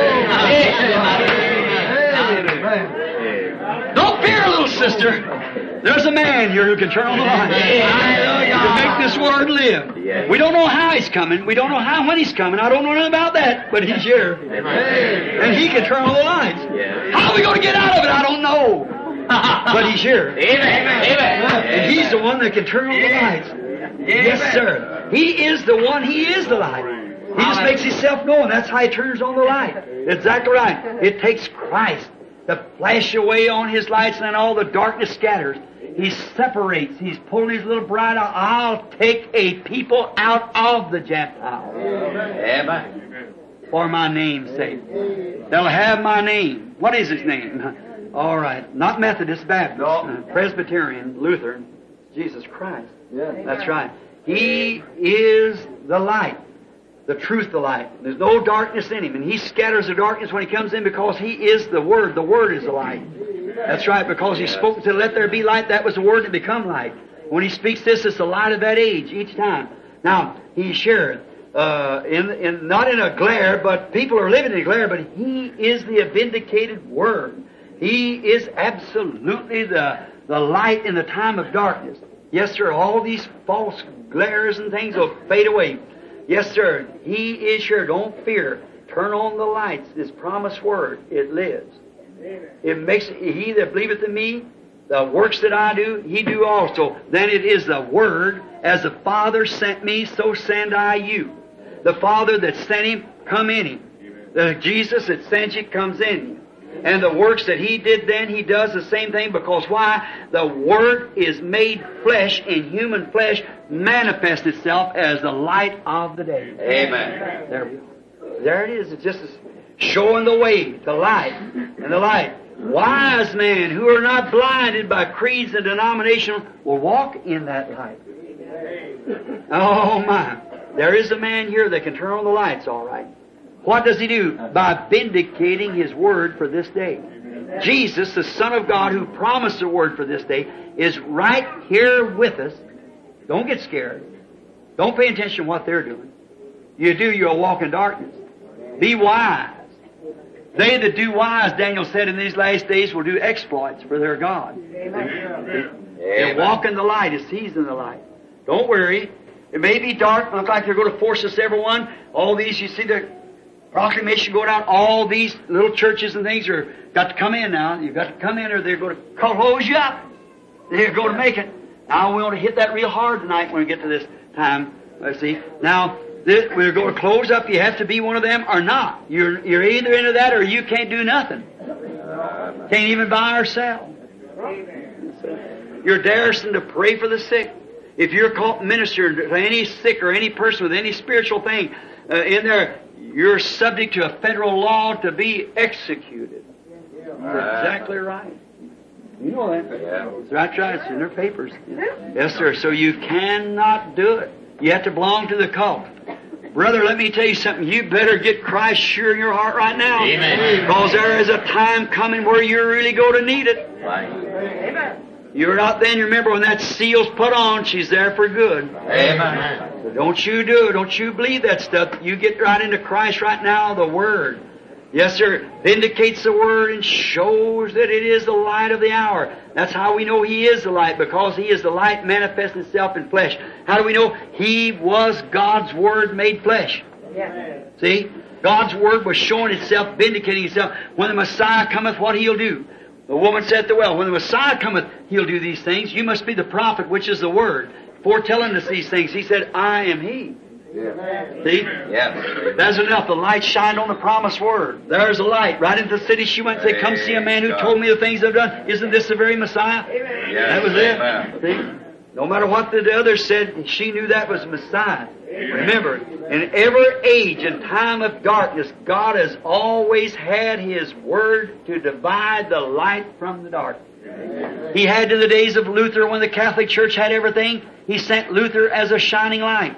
Don't fear, little sister. There's a man here who can turn on the lights. To make this word live. We don't know how he's coming. We don't know how when he's coming. I don't know nothing about that, but he's here. And he can turn on the lights. How are we going to get out of it? I don't know. But he's here. Amen. Amen. And he's the one that can turn on the lights. Yes, sir. He is the one. He is the light. He just makes himself known. That's how he turns on the light. Exactly right. It takes Christ to flash away on his lights, and then all the darkness scatters. He separates. He's pulling his little bride out. I'll take a people out of the Gentiles. Amen. For my name's sake. They'll have my name. What is his name? All right. Not Methodist, Baptist, uh, Presbyterian, Lutheran. Jesus Christ. That's right. He is the light. The truth, the light. There's no darkness in him. And he scatters the darkness when he comes in because he is the Word. The Word is the light. That's right. Because he spoke to let there be light, that was the Word to become light. When he speaks this, it's the light of that age each time. Now, he shared, uh, in, in, not in a glare, but people are living in a glare, but he is the vindicated Word. He is absolutely the, the light in the time of darkness. Yes, sir, all these false glares and things will fade away. Yes, sir, He is sure. Don't fear. Turn on the lights. This promised Word, it lives. It makes, he that believeth in me, the works that I do, he do also. Then it is the Word, as the Father sent me, so send I you. The Father that sent him, come in him. The Jesus that sent you comes in him. And the works that he did then, he does the same thing, because why? The Word is made flesh, in human flesh, manifests itself as the light of the day. Amen. There we go. There it is. It's just showing the way, the light, and the light. Wise men who are not blinded by creeds and denominations will walk in that light. Oh my. There is a man here that can turn on the lights all right. What does he do? By vindicating His Word for this day. Jesus, the Son of God, who promised the Word for this day, is right here with us. Don't get scared. Don't pay attention to what they're doing. You do, you'll walk in darkness. Be wise. They that do wise, Daniel said, in these last days will do exploits for their God. They, they walk in the light as He's in the light. Don't worry. It may be dark, look like they're going to force us, everyone. All these, you see the proclamation going out, all these little churches and things are got to come in now. You've got to come in or they're going to close you up. They're going to make it. Now we want to hit that real hard tonight when we get to this time. Let's see. Now, this, we're going to close up. You have to be one of them or not. You're, you're either into that or you can't do nothing. Can't even buy or sell. You're daring to pray for the sick. If you're called minister to any sick or any person with any spiritual thing uh, in there, you're subject to a federal law to be executed. That's exactly right. You know that. That's right, right. It's in their papers. Yes, sir. So you cannot do it. You have to belong to the cult. Brother, let me tell you something. You better get Christ sure in your heart right now. Amen. Because there is a time coming where you really go to need it. Right. Amen. You're not then. You remember when that seal's put on, she's there for good. Amen. So don't you do it. Don't you believe that stuff. You get right into Christ right now, the Word. Yes, sir. Vindicates the Word and shows that it is the light of the hour. That's how we know He is the light, because He is the light manifesting itself in flesh. How do we know? He was God's Word made flesh. Yes. See? God's Word was showing itself, vindicating itself. When the Messiah cometh, what He'll do. The woman said at the well, when the Messiah cometh, He'll do these things. You must be the prophet, which is the Word, foretelling us these things. He said, I am He. Yeah. See? Yeah. That's enough. The light shined on the promised Word. There's a light. Right into the city she went and said, come see a man who told me the things I've done. Isn't this the very Messiah? Amen. Yes. That was it. Amen. See? No matter what the others said, she knew that was Messiah. Remember, in every age and time of darkness, God has always had His Word to divide the light from the dark. He had to the days of Luther when the Catholic Church had everything. He sent Luther as a shining light.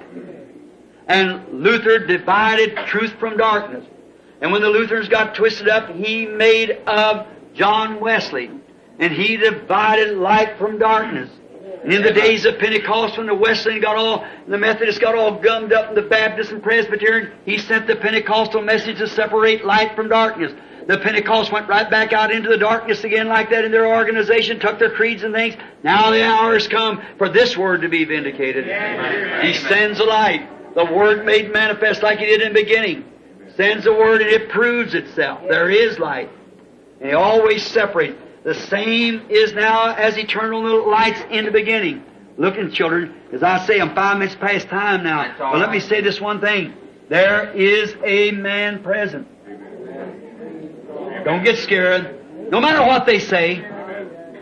And Luther divided truth from darkness. And when the Lutherans got twisted up, he made of John Wesley. And he divided light from darkness. And in the days of Pentecost, when the Wesleyan got all, the Methodists got all gummed up, and the Baptists and Presbyterian, he sent the Pentecostal message to separate light from darkness. The Pentecost went right back out into the darkness again like that in their organization, took their creeds and things. Now the hour has come for this Word to be vindicated. He sends a light. The Word made manifest like He did in the beginning. Sends the Word and it proves itself. There is light. And He always separates. The same is now as eternal lights in the beginning. Looking, children, as I say, I'm five minutes past time now. But let me say this one thing. There is a man present. Don't get scared. No matter what they say,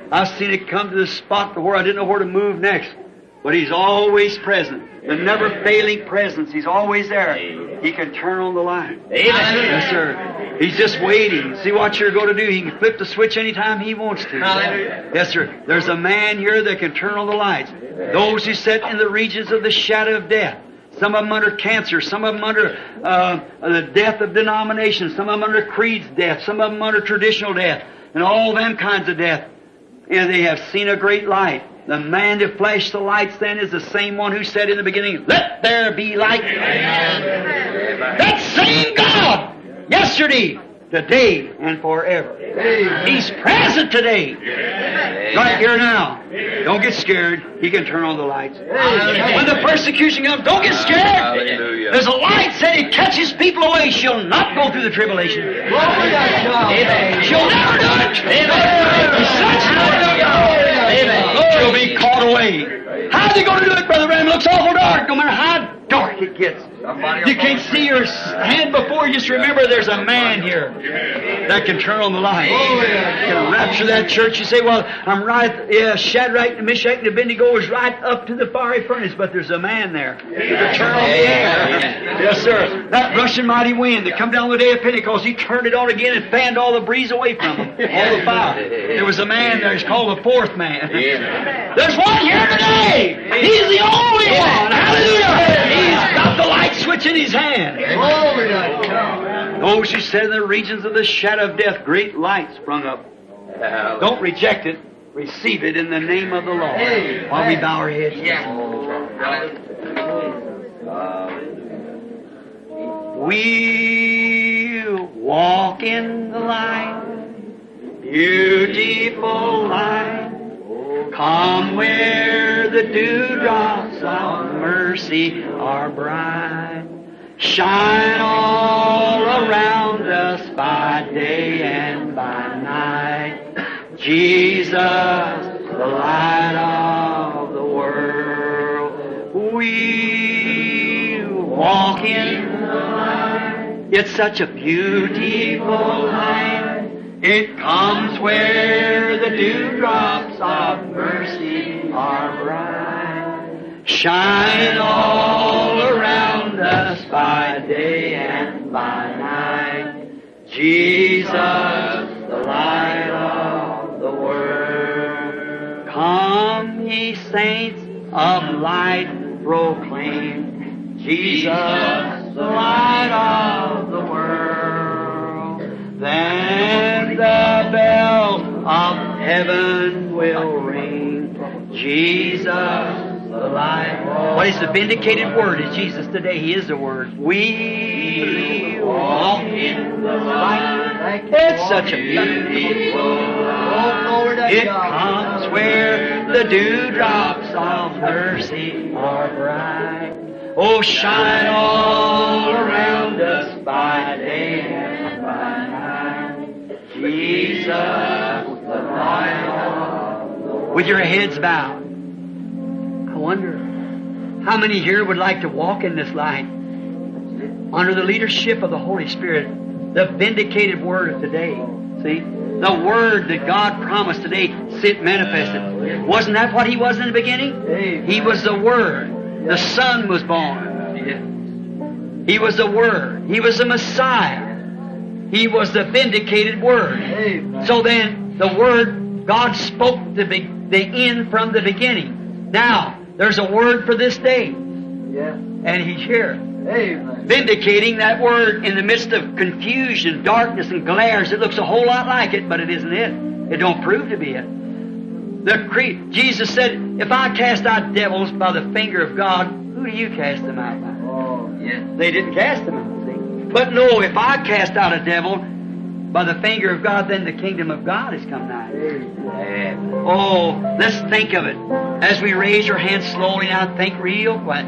I've seen it come to the spot to where I didn't know where to move next. But He's always present. The never failing presence. He's always there. He can turn on the light. Amen. Yes, sir. He's just waiting. See what you're going to do. He can flip the switch anytime He wants to. Hallelujah. Yes, sir. There's a man here that can turn on the lights. Those who sit in the regions of the shadow of death. Some of them under cancer. Some of them under uh, the death of denomination. Some of them under creed's death. Some of them under traditional death. And all them kinds of death. And they have seen a great light. The man that flashed the lights then is the same one who said in the beginning, "Let there be light." Amen. That same God, yesterday, today, and forever. Amen. He's present today. Amen. Right here now. Don't get scared. He can turn on the lights. Amen. When the persecution comes, don't get scared. Hallelujah. There's a light said He catches people away. She'll not go through the tribulation. Amen. She'll never do it. Amen. Such hallelujah. Amen. She'll be caught away. How's He going to do it, Brother Ram? It looks awful dark, no matter how dark it gets. You can't see your hand before you. Just remember there's a man here that can turn on the light. Can rapture that church. You say, well, I'm right, yeah, Shadrach, Meshach, and Abednego is right up to the fiery furnace, but there's a man there who can turn on the air. Yes, sir. That rushing mighty wind that come down the day of Pentecost, He turned it on again and fanned all the breeze away from them. All the fire. There was a man there, he's called the fourth man. There's one here today. He's the only one. Hallelujah. He's got the light switch in His hand. Those who sit in the regions of the shadow of death, great light sprung up. Don't reject it. Receive it in the name of the Lord. While we bow our heads. We walk in the light, beautiful light. Come where the dewdrops of mercy are bright. Shine all around us by day and by night. Jesus, the light of the world. We walk in the light. It's such a beautiful light. It comes where the dewdrops of mercy are bright. Shine all around us by day and by night. Jesus, the light of the world. Come, ye saints of light, proclaim Jesus, the light of the world. Then the bells of heaven will ring. Jesus, the light. What is the vindicated word? Is Jesus today? He is the word. We walk in the light. It's such a beautiful light. It comes where the dewdrops of mercy are bright. Oh, shine all around us by day and by night. Jesus, the light of the world. With your heads bowed, I wonder how many here would like to walk in this light under the leadership of the Holy Spirit, the vindicated word of today. See? The word that God promised today, sit manifested. Wasn't that what He was in the beginning? He was the Word. The Son was born. He was the Word. He was the Messiah. He was the vindicated Word. So then, the Word, God spoke the, be- the end from the beginning. Now, there's a Word for this day. And He's here. Amen. Vindicating that word in the midst of confusion, darkness, and glares. It looks a whole lot like it, but it isn't it. It don't prove to be it. The cre- Jesus said, if I cast out devils by the finger of God, who do you cast them out by? Oh, yes. They didn't cast them out, see? But no, if I cast out a devil by the finger of God, then the kingdom of God has come nigh. Amen. Oh, let's think of it. As we raise our hands slowly now, think real quiet.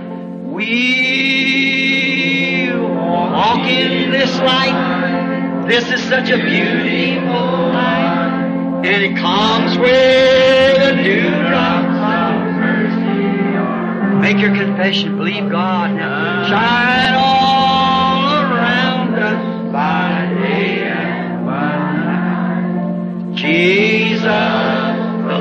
We walk in this light. This is such a beautiful light. And it comes where the dewdrops of mercy are. Make your confession. Believe God now. Shine all around us by day and by night. Jesus, the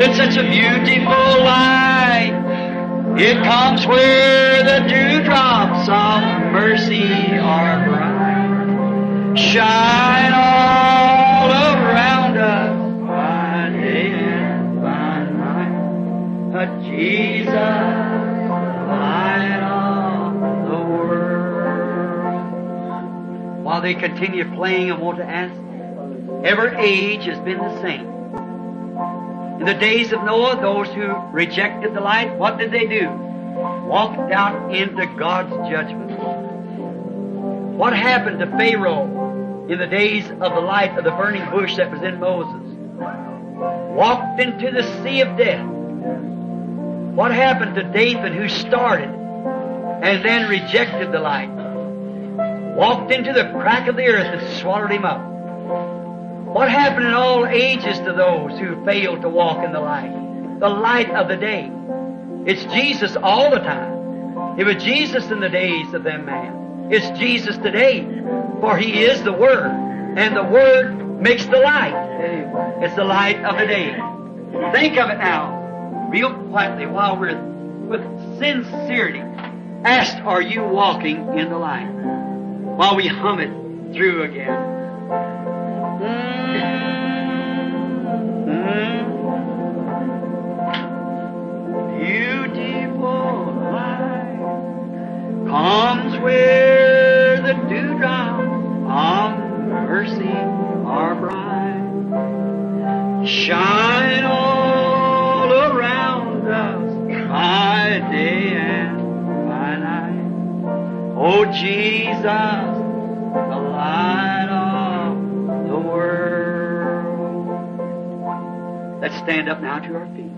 It's such a beautiful light. It comes where the dewdrops of mercy are bright. Shine all around us by day and by night. A Jesus, light of the world. While they continue playing, I want to ask, every age has been the same. In the days of Noah, those who rejected the light, what did they do? Walked out into God's judgment. What happened to Pharaoh in the days of the light of the burning bush that was in Moses? Walked into the sea of death. What happened to Dathan, who started and then rejected the light? Walked into the crack of the earth and swallowed him up. What happened in all ages to those who failed to walk in the light? The light of the day. It's Jesus all the time. It was Jesus in the days of them man. It's Jesus today. For He is the Word. And the Word makes the light. It's the light of the day. Think of it now, real quietly, while we're with sincerity. Ask, are you walking in the light? While we hum it through again. Mm-hmm. Beautiful light comes where the dewdrop of mercy are bright. Shine all around us by day and by night. Oh Jesus, the light of the world. Let's stand up now to our feet.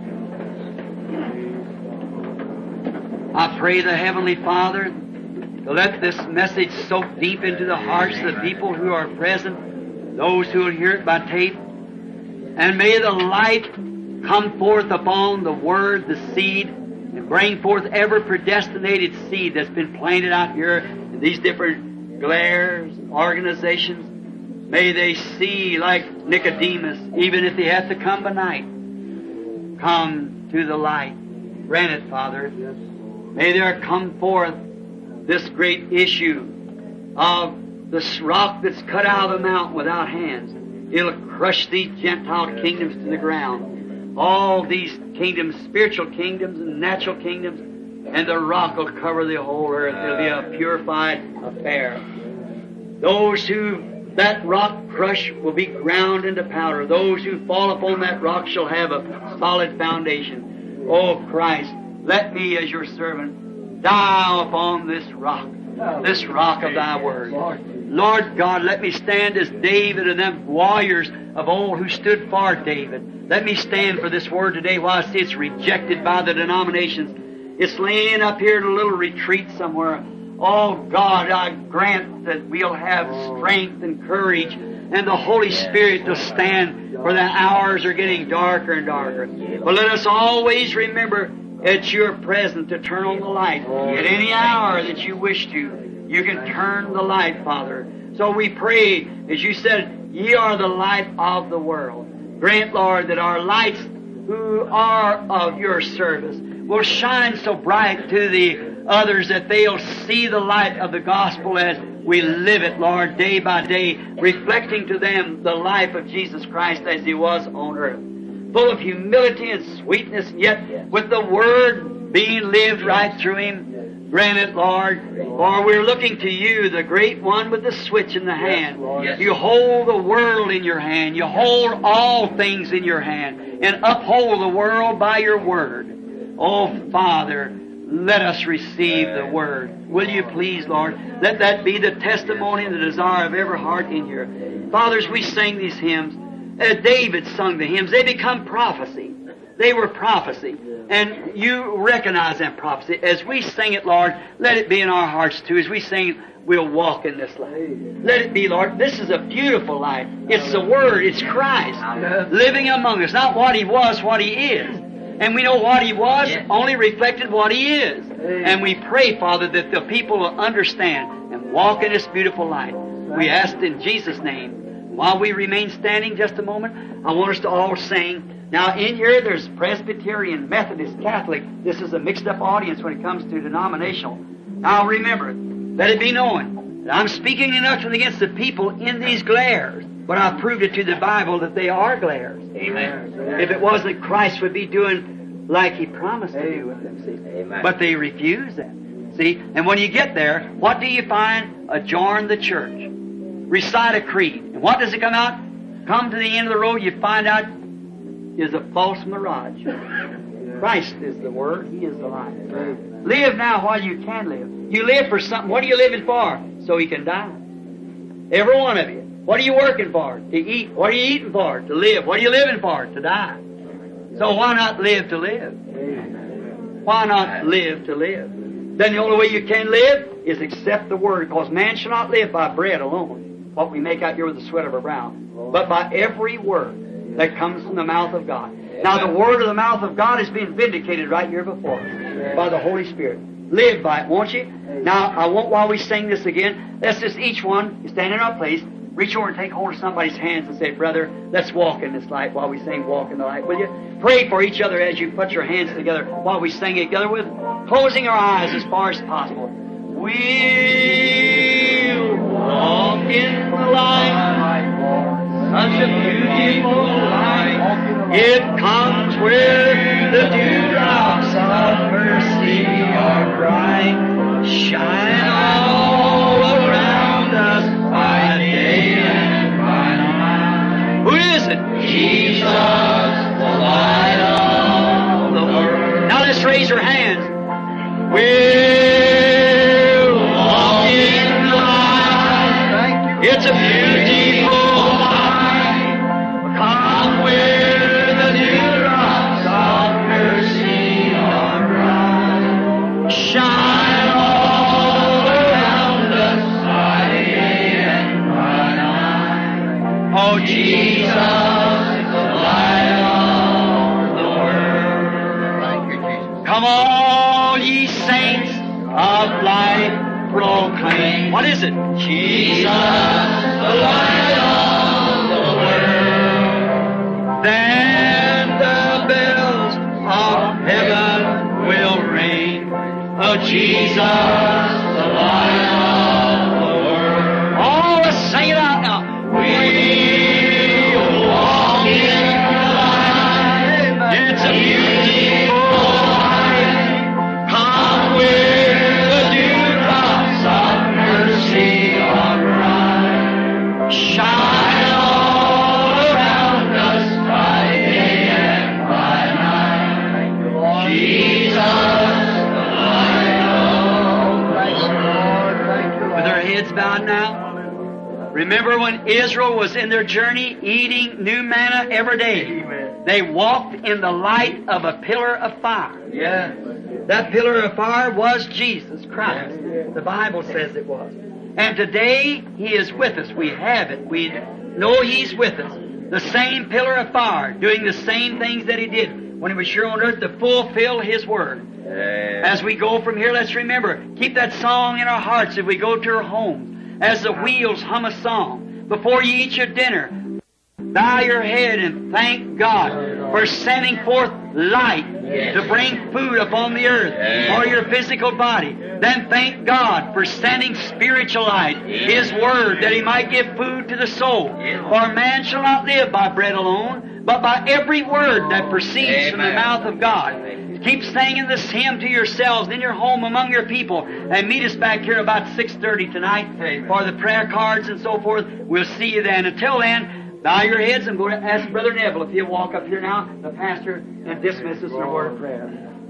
I pray the Heavenly Father to let this message soak deep into the hearts of the people who are present, those who will hear it by tape, and may the light come forth upon the Word, the seed, and bring forth every predestinated seed that's been planted out here in these different glares, organizations. May they see like Nicodemus, even if they have to come by night, come to the light. Grant it, Father. May there come forth this great issue of this rock that's cut out of the mountain without hands. It'll crush these Gentile kingdoms to the ground. All these kingdoms, spiritual kingdoms and natural kingdoms, and the rock will cover the whole earth. It'll be a purified affair. Those who that rock crush will be ground into powder. Those who fall upon that rock shall have a solid foundation. Oh Christ, let me as your servant die upon this rock, this rock of thy word. Lord God, let me stand as David and them warriors of old who stood for David. Let me stand for this word today while I see it's rejected by the denominations. It's laying up here in a little retreat somewhere. Oh God, I grant that we'll have strength and courage and the Holy Spirit to stand, for the hours are getting darker and darker. But let us always remember that you're present to turn on the light. At any hour that you wish to, you can turn the light, Father. So we pray, as you said, ye are the light of the world. Grant, Lord, that our lights who are of your service will shine so bright to the others that they'll see the light of the gospel as we live it, Lord, day by day, reflecting to them the life of Jesus Christ as He was on earth. Full of humility and sweetness, yet with the Word being lived right through Him. Grant it, Lord, for we're looking to you, the great one with the switch in the hand. You hold the world in your hand. You hold all things in your hand and uphold the world by your Word. Oh, Father, let us receive the Word. Will you please, Lord? Let that be the testimony and the desire of every heart in here. Fathers, we sing these hymns. Uh, David sung the hymns. They become prophecy. They were prophecy. And you recognize that prophecy. As we sing it, Lord, let it be in our hearts too. As we sing, we'll walk in this light. Let it be, Lord. This is a beautiful light. It's the Word. It's Christ living among us. Not what He was, what He is. And we know what He was only reflected what He is. And we pray, Father, that the people will understand and walk in this beautiful light. We ask in Jesus' name. While we remain standing just a moment, I want us to all sing Now, in here, there's Presbyterian, Methodist, Catholic. This is a mixed-up audience when it comes to denominational. Now, remember, let it be known that I'm speaking nothing against the people in these glares, but I've proved it to the Bible that they are glares. Amen. If it wasn't, Christ would be doing like He promised to do with them, see? Amen. But they refuse that. See? And when you get there, what do you find? Adjourn the church. Recite a creed. And what does it come out? Come to the end of the road, you find out is a false mirage. Christ is the Word. He is the life. Live now while you can live. You live for something. What are you living for? So He can die. Every one of you. What are you working for? To eat. What are you eating for? To live. What are you living for? To die. So why not live to live? Why not live to live? Then the only way you can live is accept the Word, because man shall not live by bread alone, what we make out here with the sweat of our brow, but by every word that comes from the mouth of God. Now the word of the mouth of God is being vindicated right here before us by the Holy Spirit. Live by it, won't you? Now, I want, while we sing this again, let's just each one stand in our place, reach over and take hold of somebody's hands and say, brother, let's walk in this light while we sing Walk in the Light. Will you? Pray for each other as you put your hands together while we sing it together, with closing our eyes as far as possible. We'll walk in the light, such a beautiful light. It comes where the dewdrops of mercy are bright, shine all around us by day and by night. Who is it? Jesus, the light of the world. Now let's raise our hands. We'll walk in the light. It's a beautiful light. Come where the dewdrops of mercy are bright. Shine all around us by day and by night. Oh, Jesus, the light of the world. Thank you, Jesus. Come all ye saints of light proclaim. What is it? Jesus, the light of the world. Then the bells of heaven will ring. Oh, Jesus, the light of the world. Oh, let's sing it out now. We'll walk in the light. It's a beautiful light. Come where the dewdrops of mercy are bright. Shine all around us by day and by night. Jesus, the light of the world. With our heads bowed now. Remember when Israel was in their journey eating new manna every day? They walked in the light of a pillar of fire. Yeah. That pillar of fire was Jesus Christ. The Bible says it was. And today He is with us. We have it. We know He's with us. The same pillar of fire, doing the same things that He did when He was here on earth to fulfill His Word. As we go from here, let's remember, keep that song in our hearts as we go to our homes. As the wheels hum a song, before you eat your dinner, bow your head and thank God for sending forth light to bring food upon the earth for your physical body. Then thank God for sending spiritual light, His Word, that He might give food to the soul. For man shall not live by bread alone, but by every word that proceeds from the mouth of God. Keep singing this hymn to yourselves in your home among your people, and meet us back here about six thirty tonight for the prayer cards and so forth. We'll see you then. Until then, bow your heads and go to ask Brother Neville if he'll walk up here now, the pastor, and dismiss us in a word of prayer.